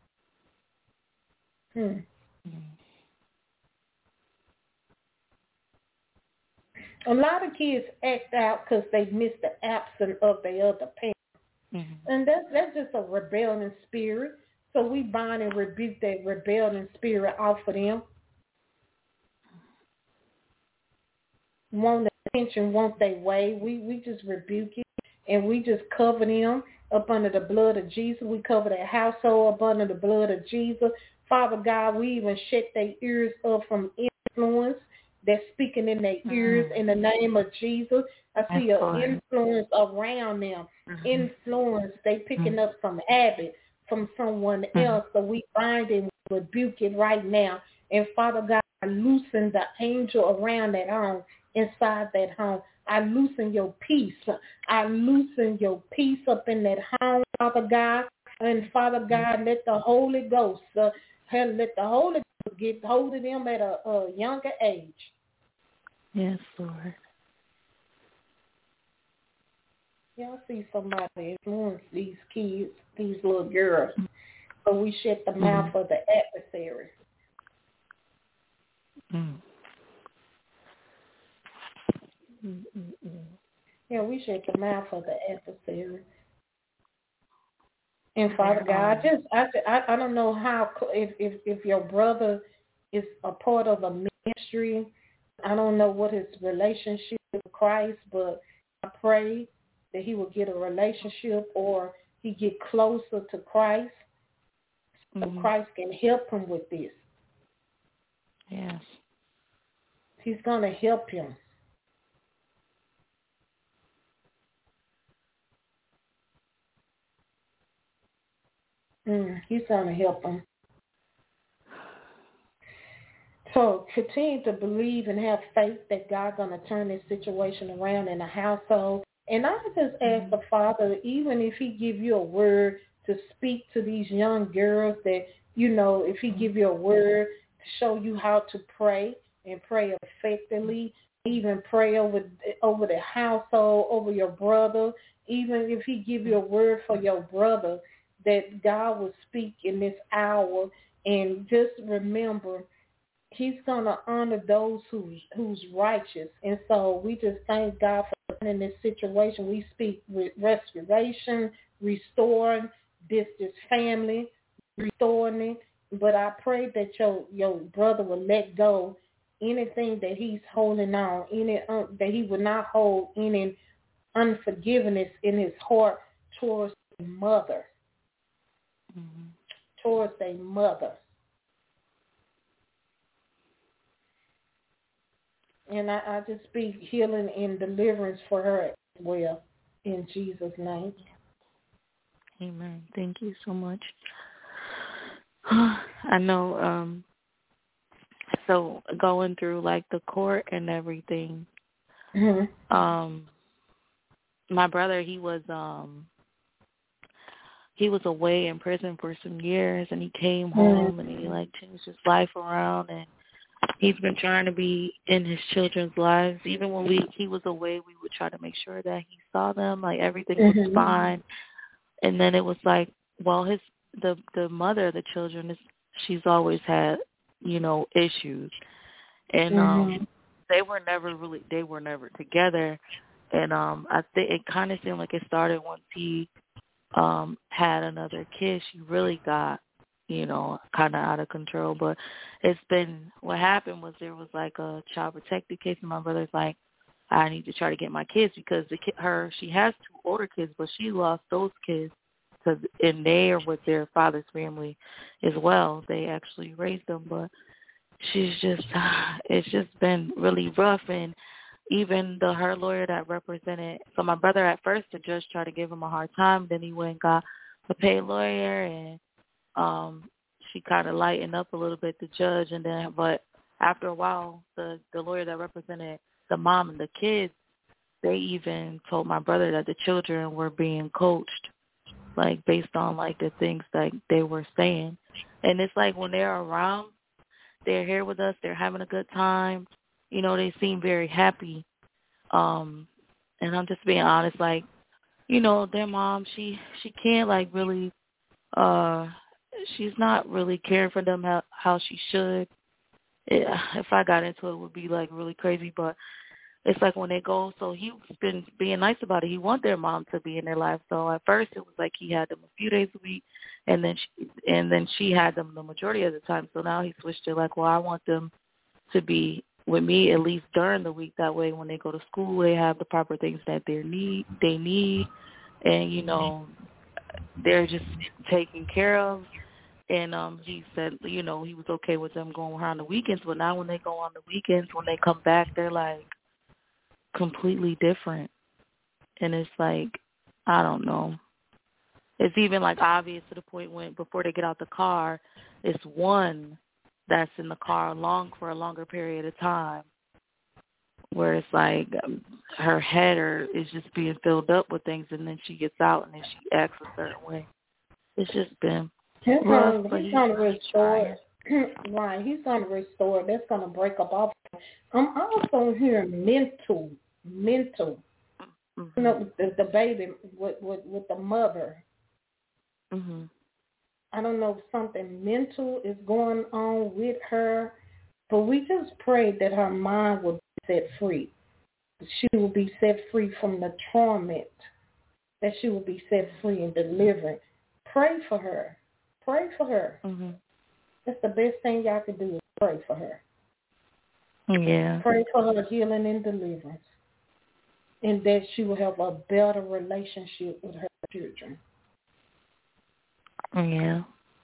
S3: A lot of kids act out because they miss the absence of their other parent. Mm-hmm. And that's just a rebellion spirit. So we bind and rebuke that rebellion spirit off of them. Want attention, want their way. We just rebuke it, and we just cover them up under the blood of Jesus. We cover their household up under the blood of Jesus. Father God, we even shut their ears up from influence that's speaking in their ears in the name of Jesus. I see an influence around them. Influence, they picking up some habit from someone else. So we bind and rebuke it right now. And Father God, I loosen the angel around that home, inside that home. I loosen your peace. I loosen your peace up in that home, Father God. And Father God, let the Holy Ghost, get hold of them at a younger age.
S7: Yes, Lord.
S3: Y'all see somebody influence these kids, these little girls. So we shut the mouth of the adversary. Yeah, we shut the mouth of the adversary. And Father God, I don't know how, if your brother is a part of a ministry. I don't know what his relationship with Christ, but I pray that he will get a relationship or he get closer to Christ, so Christ can help him with this.
S7: Yes.
S3: He's going to help him. He's going to help him. So continue to believe and have faith that God's going to turn this situation around in the household. And I just ask the Father, even if he give you a word to speak to these young girls, that, if he give you a word to show you how to pray and pray effectively, even pray over the household, over your brother. Even if he give you a word for your brother, that God will speak in this hour. And just remember, he's going to honor those who's righteous. And so we just thank God for in this situation. We speak restoration, restoring this family, restoring it. But I pray that your brother will let go anything that he's holding on, that he will not hold any unforgiveness in his heart towards a mother. Mm-hmm. Towards a mother. And I just speak healing and deliverance for her as well, in Jesus' name.
S7: Amen. Thank you so much. I know, so going through, like, the court and everything, mm-hmm. My brother, he was away in prison for some years, and he came home, and he, like, changed his life around, and he's been trying to be in his children's lives. Even when he was away, we would try to make sure that he saw them, like everything was mm-hmm. fine. And then it was like, well, the mother of the children, she's always had, issues. And mm-hmm. they were never together. And I think it kind of seemed like it started once he had another kid. She really got, kind of out of control. But what happened was there was like a child protective case, and my brother's like, I need to try to get my kids because she has 2 older kids, but she lost those kids and they are with their father's family as well. They actually raised them, but it's just been really rough. And even her lawyer that represented, so my brother at first, the judge tried to give him a hard time. Then he went and got a paid lawyer, and she kind of lightened up a little bit, the judge. And then, but after a while, the lawyer that represented the mom and the kids, they even told my brother that the children were being coached, like based on like the things that they were saying. And it's like when they're around, they're here with us, they're having a good time. They seem very happy. And I'm just being honest, like, their mom, she can't like really, she's not really caring for them how she should. If I got into it, it would be like really crazy, but it's like when they go, so he's been being nice about it. He wants their mom to be in their life. So at first it was like he had them a few days a week, and then she had them the majority of the time. So now he switched to like, well, I want them to be with me at least during the week. That way when they go to school, they have the proper things that they need, and, they're just taken care of. And he said, he was okay with them going around the weekends. But now when they go on the weekends, when they come back, they're like completely different. And it's like, I don't know. It's even like obvious to the point when before they get out the car, it's one that's in the car for a longer period of time, where it's like her head is just being filled up with things, and then she gets out and then she acts a certain way. It's just been rough, but he's going to restore.
S3: Right, he's going to restore. That's going to break up off. I'm also hearing mental. Mm-hmm. The baby with the mother.
S7: Mm-hmm.
S3: I don't know if something mental is going on with her, but we just pray that her mind will be set free. She will be set free from the torment, that she will be set free and delivered. Pray for her. Pray for her.
S7: Mm-hmm.
S3: That's the best thing y'all can do is pray for her.
S7: Yeah.
S3: Pray for her healing and deliverance, and that she will have a better relationship with her children.
S7: Yeah.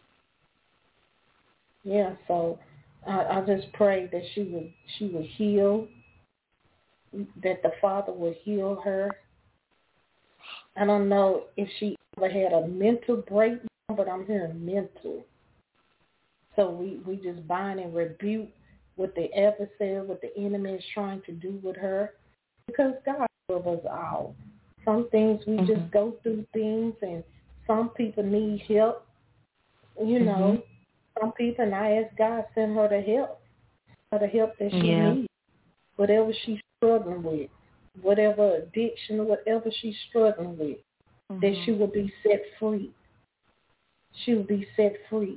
S3: Yeah, so I just pray that she will heal, that the Father will heal her. I don't know if she ever had a mental breakdown, but I'm hearing mental. So we just bind and rebuke what the adversary, what the enemy is trying to do with her, because God loves us all. Some things we mm-hmm. just go through things, and some people need help.
S7: Mm-hmm.
S3: Some people, and I ask God, send her the help that she needs. Whatever she's struggling with, whatever addiction or whatever she's struggling with, that she will be set free. She will be set free.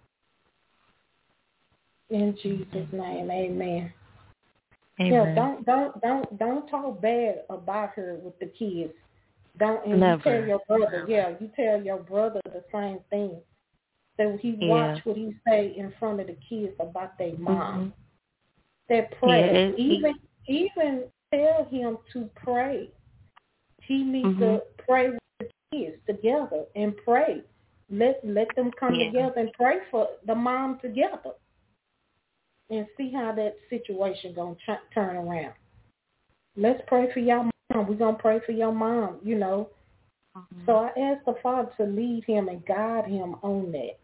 S3: In Jesus' name, amen.
S7: Amen.
S3: Yeah, don't talk bad about her with the kids. And
S7: Never.
S3: You tell your brother, you tell your brother the same thing. So he watch what he say in front of the kids about their mom. That pray. Even tell him to pray. He needs to pray with the kids together and pray. Let them come together and pray for the mom together. And see how that situation going to turn around. Let's pray for your mom. We're going to pray for your mom, you know. So I asked the Father to lead him and guide him on that.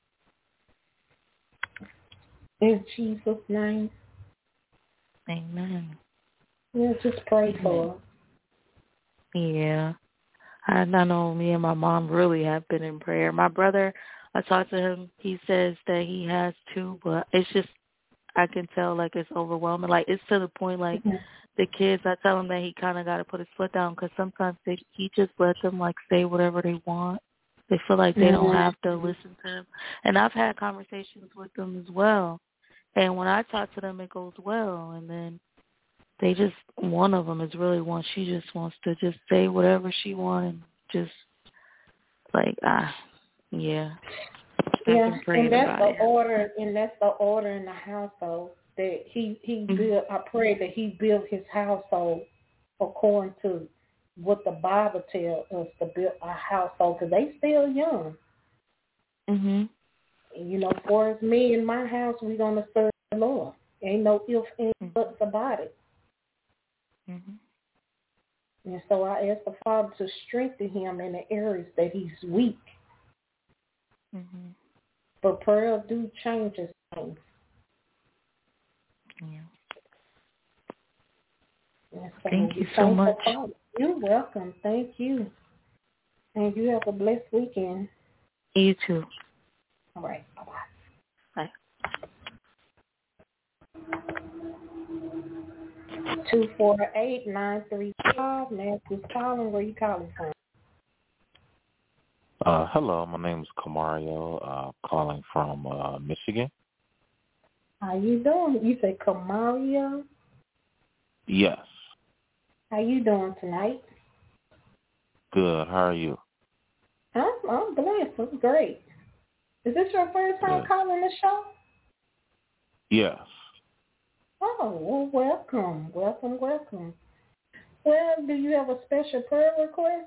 S3: In Jesus' name.
S7: Amen.
S3: Yeah, just pray for her.
S7: Yeah. I know me and my mom really have been in prayer. My brother, I talked to him. He says that he has too, but it's just, I can tell, like, it's overwhelming. Like, it's to the point, like, the kids, I tell him that he kind of got to put his foot down because sometimes he just lets them, like, say whatever they want. They feel like they don't have to listen to him. And I've had conversations with them as well. And when I talk to them, it goes well. And then they just, one of them is really one. She just wants to just say whatever she wants and just, like, yeah.
S3: Yeah, and that's the order, and that's the order in the household that he built. I pray that he built his household according to what the Bible tells us to build our household, because they still young. You know, for as me and my house, we're gonna serve the Lord. Ain't no ifs and buts about it. And so I asked the Father to strengthen him in the areas that he's weak. But prayer do changes things. So
S7: thank you so much.
S3: You're welcome. Thank you. And you have a blessed weekend.
S7: You too.
S3: All right. Bye-bye.
S7: Bye.
S3: 248-935. Nancy's calling. Where you calling from?
S8: Hello, my name is Kamario, calling from Michigan.
S3: How you doing? You say Kamario?
S8: Yes.
S3: How you doing tonight?
S8: Good. How are you?
S3: I'm blessed. I'm great. Is this your first time calling the show?
S8: Yes.
S3: Oh, well, welcome. Well, do you have a special prayer request?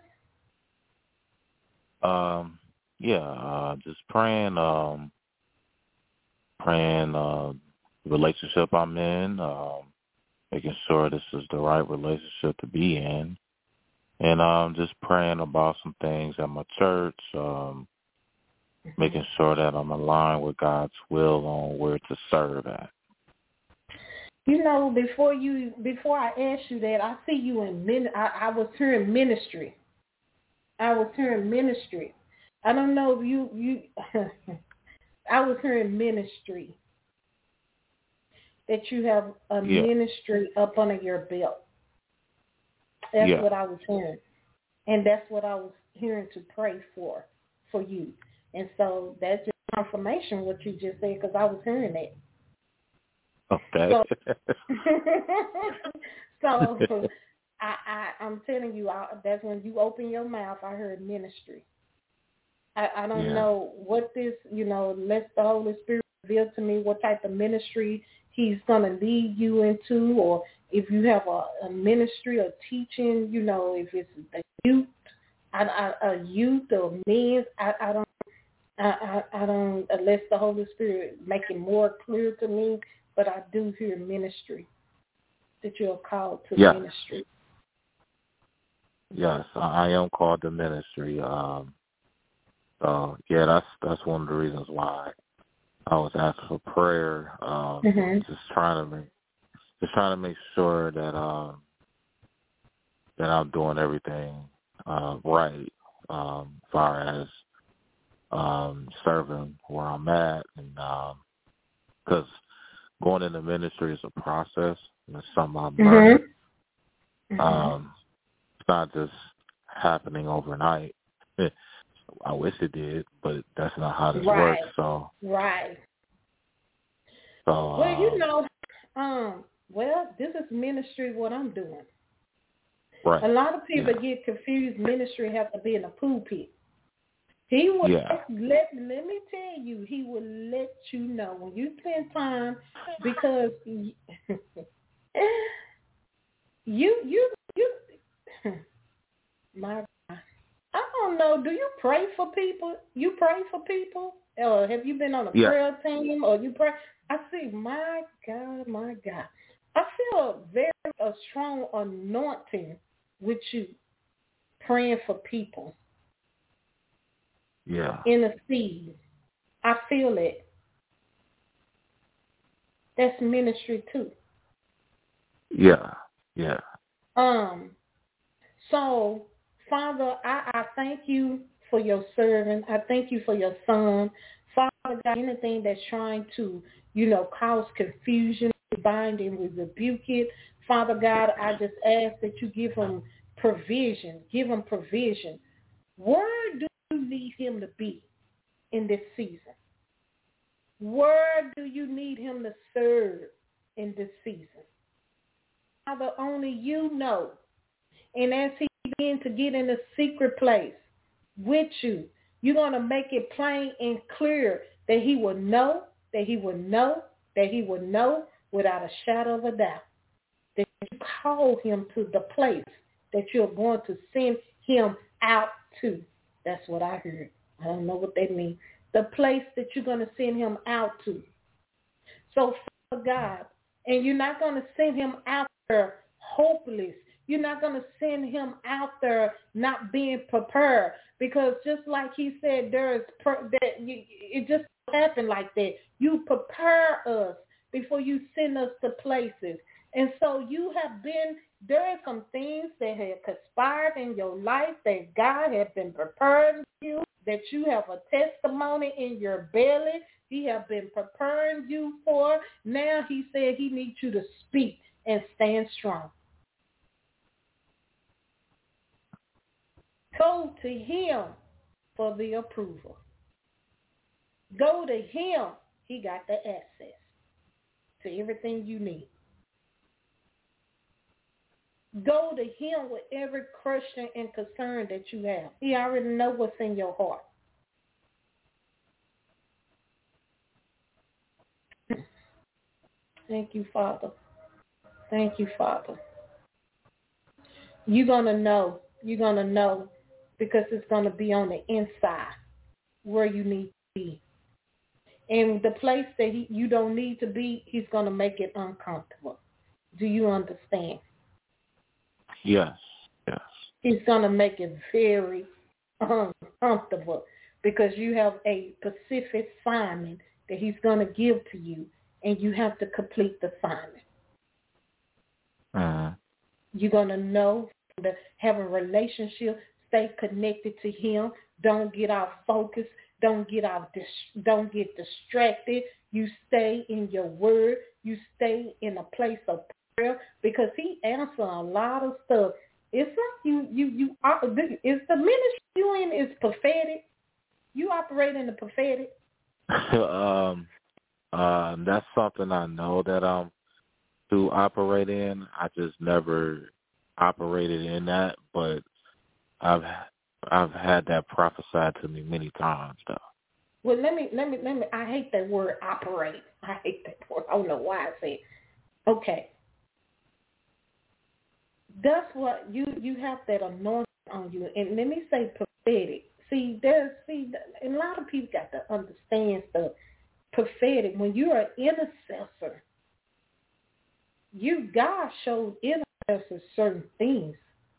S8: Just praying relationship I'm in, making sure this is the right relationship to be in, and just praying about some things at my church, making sure that I'm aligned with God's will on where to serve at.
S3: You know, before I ask you that, I see you in I was hearing ministry. I don't know if you I was hearing ministry. That you have a ministry up under your belt. That's what I was hearing. And that's what I was hearing to pray for you. And so that's just confirmation what you just said, because I was hearing it.
S8: Okay.
S3: So I'm telling you, that's when you open your mouth, I heard ministry. I don't know what this, let the Holy Spirit reveal to me what type of ministry he's going to lead you into, or if you have a ministry or teaching, if it's a youth, a youth or men's, I don't, unless the Holy Spirit make it more clear to me, but I do hear ministry, that you're called to ministry.
S8: Yes, I am called to ministry. So that's one of the reasons why I was asking for prayer. Just trying to make sure that that I'm doing everything right, as far as serving where I'm at, and because going into ministry is a process, and it's something It's not just happening overnight. I wish it did, but that's not how this works. So
S3: right.
S8: So
S3: well, this is ministry. What I'm doing.
S8: Right.
S3: A lot of people get confused. Ministry has to be in a pulpit. He will let me tell you. He will let you know when you spend time, because you my God. I don't know. Do you pray for people? You pray for people? Or have you been on a prayer team? Or you pray? I see. My God. I feel a strong anointing with you praying for people.
S8: Yeah.
S3: In a seed. I feel it. That's ministry too.
S8: Yeah.
S3: So, Father, I thank you for your servant. I thank you for your son. Father God, anything that's trying to, cause confusion, we bind and we rebuke it. Father God, I just ask that you give him provision. Give him provision. Where do you need him to be in this season? Where do you need him to serve in this season? Father, only you know. And as he begins to get in a secret place with you, you're going to make it plain and clear that he will know, that he will know, that he will know without a shadow of a doubt that you call him to the place that you're going to send him out to. That's what I heard. I don't know what that means. The place that you're going to send him out to. So, Father God, and you're not going to send him out there hopeless. You're not going to send him out there not being prepared, because just like he said, it just happened like that. You prepare us before you send us to places. And so there are some things that have conspired in your life that God has been preparing you, that you have a testimony in your belly. He has been preparing you for. Now he said he needs you to speak and stand strong. Go to him for the approval. Go to him. He got the access to everything you need. Go to him with every question and concern that you have. He already knows what's in your heart. Thank you, Father. Thank you, Father. You're going to know. You're going to know, because it's going to be on the inside where you need to be. And the place that you don't need to be, he's going to make it uncomfortable. Do you understand?
S8: Yes.
S3: He's going to make it very uncomfortable, because you have a specific assignment that he's going to give to you, and you have to complete the assignment. You're going to know, to have a relationship, stay connected to him. Don't get off focus. Don't get distracted. You stay in your word. You stay in a place of prayer, because he answers a lot of stuff. It's like you are, is the ministry you in is prophetic? You operate in the prophetic?
S8: That's something I know that I'm to operate in. I just never operated in that, but I've had that prophesied to me many times, though.
S3: Well, let me. I hate that word operate. I hate that word. I don't know why I say it. Okay. That's what you have that anointing on you. And let me say prophetic. See, a lot of people got to understand the prophetic. When you're an intercessor, God showed intercessors certain things.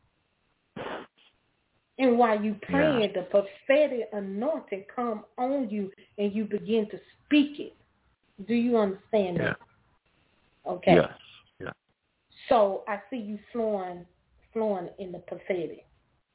S3: And while you praying, the prophetic anointing come on you, and you begin to speak it. Do you understand that? Okay.
S8: Yes.
S3: So I see you flowing in the prophetic.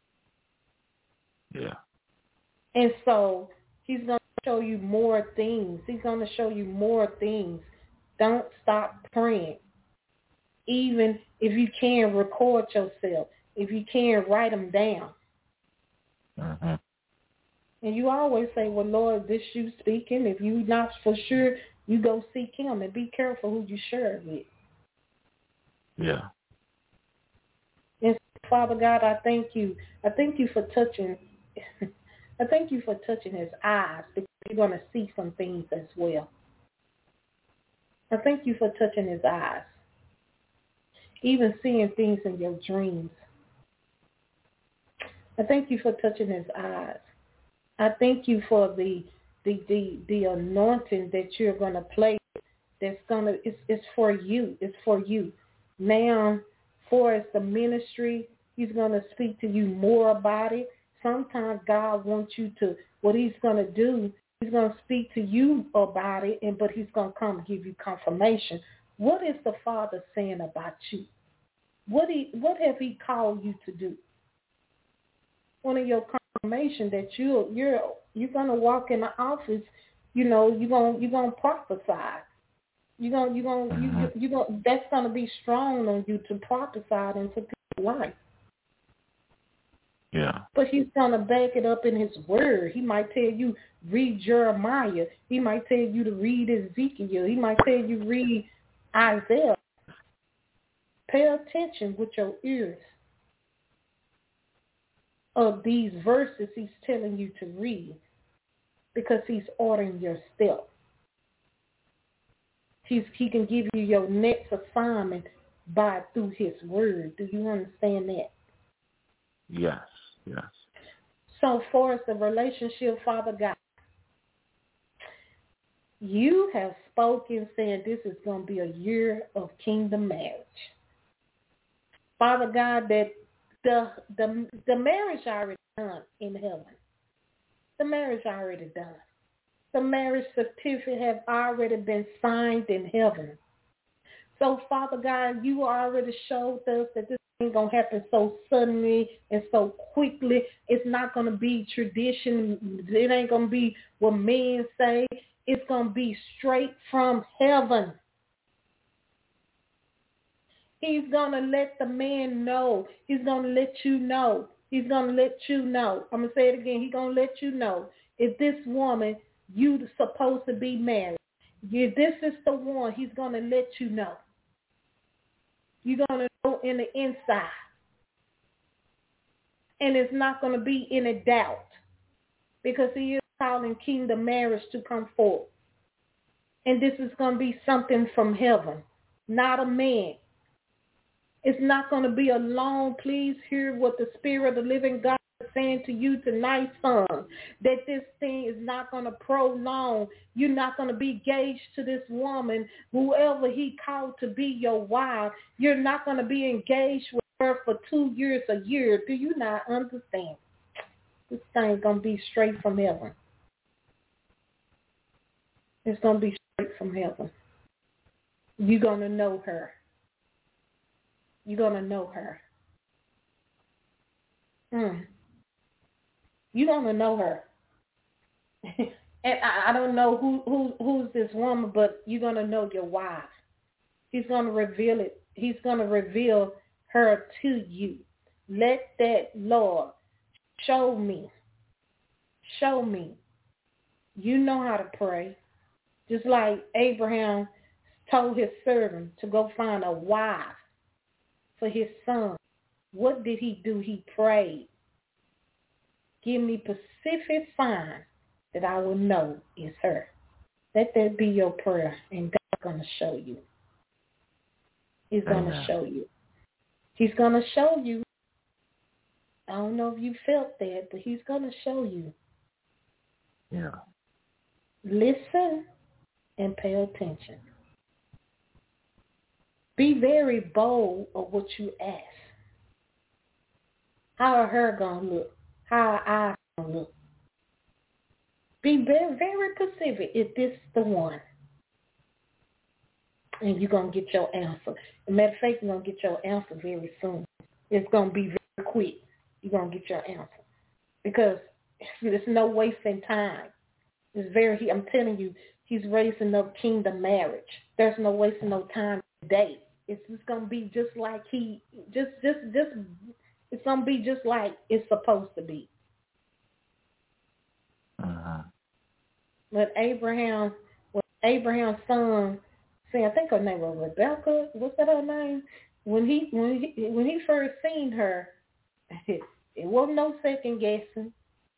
S8: Yeah.
S3: And so he's going to show you more things. He's going to show you more things. Don't stop praying. even if you can record yourself, if you can write them down.
S8: Mm-hmm.
S3: And you always say, well, Lord, this you speaking. If you not for sure, you go seek him, and be careful who you share it with.
S8: Yeah.
S3: And Father God, I thank you. I thank you for touching. I thank you for touching his eyes, because you're going to see some things as well. I thank you for touching his eyes, even seeing things in your dreams. I thank you for touching his eyes. I thank you for the anointing that you're going to place. That's gonna it's for you. It's for you. Now, for as the ministry, he's going to speak to you more about it. Sometimes God wants you to. What he's going to do, he's going to speak to you about it, but he's going to come give you confirmation. What is the Father saying about you? What have he called you to do? One of your confirmation that you're gonna walk in the office, you're gonna prophesy. That's gonna be strong on you to prophesy into people's life.
S8: Yeah.
S3: But he's gonna back it up in his word. He might tell you read Jeremiah. He might tell you to read Ezekiel. He might tell you read Isaiah. Pay attention with your ears of these verses he's telling you to read, because he's ordering your steps. He can give you your next assignment through his word. Do you understand that?
S8: Yes, yes.
S3: So for us, the relationship, Father God, you have spoken saying this is going to be a year of kingdom marriage. Father God, that the marriage already done in heaven. The marriage already done. The marriage certificate have already been signed in heaven. So, Father God, you already showed us that this ain't going to happen so suddenly and so quickly. It's not going to be tradition. It ain't going to be what men say. It's going to be straight from heaven. He's going to let the man know. He's going to let you know. He's going to let you know. I'm going to say it again. He's going to let you know. If this woman, you supposed to be married, if this is the one, he's going to let you know. You're going to know in the inside. And it's not going to be any doubt, because he is calling kingdom marriage to come forth. And this is going to be something from heaven, not a man. It's not going to be a long, please hear what the Spirit of the living God is saying to you tonight, son, that this thing is not going to prolong. You're not going to be engaged to this woman, whoever he called to be your wife. You're not going to be engaged with her for 2 years, a year. Do you not understand? This thing is going to be straight from heaven. It's going to be straight from heaven. You're going to know her. You're going to know her. You're going to know her. And I don't know who's this woman, but you're going to know your wife. He's going to reveal it. He's going to reveal her to you. Let that, Lord, show me. Show me. You know how to pray. Just like Abraham told his servant to go find a wife for his son. What did he do? He prayed. Give me specific sign that I will know is her. Let that be your prayer, and God's going to show you. He's going to show you. He's going to show you. I don't know if you felt that, but he's going to show you.
S8: Yeah.
S3: Listen and pay attention. Be very bold of what you ask. How are her going to look? How are eyes going to look? Be very, very specific if this is the one. And you're going to get your answer. As a matter of fact, you're going to get your answer very soon. It's going to be very quick. You're going to get your answer. Because there's no wasting time. I'm telling you, he's raising up kingdom marriage. There's no wasting no time today. it's just gonna be just like it's gonna be just like it's supposed to be. But Abraham's son, I think her name was Rebecca. What's that her name? When he first seen her, it wasn't no second guessing.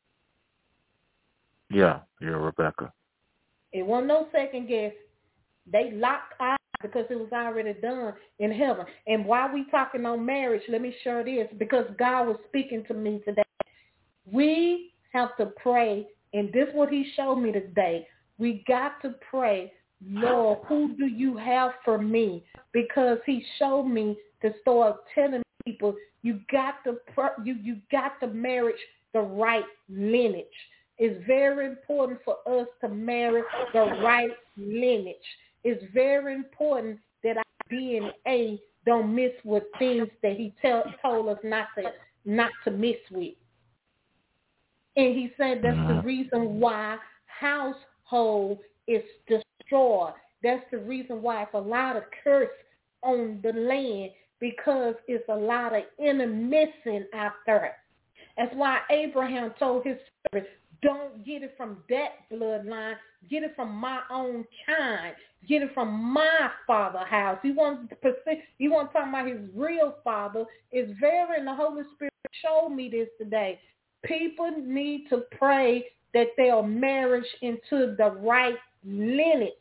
S8: Yeah, you're Rebecca.
S3: It wasn't no second guess. They locked eyes because it was already done in heaven. And while we talking on marriage, let me share this because God was speaking to me today. We have to pray, and this is what he showed me today. We got to pray, Lord, who do you have for me? Because he showed me to start telling people you got to marry the right lineage. It's very important for us to marry the right lineage. It's very important that our DNA don't mix with things that he told us not to mix with. And he said that's the reason why household is destroyed. That's the reason why it's a lot of curse on the land, because it's a lot of intermixing out there. That's why Abraham told his servant, don't get it from that bloodline. Get it from my own kind. Get it from my father's house. He wasn't talking about his real father. It's very, and the Holy Spirit showed me this today. People need to pray that they are married into the right lineage.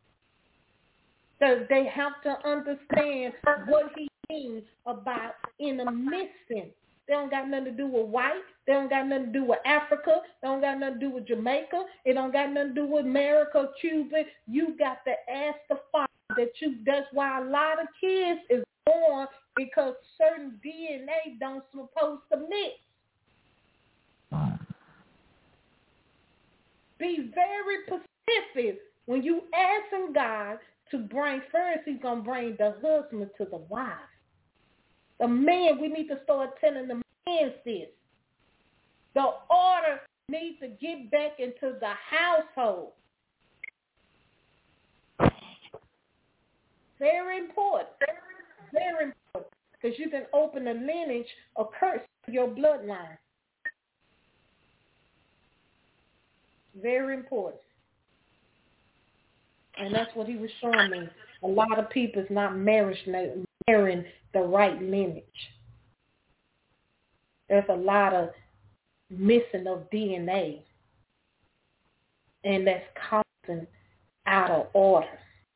S3: So they have to understand what he means about intermixing. They don't got nothing to do with white. They don't got nothing to do with Africa. They don't got nothing to do with Jamaica. It don't got nothing to do with America, Cuba. You got to ask the Father that's why a lot of kids is born, because certain DNA don't supposed to mix. Be very specific. When you asking God to bring first, he's going to bring the husband to the wife. The man, we need to start telling the man this. The order needs to get back into the household. Very important. Very important. Because you can open a lineage of curse to your bloodline. Very important. And that's what he was showing me. A lot of people is not marrying the right lineage. There's a lot of missing of DNA. And that's causing out of order.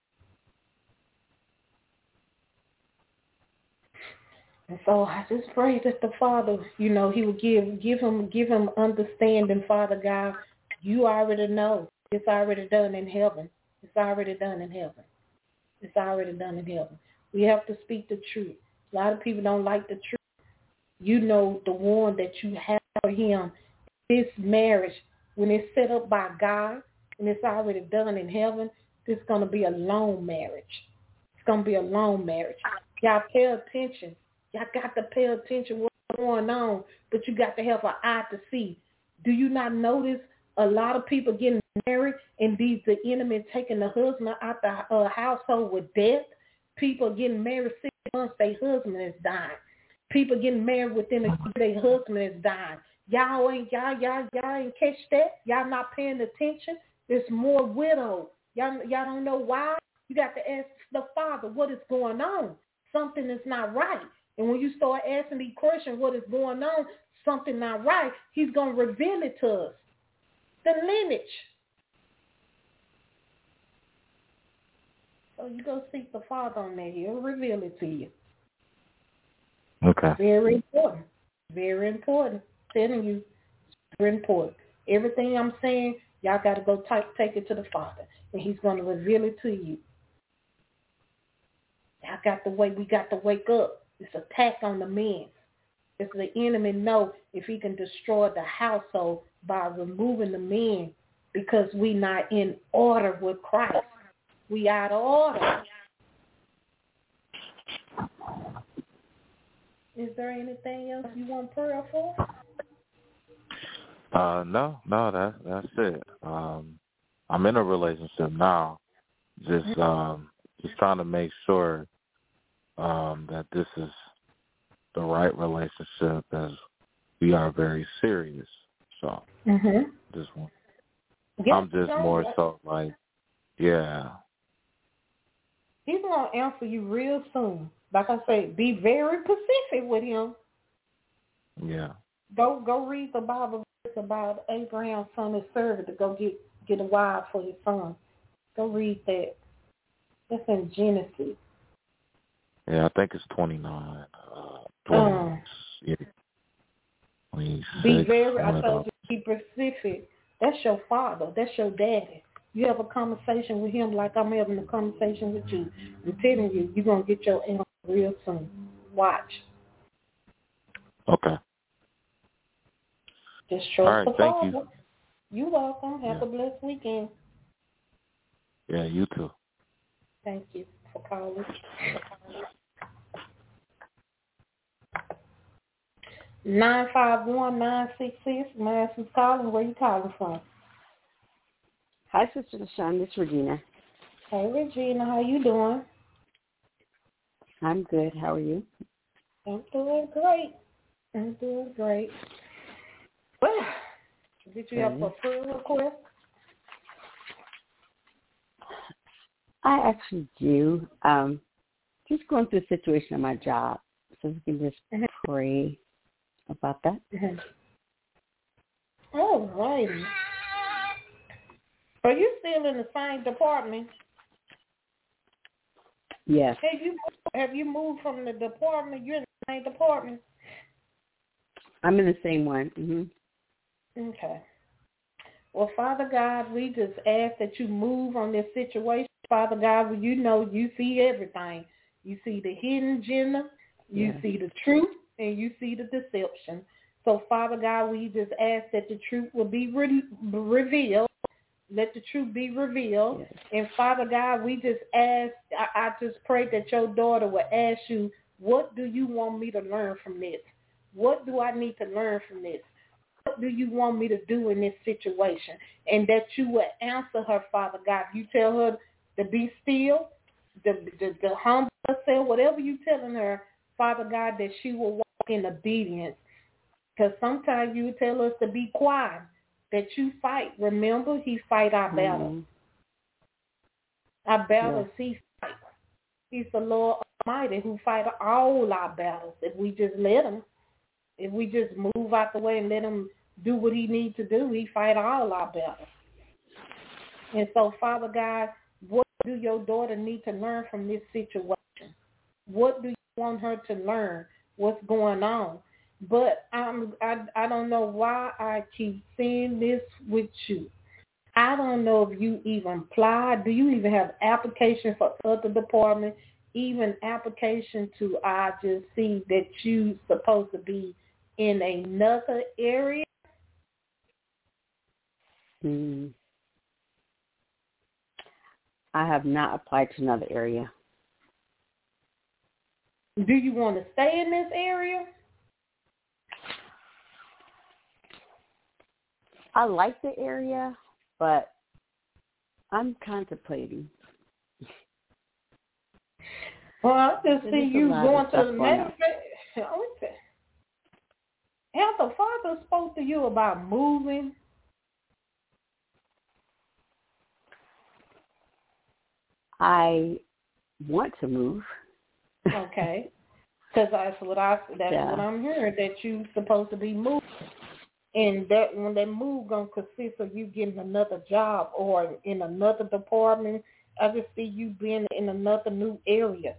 S3: And so I just pray that the Father, he will give him understanding, Father God. You already know. It's already done in heaven. It's already done in heaven. It's already done in heaven. We have to speak the truth. A lot of people don't like the truth. You know the one that you have for him. This marriage, when it's set up by God and it's already done in heaven, this is going to be a long marriage. It's going to be a long marriage. Y'all pay attention. Y'all got to pay attention what's going on, but you got to have an eye to see. Do you not notice a lot of people getting married and the enemy taking the husband out the household with death? People getting married 6 months, their husband is dying. People getting married within a year, their husband is dying. Y'all ain't catch that? Y'all not paying attention? There's more widows. Y'all don't know why? You got to ask the Father what is going on. Something is not right. And when you start asking these questions, what is going on, something not right, he's going to reveal it to us. The lineage. So you go seek the Father on that. He'll reveal it to you.
S8: Okay.
S3: Very important. Very important. I'm telling you, very important. Everything I'm saying, y'all got to go take it to the Father, and he's going to reveal it to you. We got to wake up. It's an attack on the men. If the enemy know if he can destroy the household by removing the men, because we not in order with Christ. We out of order. Is there anything else you want prayer for?
S8: No, that's it. I'm in a relationship now. Just trying to make sure that this is the right relationship, as we are very serious. So, just one.
S3: Yes,
S8: I'm just more so like, yeah.
S3: He's going to answer you real soon. Like I say, be very specific with him.
S8: Yeah.
S3: Go read the Bible verse about Abraham's son and servant to go get a wife for his son. Go read that. That's in Genesis.
S8: Yeah, I think it's 29. Yeah. 26,
S3: be very, I told you, be specific. That's your father. That's your daddy. You have a conversation with him like I'm having a conversation with you. I'm telling you, you're going to get your answer real soon. Watch.
S8: Okay.
S3: Just trust
S8: all right,
S3: the
S8: thank
S3: Father.
S8: you.
S3: You're welcome. Have a blessed weekend.
S8: Yeah, you too.
S3: Thank you for calling. 951-966. Madison's calling. Where you calling from?
S9: Hi, Sister LaShawn. This is Regina.
S3: Hey, Regina. How you doing?
S9: I'm good. How are you?
S3: I'm doing great. Well, did you have a prayer request?
S9: I actually do. Just going through a situation on my job. So we can just pray about that.
S3: All righty. Are you still in the same department?
S9: Yes.
S3: Have you moved from the department? You're in the same department?
S9: I'm in the same one. Mm-hmm.
S3: Okay. Well, Father God, we just ask that you move on this situation. Father God, you know you see everything. You see the hidden agenda, you see the truth, and you see the deception. So, Father God, we just ask that the truth will be revealed. Let the truth be revealed. Yes. And, Father God, we just ask, I just pray that your daughter will ask you, what do you want me to learn from this? What do I need to learn from this? What do you want me to do in this situation? And that you will answer her, Father God. You tell her to be still, to humble herself, whatever you telling her, Father God, that she will walk in obedience. Because sometimes you tell us to be quiet, that you fight. Remember, he fight our battles. Our battles, he fights. He's the Lord Almighty who fight all our battles. If we just let him, if we just move out the way and let him do what he needs to do, he fight all our battles. And so, Father God, what do your daughter need to learn from this situation? What do you want her to learn? What's going on? But I don't know why I keep seeing this with you. I don't know if you even apply. Do you even have application for other departments? Even application to, I just see that you supposed to be in another area?
S9: I have not applied to another area.
S3: Do you want to stay in this area?
S9: I like the area, but I'm contemplating.
S3: Well, I just see you going to the next. Has the Father spoke to you about moving?
S9: I want to move.
S3: Okay, because that's what I'm hearing, that you're supposed to be moving, and that when that move gonna consist of you getting another job or in another department. I just see you being in another new area.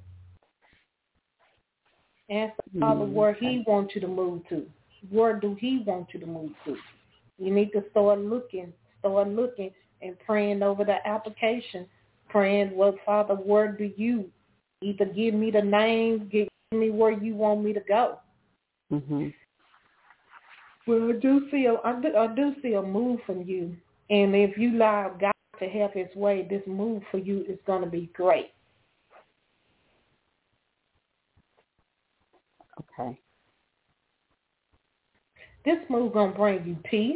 S3: Ask the Father where He wants you to move to. Where do He want you to move to? You need to start looking and praying over the application. Praying, well, Father, where do you either give me the name, give me where you want me to go? Well, I do see a move from you, and if you allow God to have His way, this move for you is going to be great.
S9: Okay.
S3: This move going to bring you peace.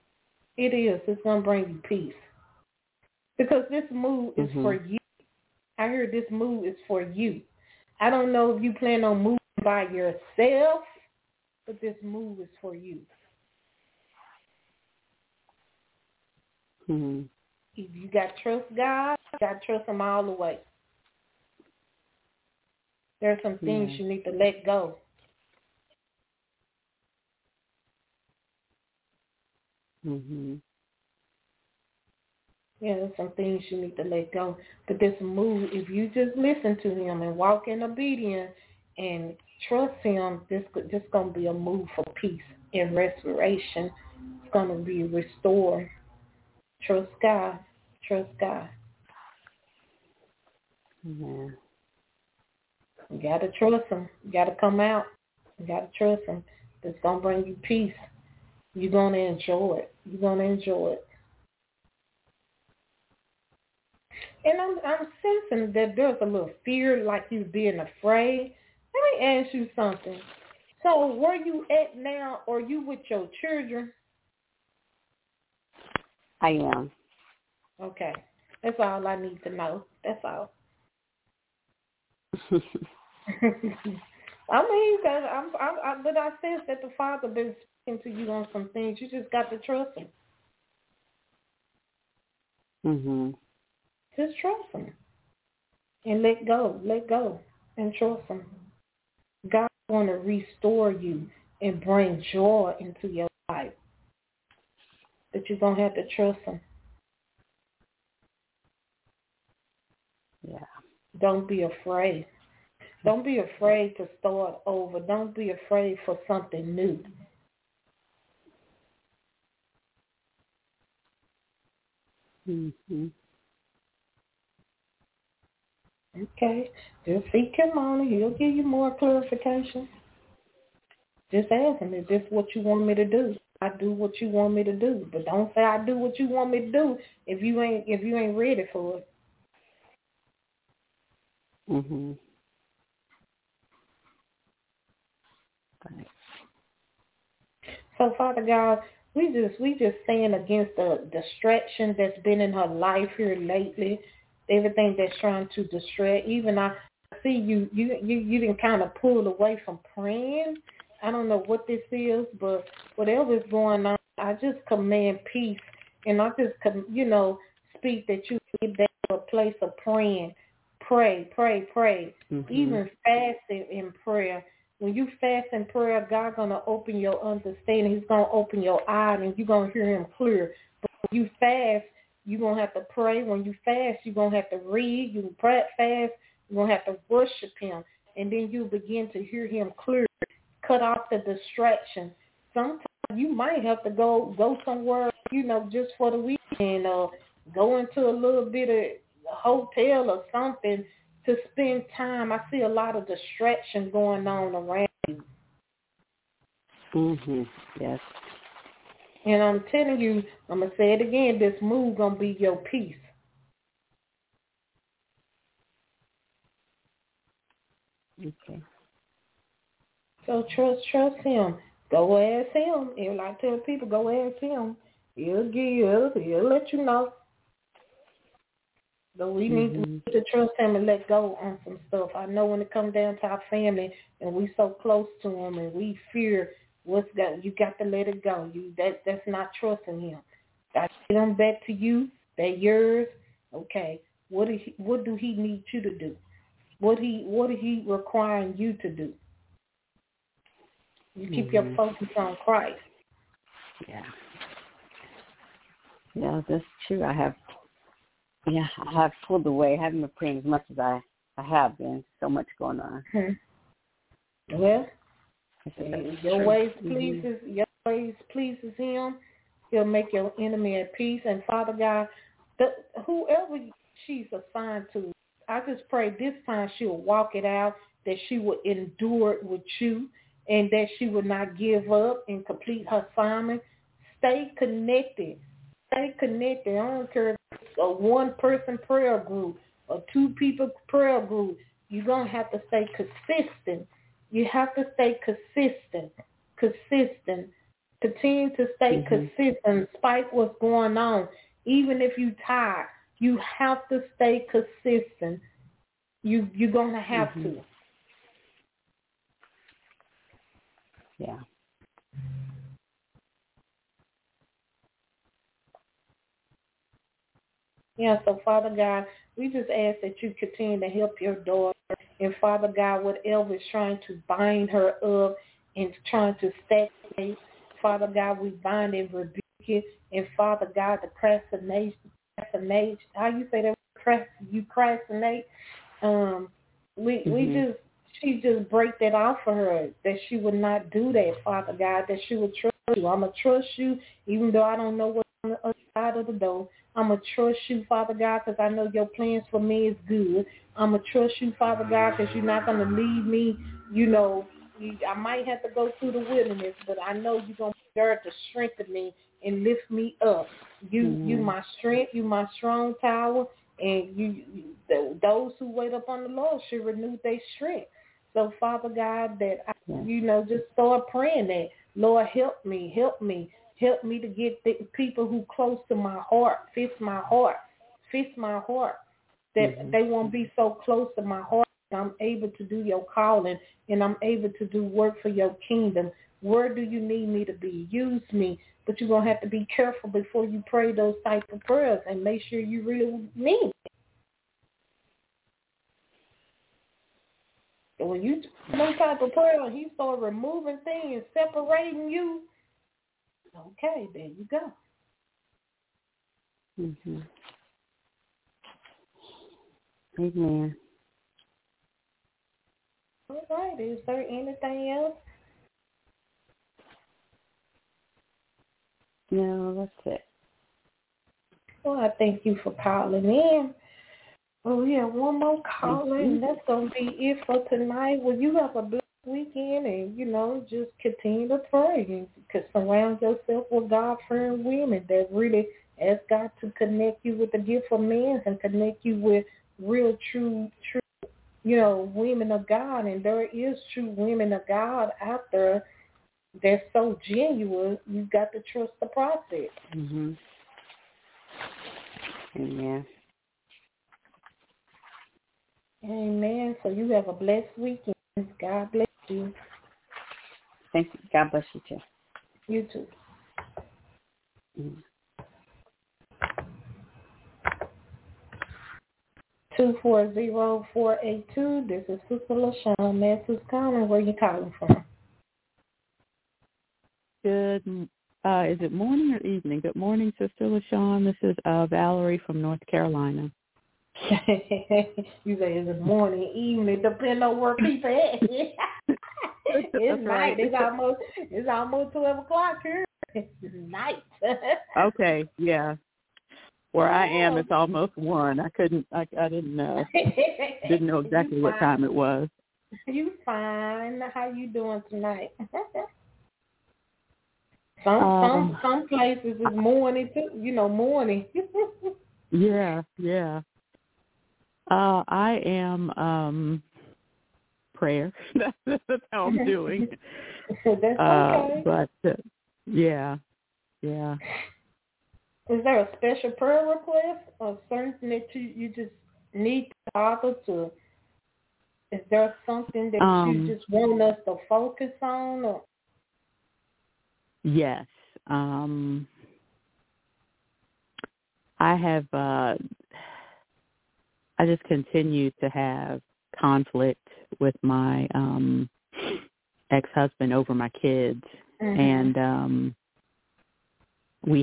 S3: It is. It's going to bring you peace. Because this move is for you. I heard this move is for you. I don't know if you plan on moving by yourself, but this move is for you.
S9: Mm-hmm.
S3: If you got to trust God, you got to trust him all the way. There are some things you need to let go.
S9: Mm-hmm.
S3: Yeah, there's some things you need to let go. But this move, if you just listen to him and walk in obedience and trust him, this going to be a move for peace and restoration. It's going to be restored. Trust God. Trust God.
S9: Yeah.
S3: You got to trust him. You got to come out. You got to trust him. It's going to bring you peace. You're going to enjoy it. You're going to enjoy it. And I'm sensing that there's a little fear, like you being afraid. Let me ask you something. So where you at now? Are you with your children?
S9: I am.
S3: Okay. That's all I need to know. That's all. I mean, but I sense that the Father been speaking to you on some things. You just got to trust him.
S9: Mm-hmm.
S3: Just trust him. And let go, and trust him. God's going to restore you and bring joy into your life. But you're going to have to trust him.
S9: Yeah.
S3: Don't be afraid. Don't be afraid to start over. Don't be afraid for something new.
S9: Mm-hmm.
S3: Okay. Just seek him on it. He'll give you more clarification. Just ask him, is this what you want me to do? I do what you want me to do. But don't say I do what you want me to do if you ain't ready for it.
S9: Mm-hmm.
S3: So, Father God, we just stand against the distraction that's been in her life here lately. Everything that's trying to distract. Even I see you didn't kind of pull away from praying. I don't know what this is, but whatever is going on, I just command peace, and I just speak that you get back to a place of praying. Pray.
S9: Mm-hmm.
S3: Even fasting in prayer. When you fast in prayer, God's going to open your understanding. He's going to open your eyes, and you're going to hear him clear. But when you fast, you're going to have to pray. When you fast, you're going to have to read. You can pray fast. You're going to have to worship him. And then you begin to hear him clear. Cut off the distraction. Sometimes you might have to go somewhere, just for the weekend, or go into a little bit of hotel or something to spend time. I see a lot of distraction going on around you.
S9: Mm-hmm. Yes.
S3: And I'm telling you, I'm going to say it again, this move going to be your peace.
S9: Okay.
S3: So trust him. Go ask him. And I tell people, go ask him. He'll let you know. So we need to trust him and let go on some stuff. I know when it comes down to our family and we so close to him and we fear you got to let it go. That's not trusting him. I get them back to you. They're yours. Okay. What do he need you to do? What is he requiring you to do? You keep your focus on Christ.
S9: Yeah. Yeah, that's true. I have pulled away. I haven't been praying as much as I have been. So much going on.
S3: Mm-hmm. Well, your ways pleases him. He'll make your enemy at peace. And Father God, whoever she's assigned to, I just pray this time she'll walk it out, that she will endure it with you, and that she will not give up and complete her assignment. Stay connected. I don't care if it's a one-person prayer group, a two-people prayer group. You're going to have to stay consistent. You have to stay consistent. Continue to stay consistent despite what's going on. Even if you're tired, you have to stay consistent. You're gonna have to.
S9: Yeah.
S3: Yeah, so Father God, we just ask that you continue to help your daughter. And Father God, whatever is trying to bind her up and trying to stagnate, Father God, we bind and rebuke it. And Father God, the procrastination, how you say that? You procrastinate. She just break that off for her, that she would not do that, Father God, that she would trust you. I'm going to trust you, even though I don't know what's on the other side of the door. I'm going to trust you, Father God, because I know your plans for me is good. I'm going to trust you, Father God, because you're not going to leave me. I might have to go through the wilderness, but I know you're going to be there to strengthen me and lift me up. You my strength, you my strong tower, and those who wait upon the Lord should renew their strength. So, Father God, that just start praying that, Lord, help me to get the people who close to my heart, fix my heart, that they won't be so close to my heart. I'm able to do your calling, and I'm able to do work for your kingdom. Where do you need me to be? Use me. But you're going to have to be careful before you pray those type of prayers and make sure you really mean it. So when you do some type of prayer and he start removing things, separating you, okay, there you go.
S9: Amen.
S3: All right. Is there anything else?
S9: No, that's it.
S3: Well, I thank you for calling in. Oh, yeah, one more caller, and that's going to be it for tonight. Well, you have a blessed weekend, and, just continue to pray and surround yourself with God-fearing women that really ask God to connect you with the gift of men and connect you with real, true, women of God. And there is true women of God out there. They're so genuine, you've got to trust the process.
S9: Amen.
S3: Amen. So you have a blessed weekend. God bless you.
S9: Thank you. God bless you, too.
S3: You too. 240-482. This is Sister LaShawn. May Sister calling. Where you calling from?
S5: Good. Is it morning or evening? Good morning, Sister LaShawn. This is Valerie from North Carolina.
S3: You say is it morning, evening, depending on where people at. It's night. Right. It's almost 12 o'clock here. It's night.
S5: Okay, yeah. Where I am, it's almost 1. I didn't know exactly what time it was.
S3: You fine. How you doing tonight? Some places is morning too. Morning.
S5: Yeah. I am prayer. That's how I'm doing.
S3: That's okay.
S5: But yeah.
S3: Is there a special prayer request or something that you just need the Father to? Is there something that you just want us to focus on? Or?
S5: Yes. I have. I just continue to have conflict with my ex-husband over my kids, and we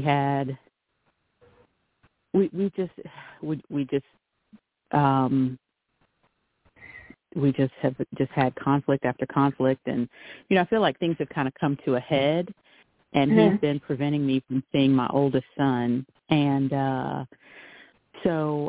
S5: have had conflict after conflict, and I feel like things have kind of come to a head, and he's been preventing me from seeing my oldest son, and so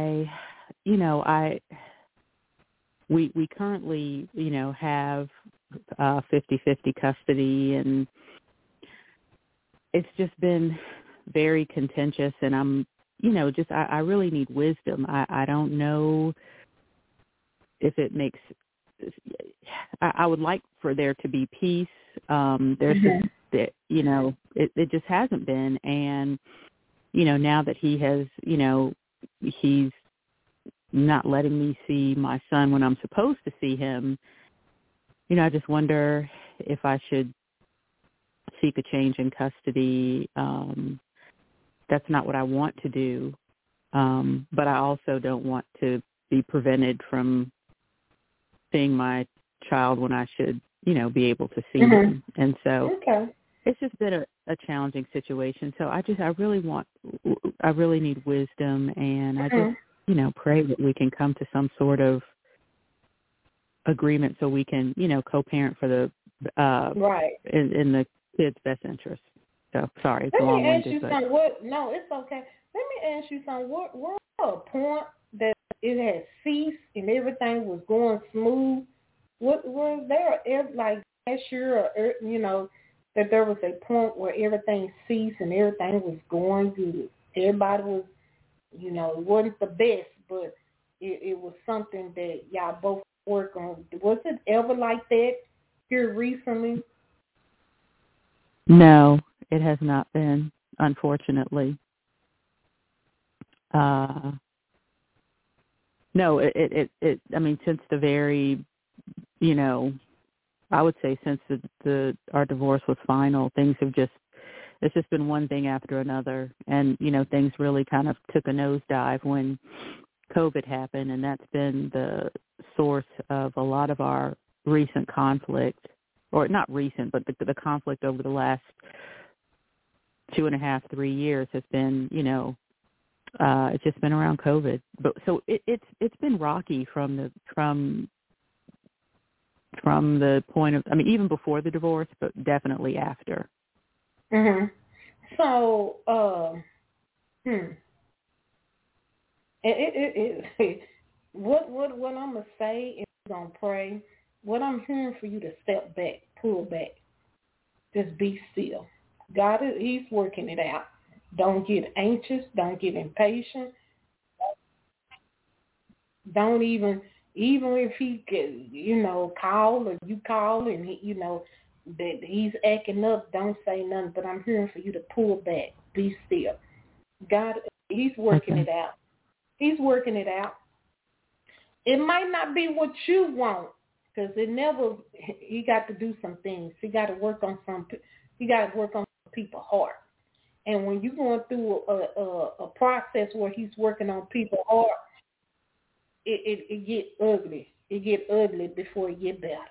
S5: we currently have 50-50 custody, and it's just been very contentious, and I'm I really need wisdom. I don't know if it makes I would like for there to be peace. There's just it just hasn't been, and now that he has he's not letting me see my son when I'm supposed to see him, you know, I just wonder if I should seek a change in custody. That's not what I want to do, but I also don't want to be prevented from seeing my child when I should, you know, be able to see him. And so it's just been a challenging situation. So I really need wisdom, and I just, you know, pray that we can come to some sort of agreement so we can, you know, co-parent for the in the kid's best interest. So sorry, it's long-winded.
S3: No, it's okay. Let me ask you something. We're at a point that it had ceased and everything was going smooth. Was there, like last year, or, you know, that there was a point where everything ceased and everything was going good? Everybody was, you know, it wasn't the best, but it was something that y'all both work on. Was it ever like that here recently?
S5: No, it has not been, unfortunately. No, it I mean, since the very, you know, I would say since our divorce was final, things have it's just been one thing after another. And, you know, things really kind of took a nosedive when COVID happened, and that's been the source of a lot of our recent conflict, or not recent, but the conflict over the last 2.5, 3 years has been, you know, it's just been around COVID. But so it's been rocky from the point of, I mean, even before the divorce, but definitely after.
S3: So, what I'm gonna say is I'm gonna pray. What I'm hearing for you to step back, pull back, just be still. God, He's working it out. Don't get anxious. Don't get impatient. Don't even if He could, you know, call or you call and he, you know, that He's acting up, don't say nothing. But I'm hearing for you to pull back, be still. God, He's working it out. He's working it out. It might not be what you want, because He got to do some things. He got to work on people's heart. And when you're going through a process where He's working on people's heart, it get ugly. It get ugly before it get better.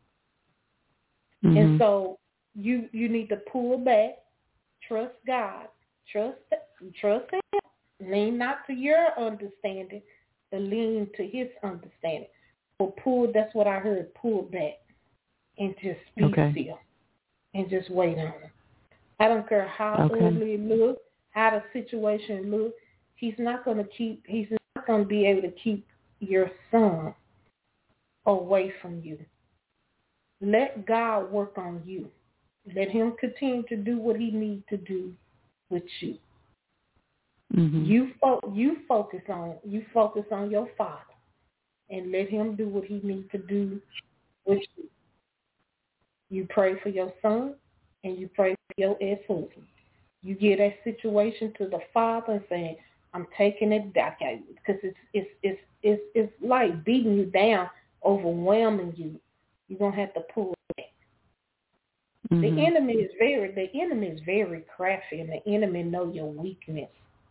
S3: And so you need to pull back, trust God, trust Him. Lean not to your understanding, but lean to His understanding. So that's what I heard, pull back and just be still and just wait on Him. I don't care how ugly it looks, how the situation looks. He's not going to be able to keep your son away from you. Let God work on you. Let Him continue to do what He needs to do with you. You focus on your Father, and let Him do what He needs to do with you. You pray for your son, and you pray for your ex-husband. You give that situation to the Father and saying, "I'm taking it back," because it's like beating you down, overwhelming you. You're gonna have to pull back. The enemy is very crafty, and the enemy know your weakness.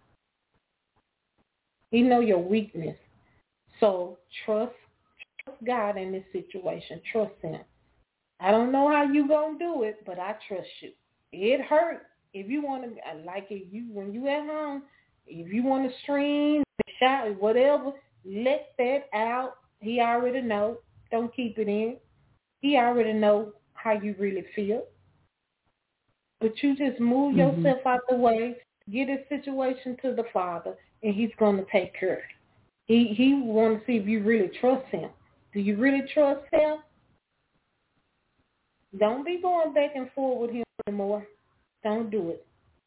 S3: He know your weakness. So trust God in this situation. Trust Him. I don't know how you gonna do it, but I trust you. It hurt. If you want to, when you at home, if you want to stream, shout, whatever, let that out. He already know. Don't keep it in. He already know how you really feel. But you just move yourself out the way, get this situation to the Father, and He's going to take care of it. He want to see if you really trust Him. Do you really trust Him? Don't be going back and forth with Him anymore. Don't do it.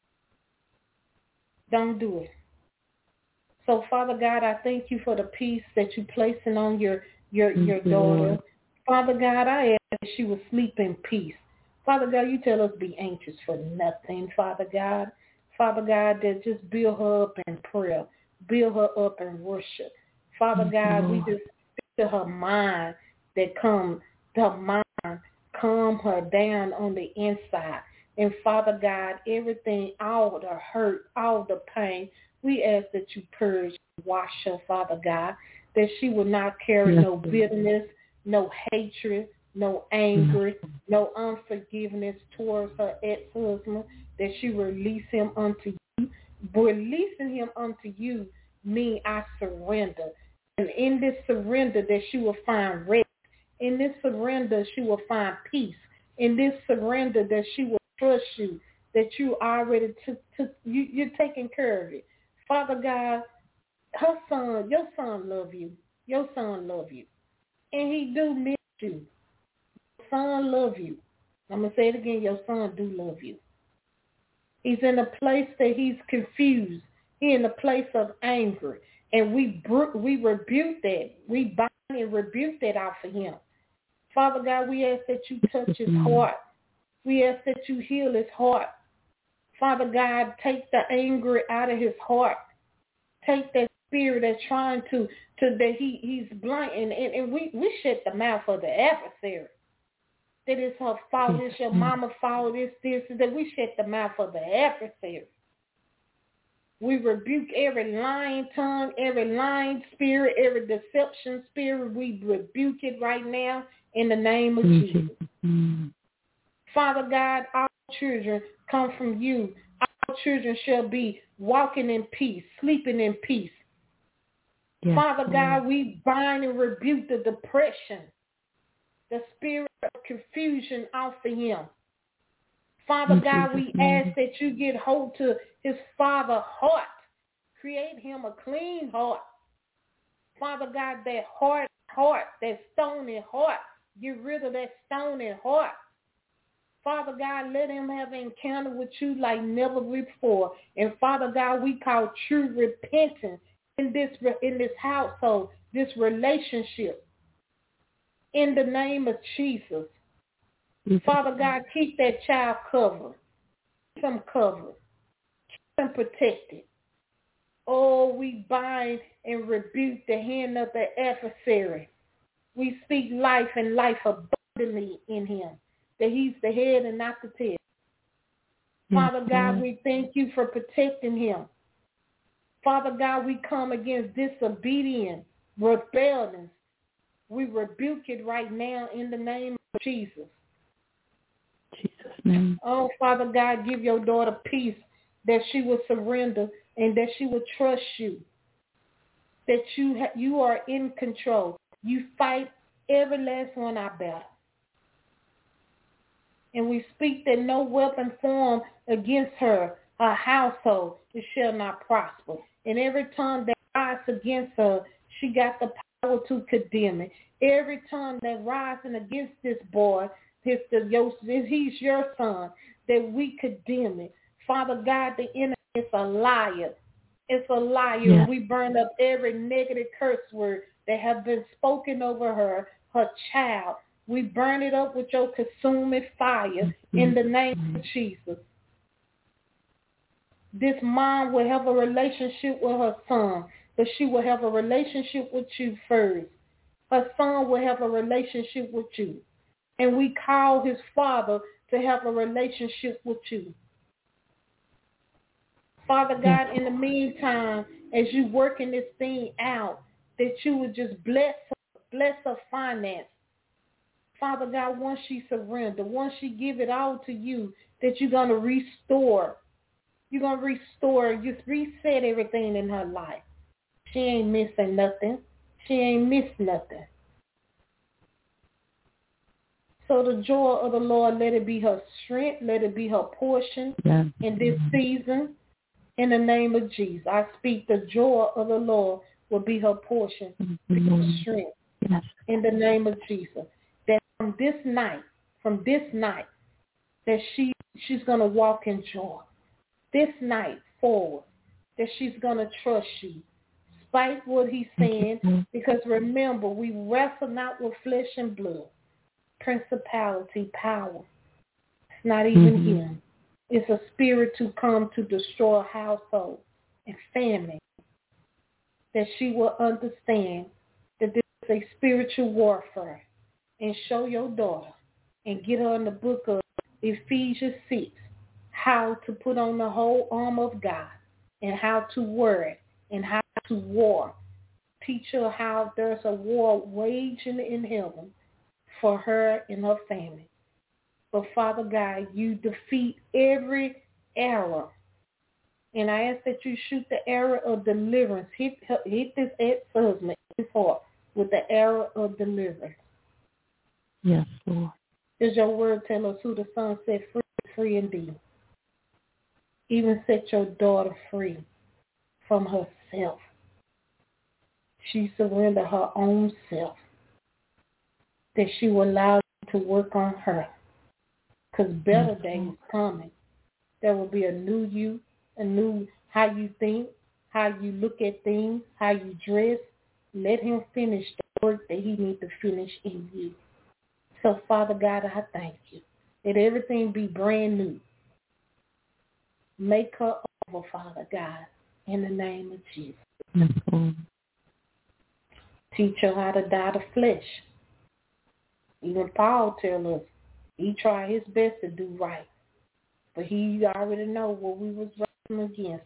S3: Don't do it. So, Father God, I thank You for the peace that You placing on your daughter. Father God, I ask that she will sleep in peace. Father God, You tell us to be anxious for nothing, Father God. Father God, that just build her up in prayer. Build her up in worship. Father God, we just speak to her mind calm her down on the inside. And Father God, everything, all the hurt, all the pain, we ask that you purge and wash her, Father God, that she will not carry no bitterness, no hatred, no anger, no unforgiveness towards her ex-husband, that she release him unto you. Releasing him unto you mean I surrender. And in this surrender that she will find rest. In this surrender she will find peace. In this surrender that she will trust you, that you already you're taking care of it. Father God, your son love you. Your son love you. And he do miss you. Your son love you. I'm going to say it again. Your son do love you. He's in a place that he's confused. He's in a place of anger. And we rebuke that. We bind and rebuke that out for him. Father God, we ask that you touch his heart. We ask that you heal his heart. Father God, take the anger out of his heart. Take that spirit that's trying to that he's blind. And we shut the mouth of the adversary. That it's her fault, it's your mama's fault, this, that we shut the mouth of the adversary. We rebuke every lying tongue, every lying spirit, every deception spirit. We rebuke it right now in the name of Jesus. Father God, our children come from you. Our children shall be walking in peace, sleeping in peace. Yes, Father God, we bind and rebuke the depression, the spirit of confusion off of him. Father God, we ask that you get hold to his father's heart. Create him a clean heart. Father God, that heart, that stony heart, get rid of that stony heart. Father God, let him have an encounter with you like never before. And Father God, we call true repentance in this household, this relationship. In the name of Jesus. Father God, keep that child covered. Keep him covered. Keep him protected. Oh, we bind and rebuke the hand of the adversary. We speak life and life abundantly in him, that he's the head and not the tail. Father God, we thank you for protecting him. Father God, we come against disobedience, rebellion. We rebuke it right now in the name of Jesus. Jesus' name. Oh, Father God, give your daughter peace, that she will surrender and that she will trust you, that you are in control. You fight every last one out there. And we speak that no weapon formed against her household, it shall not prosper. And every tongue that rises against her, she got the power to condemn it. Every tongue that rising against this boy, he's your son, that we condemn it. Father God, the enemy is a liar. It's a liar. Yeah. We burn up every negative curse word that have been spoken over her child. We burn it up with your consuming fire in the name of Jesus. This mom will have a relationship with her son, but she will have a relationship with you first. Her son will have a relationship with you. And we call his father to have a relationship with you. Father God, in the meantime, as you working this thing out, that you would just bless her finance. Father God, once she surrender, once she give it all to you, that you're going to restore. You're going to restore, just reset everything in her life. She ain't missing nothing. She ain't missed nothing. So the joy of the Lord, let it be her strength, let it be her portion in this season. In the name of Jesus, I speak the joy of the Lord will be her portion, be her strength. Yes. In the name of Jesus, that from this night, that she's going to walk in joy. This night forward, that she's going to trust you, despite what he's saying, because remember, we wrestle not with flesh and blood, principality, power. It's not even him. It's a spirit to come to destroy household and family. that she will understand that this is a spiritual warfare, and show your daughter and get her in the book of Ephesians 6, how to put on the whole armor of God and how to wear it and how to war. Teach her how there's a war waging in heaven for her and her family. But Father God, you defeat every error. And I ask that you shoot the arrow of deliverance. Hit this ex-husband with the arrow of deliverance.
S7: Yes, Lord.
S3: Does your word tell us who the Son set free, free indeed? Even set your daughter free from herself. She surrendered her own self. That she will allow you to work on her. Because better days coming. There will be a new you, a new how you think, how you look at things, how you dress. Let him finish the work that he needs to finish in you. So, Father God, I thank you. Let everything be brand new. Make her over, Father God, in the name of Jesus.
S7: Mm-hmm.
S3: Teach her how to die to flesh. Even Paul tells us he tried his best to do right. But he already know what we was wrestling against.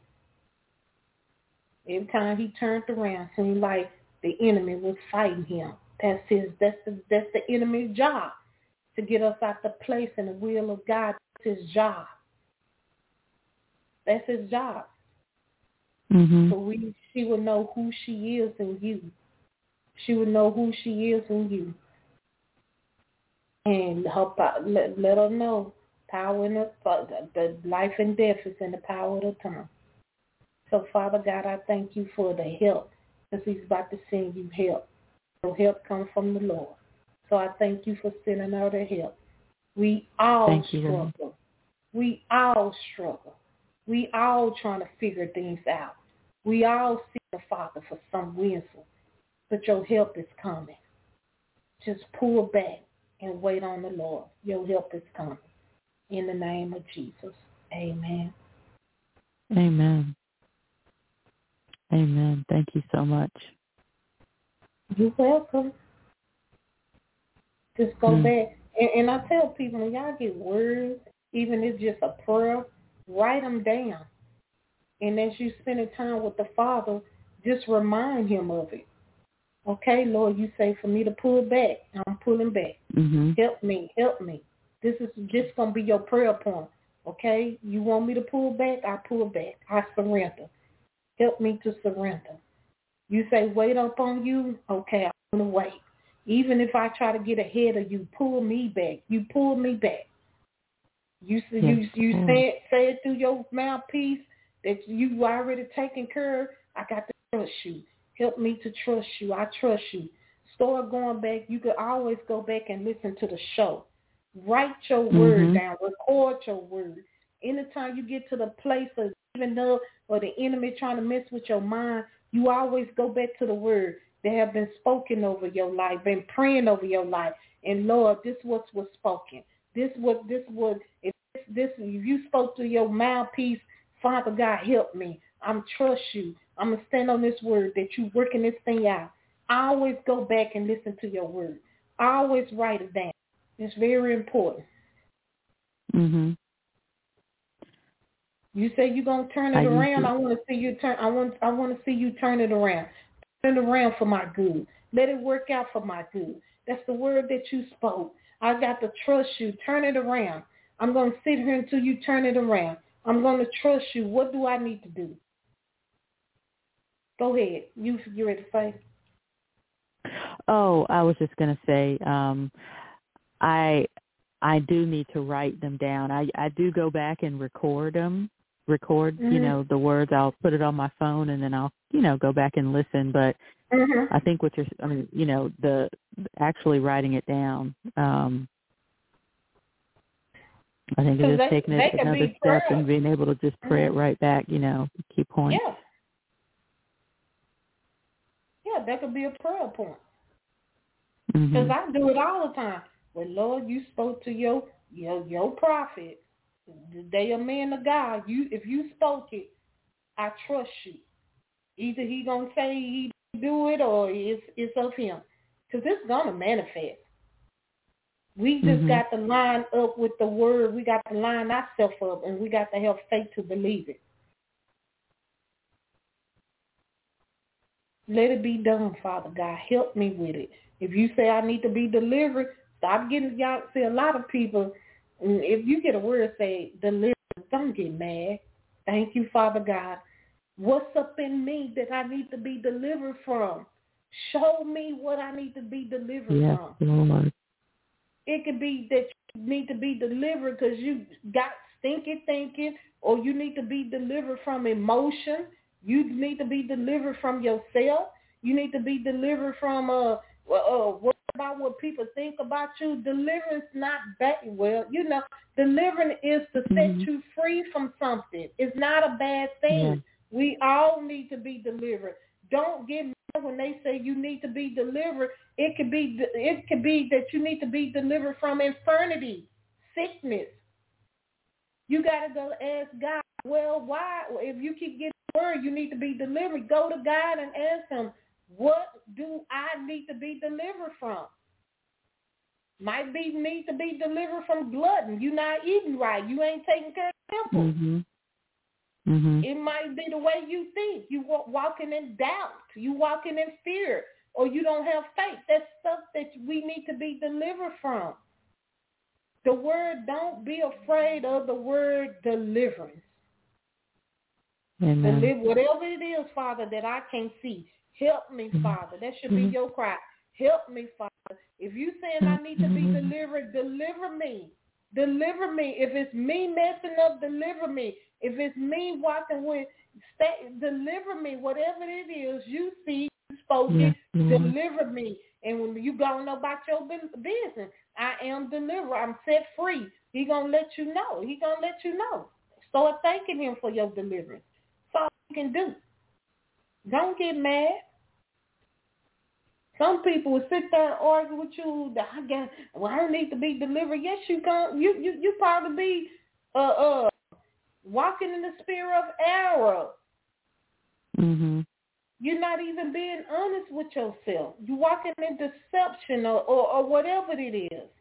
S3: Every time he turned around, it seemed like the enemy was fighting him. That's the enemy's job, to get us out the place and the will of God. That's his job. That's his job.
S7: Mm-hmm.
S3: So she will know who she is in you. She will know who she is in you. And let her know power in the life and death is in the power of the tongue. So, Father God, I thank you for the help, because he's about to send you help. So help comes from the Lord. So I thank you for sending her the help. We all struggle. We all struggle. We all trying to figure things out. We all seek the Father for some wisdom. But your help is coming. Just pull back and wait on the Lord. Your help is coming. In the name of Jesus. Amen.
S7: Amen. Amen. Thank you so much.
S3: You're welcome. Just go back. And I tell people, when y'all get words, even if it's just a prayer, write them down. And as you spend time with the Father, just remind him of it. Okay, Lord, you say for me to pull back. I'm pulling back.
S7: Mm-hmm.
S3: Help me. Help me. This is just going to be your prayer point. Okay? You want me to pull back? I pull back. I surrender. Help me to surrender. You say wait up on you? Okay, I'm going to wait. Even if I try to get ahead of you, pull me back. You pull me back. You say it through your mouthpiece that you already taken care of. I got to trust you. Help me to trust you. I trust you. Start going back. You could always go back and listen to the show. Write your word down. Record your word. Anytime you get to the place of even though or the enemy trying to mess with your mind, you always go back to the word that have been spoken over your life, been praying over your life. And Lord, this was spoken. If you spoke to your mouthpiece, Father God, help me. I'm trust you. I'm going to stand on this word that you working this thing out. I always go back and listen to your word. I always write it down. It's very important.
S7: Mm-hmm.
S3: You say you're going to turn it around. I want to see you turn. I want to see you turn it around. Turn it around for my good. Let it work out for my good. That's the word that you spoke. I got to trust you. Turn it around. I'm going to sit here until you turn it around. I'm going to trust you. What do I need to do? Go ahead. You ready to say?
S7: Oh, I was just going to say, I do need to write them down. I do go back and record them. The words. I'll put it on my phone and then I'll, go back and listen. But I think the actually writing it down, I think it is taking it another step and being able to just pray it right back, key points.
S3: Yeah, that could be a prayer point. Because I do it all the time. Well, Lord, you spoke to your prophet. They a man of God. If you spoke it, I trust you. Either he going to say he do it or it's of him. Because it's going to manifest. We just got to line up with the word. We got to line ourselves up, and we got to have faith to believe it. Let it be done, Father God. Help me with it. If you say I need to be delivered, stop getting, y'all see a lot of people, if you get a word say deliver, don't get mad. Thank you, Father God. What's up in me that I need to be delivered from? Show me what I need to be delivered from.
S5: Lord.
S3: It could be that you need to be delivered because you got stinky thinking, or you need to be delivered from emotion. You need to be delivered from yourself. You need to be delivered from what about what people think about you. Deliverance not bad. Well, delivering is to set you free from something. It's not a bad thing. Yeah. We all need to be delivered. Don't get mad when they say you need to be delivered. It could be that you need to be delivered from infirmity, sickness. You got to go ask God, well, why? If you keep getting the word, you need to be delivered. Go to God and ask him, what do I need to be delivered from? Might be need to be delivered from glutton. You're not eating right. You ain't taking care of the temple. It might be the way you think. You walking in doubt. You walking in fear. Or you don't have faith. That's stuff that we need to be delivered from. The word, don't be afraid of the word deliverance.
S5: Amen.
S3: Whatever it is, Father, that I can't see, help me, Father. That should be your cry. Help me, Father. If you saying I need to be delivered, deliver me. Deliver me. If it's me messing up, deliver me. If it's me walking with, deliver me. Whatever it is, you see, you spoke it, deliver me. And when you going to know about your business, I am delivered. I'm set free. He going to let you know. He going to let you know. Start thanking him for your deliverance. That's all you can do. Don't get mad. Some people will sit there and argue with you. I don't need to be delivered. Yes, you can. You probably be walking in the spirit of error. You're not even being honest with yourself. You're walking in deception or whatever it is.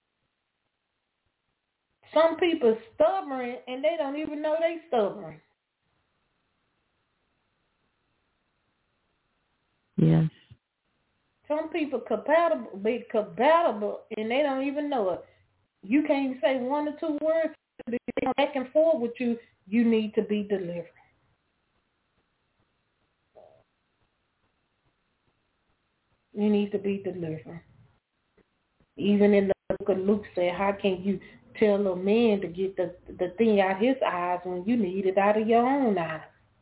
S3: Some people are stubborn and they don't even know they're stubborn.
S5: Yes.
S3: Some people be compatible and they don't even know it. You can't say one or two words back and forth with you. You need to be delivered. You need to be delivered. Even in the book of Luke said, how can you tell a man to get the thing out his eyes when you need it out of your own eyes?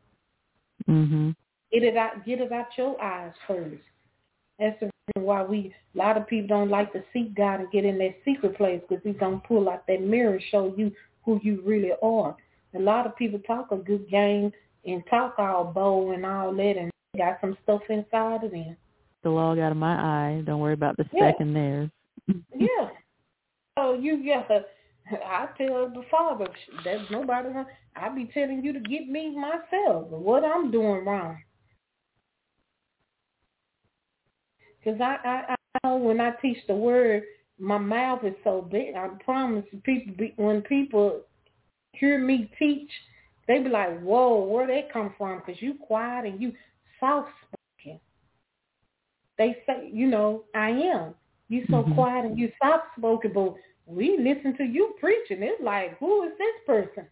S3: Get it out your eyes first. That's the reason why a lot of people don't like to seek God and get in that secret place, because he's going to pull out that mirror and show you who you really are. A lot of people talk a good game and talk all bold and all that, and got some stuff inside of them.
S5: The log out of my eye. Don't worry about the speck in theirs.
S3: Yeah. So I tell the Father, there's nobody wrong. I be telling you to get me myself, what I'm doing wrong. Because I know when I teach the word, my mouth is so big. I promise when people hear me teach, they be like, whoa, where they come from? Because you quiet and you soft-spoken. They say, I am. You so quiet and you soft-spoken, but we listen to you preaching. It's like, who is this person?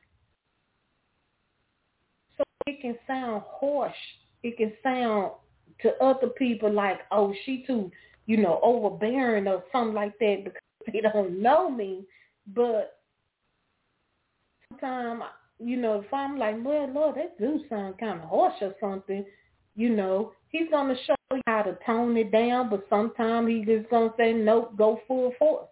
S3: So it can sound harsh. It can sound to other people like, oh, she too, overbearing or something like that, because they don't know me. But sometimes, if I'm like, well, Lord, that do sound kind of harsh or something, he's going to show you how to tone it down, but sometimes he's just going to say, nope, go full force.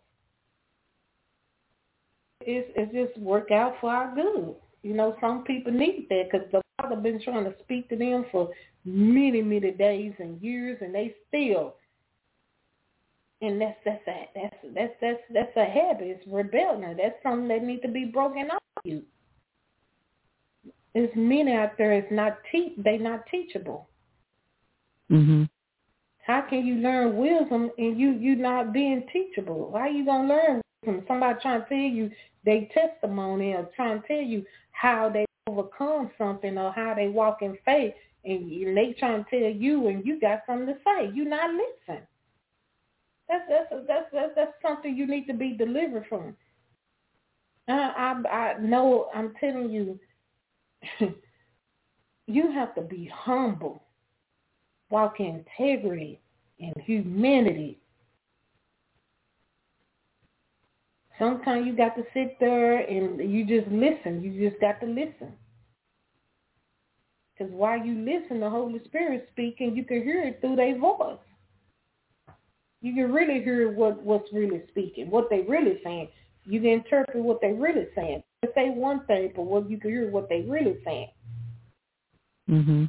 S3: It's just work out for our good. Some people need that because the Father been trying to speak to them for many, many days and years, and they still. And that's a habit. It's rebellion. That's something that needs to be broken off of you. There's many out there is they not teachable.
S5: Mhm.
S3: How can you learn wisdom and you not being teachable? How you gonna learn wisdom? Somebody trying to tell you their testimony or trying to tell you how they overcome something or how they walk in faith, and they trying to tell you and you got something to say. You not listening. That's something you need to be delivered from. I know. I'm telling you, you have to be humble, walk in integrity and humanity. Sometimes you got to sit there and you just listen. You just got to listen. Because while you listen, the Holy Spirit speaking, you can hear it through their voice. You can really hear what's really speaking, what they really saying. You can interpret what they really saying. They say one thing, but you can hear what they really saying.
S5: Mhm.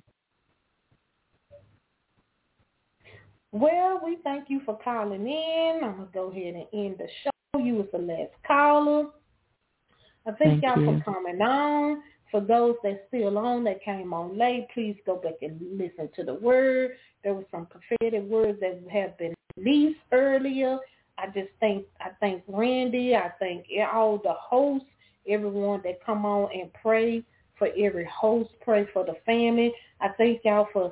S3: Well, we thank you for calling in. I'm going to go ahead and end the show. You was the last caller. I thank y'all for coming on. For those that's still on, that came on late, please go back and listen to the word. There were some prophetic words that have been released earlier. I thank Randy. I thank all the hosts, everyone that come on and pray for every host, pray for the family. I thank y'all for,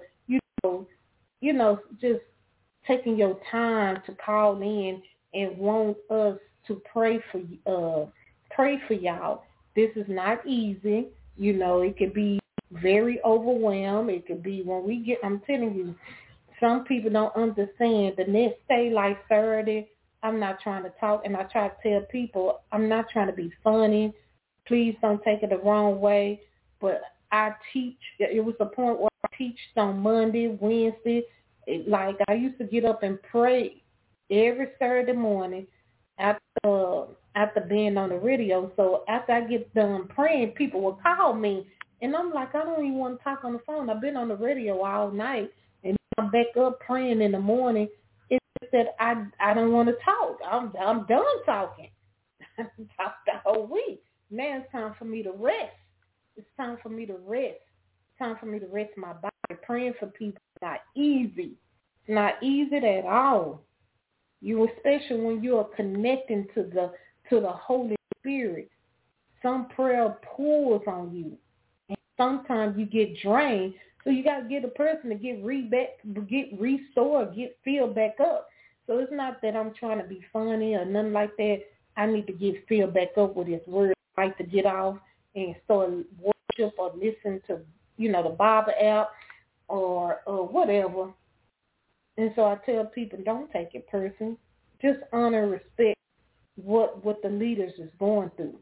S3: just taking your time to call in and want us to pray for y'all. This is not easy. It could be very overwhelmed. It could be I'm telling you, some people don't understand. The next day, like Saturday, I'm not trying to talk, and I try to tell people I'm not trying to be funny. Please don't take it the wrong way. But I teach. It was a point where I teach on Monday, Wednesday. Like I used to get up and pray every Saturday morning after being on the radio. So after I get done praying, people will call me, and I'm like, I don't even want to talk on the phone. I've been on the radio all night, and I'm back up praying in the morning. It's that I don't want to talk. I'm done talking. I talked the whole week. Now it's time for me to rest. It's time for me to rest. It's time for me to rest my body. Praying for people is not easy. It's not easy at all. Especially when you are connecting to the Holy Spirit. Some prayer pulls on you, and sometimes you get drained. So you got to get a person to get restored, get filled back up. So it's not that I'm trying to be funny or nothing like that. I need to get filled back up with His word. I like to get off and start worship or listen to the Bible app or whatever. And so I tell people, don't take it personal. Just honor and respect what the leaders is going through.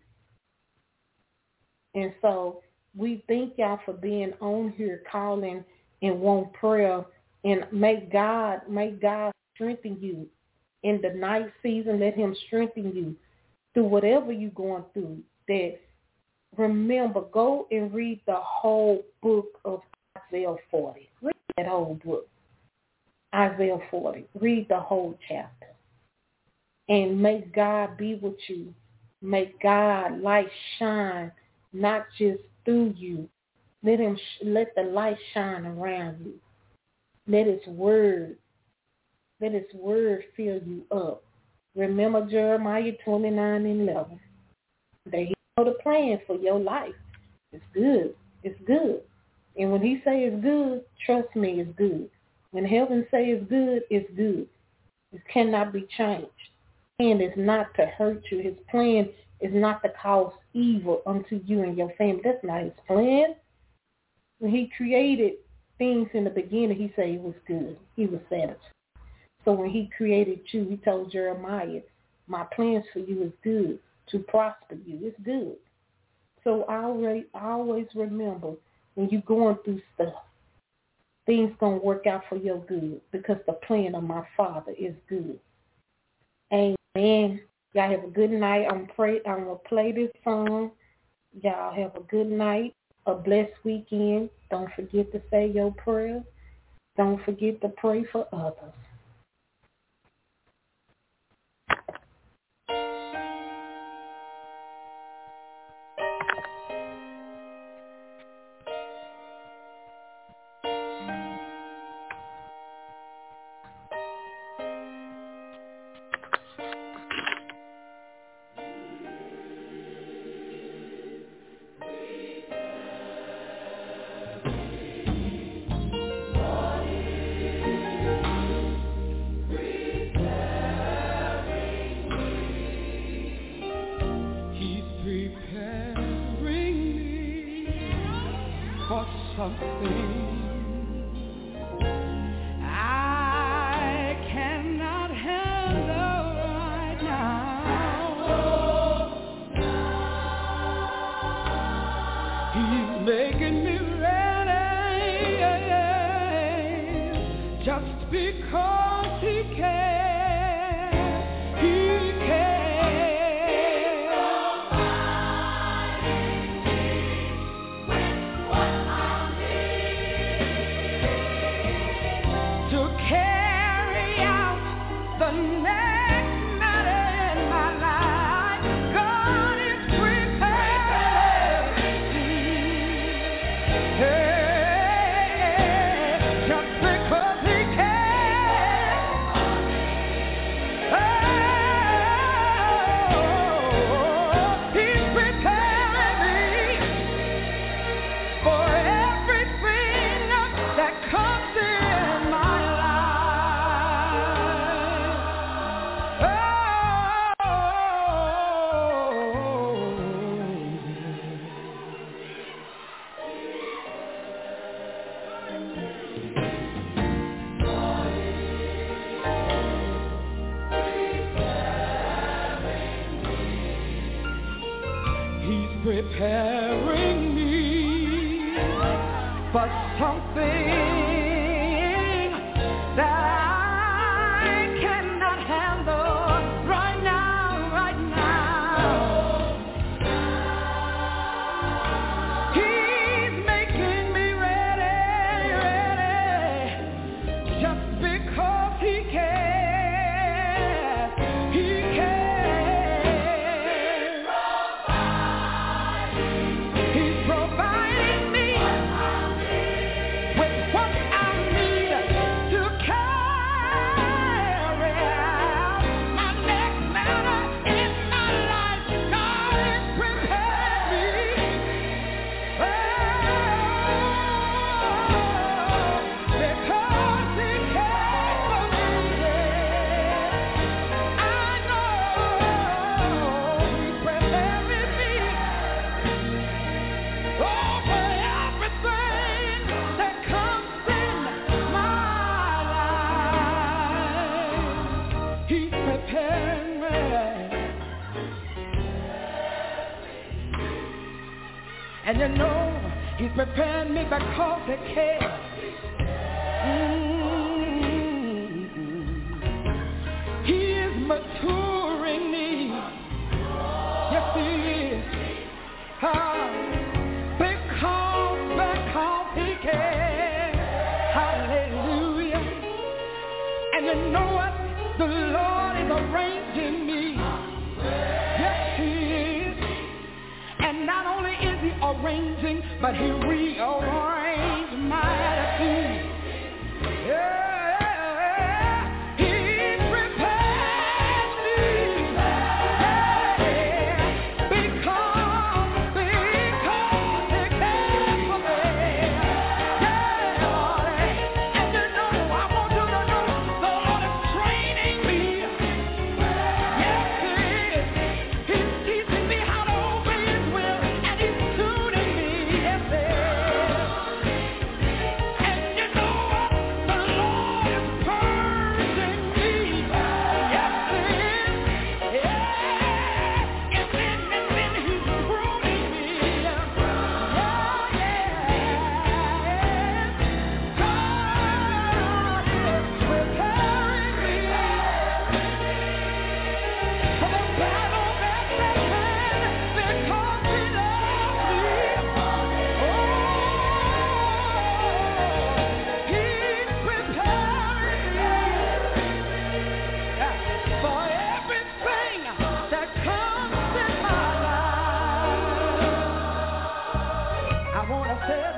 S3: And so we thank y'all for being on here calling and want prayer, and make God strengthen you in the night season. Let Him strengthen you through whatever you're going through. That remember, go and read the whole book of Isaiah 40. Read that whole book. Isaiah 40. Read the whole chapter. And make God be with you. Make God light shine, not just through you. Let the light shine around you. Let His word fill you up. Remember Jeremiah 29:11. That He know the plan for your life. It's good. It's good. And when He say it's good, trust me, it's good. When heaven say it's good, it's good. It cannot be changed. His plan is not to hurt you. His plan is not to cause evil unto you and your family. That's not His plan. When He created things in the beginning, He said it was good. He was satisfied. So when He created you, He told Jeremiah, my plans for you is good, to prosper you. It's good. So I always remember, when you're going through stuff, things going to work out for your good, because the plan of my Father is good. Amen. Y'all have a good night. I'm going to play this song. Y'all have a good night, a blessed weekend. Don't forget to say your prayers. Don't forget to pray for others.
S2: something I cannot handle right now. He's making me ready just because he can. Preparing me for something that I cannot handle right now, right now. He's making me ready, ready, just because he can. He can. And you know, he's preparing me because he cares. He is maturing me. Yes, he is. Because he cares. Hallelujah. And you know what? The Lord is arranging me. Yes, he is. And not only is he arranging, but he rearranged my attitude. Yeah. He prepared me. Yeah. Because he cares for me. Yeah, Lord. And you know, I want you to know the Lord is training me. Yes, he is. He's teaching me how to obey his will. Tuning me, yes, and you know what? The Lord is purging me. Yes, he is. Yeah, and then he's pruning me. Yeah, God is preparing me for the battle that's at hand because he loves me. He's preparing me for everything that comes in my life. I want to say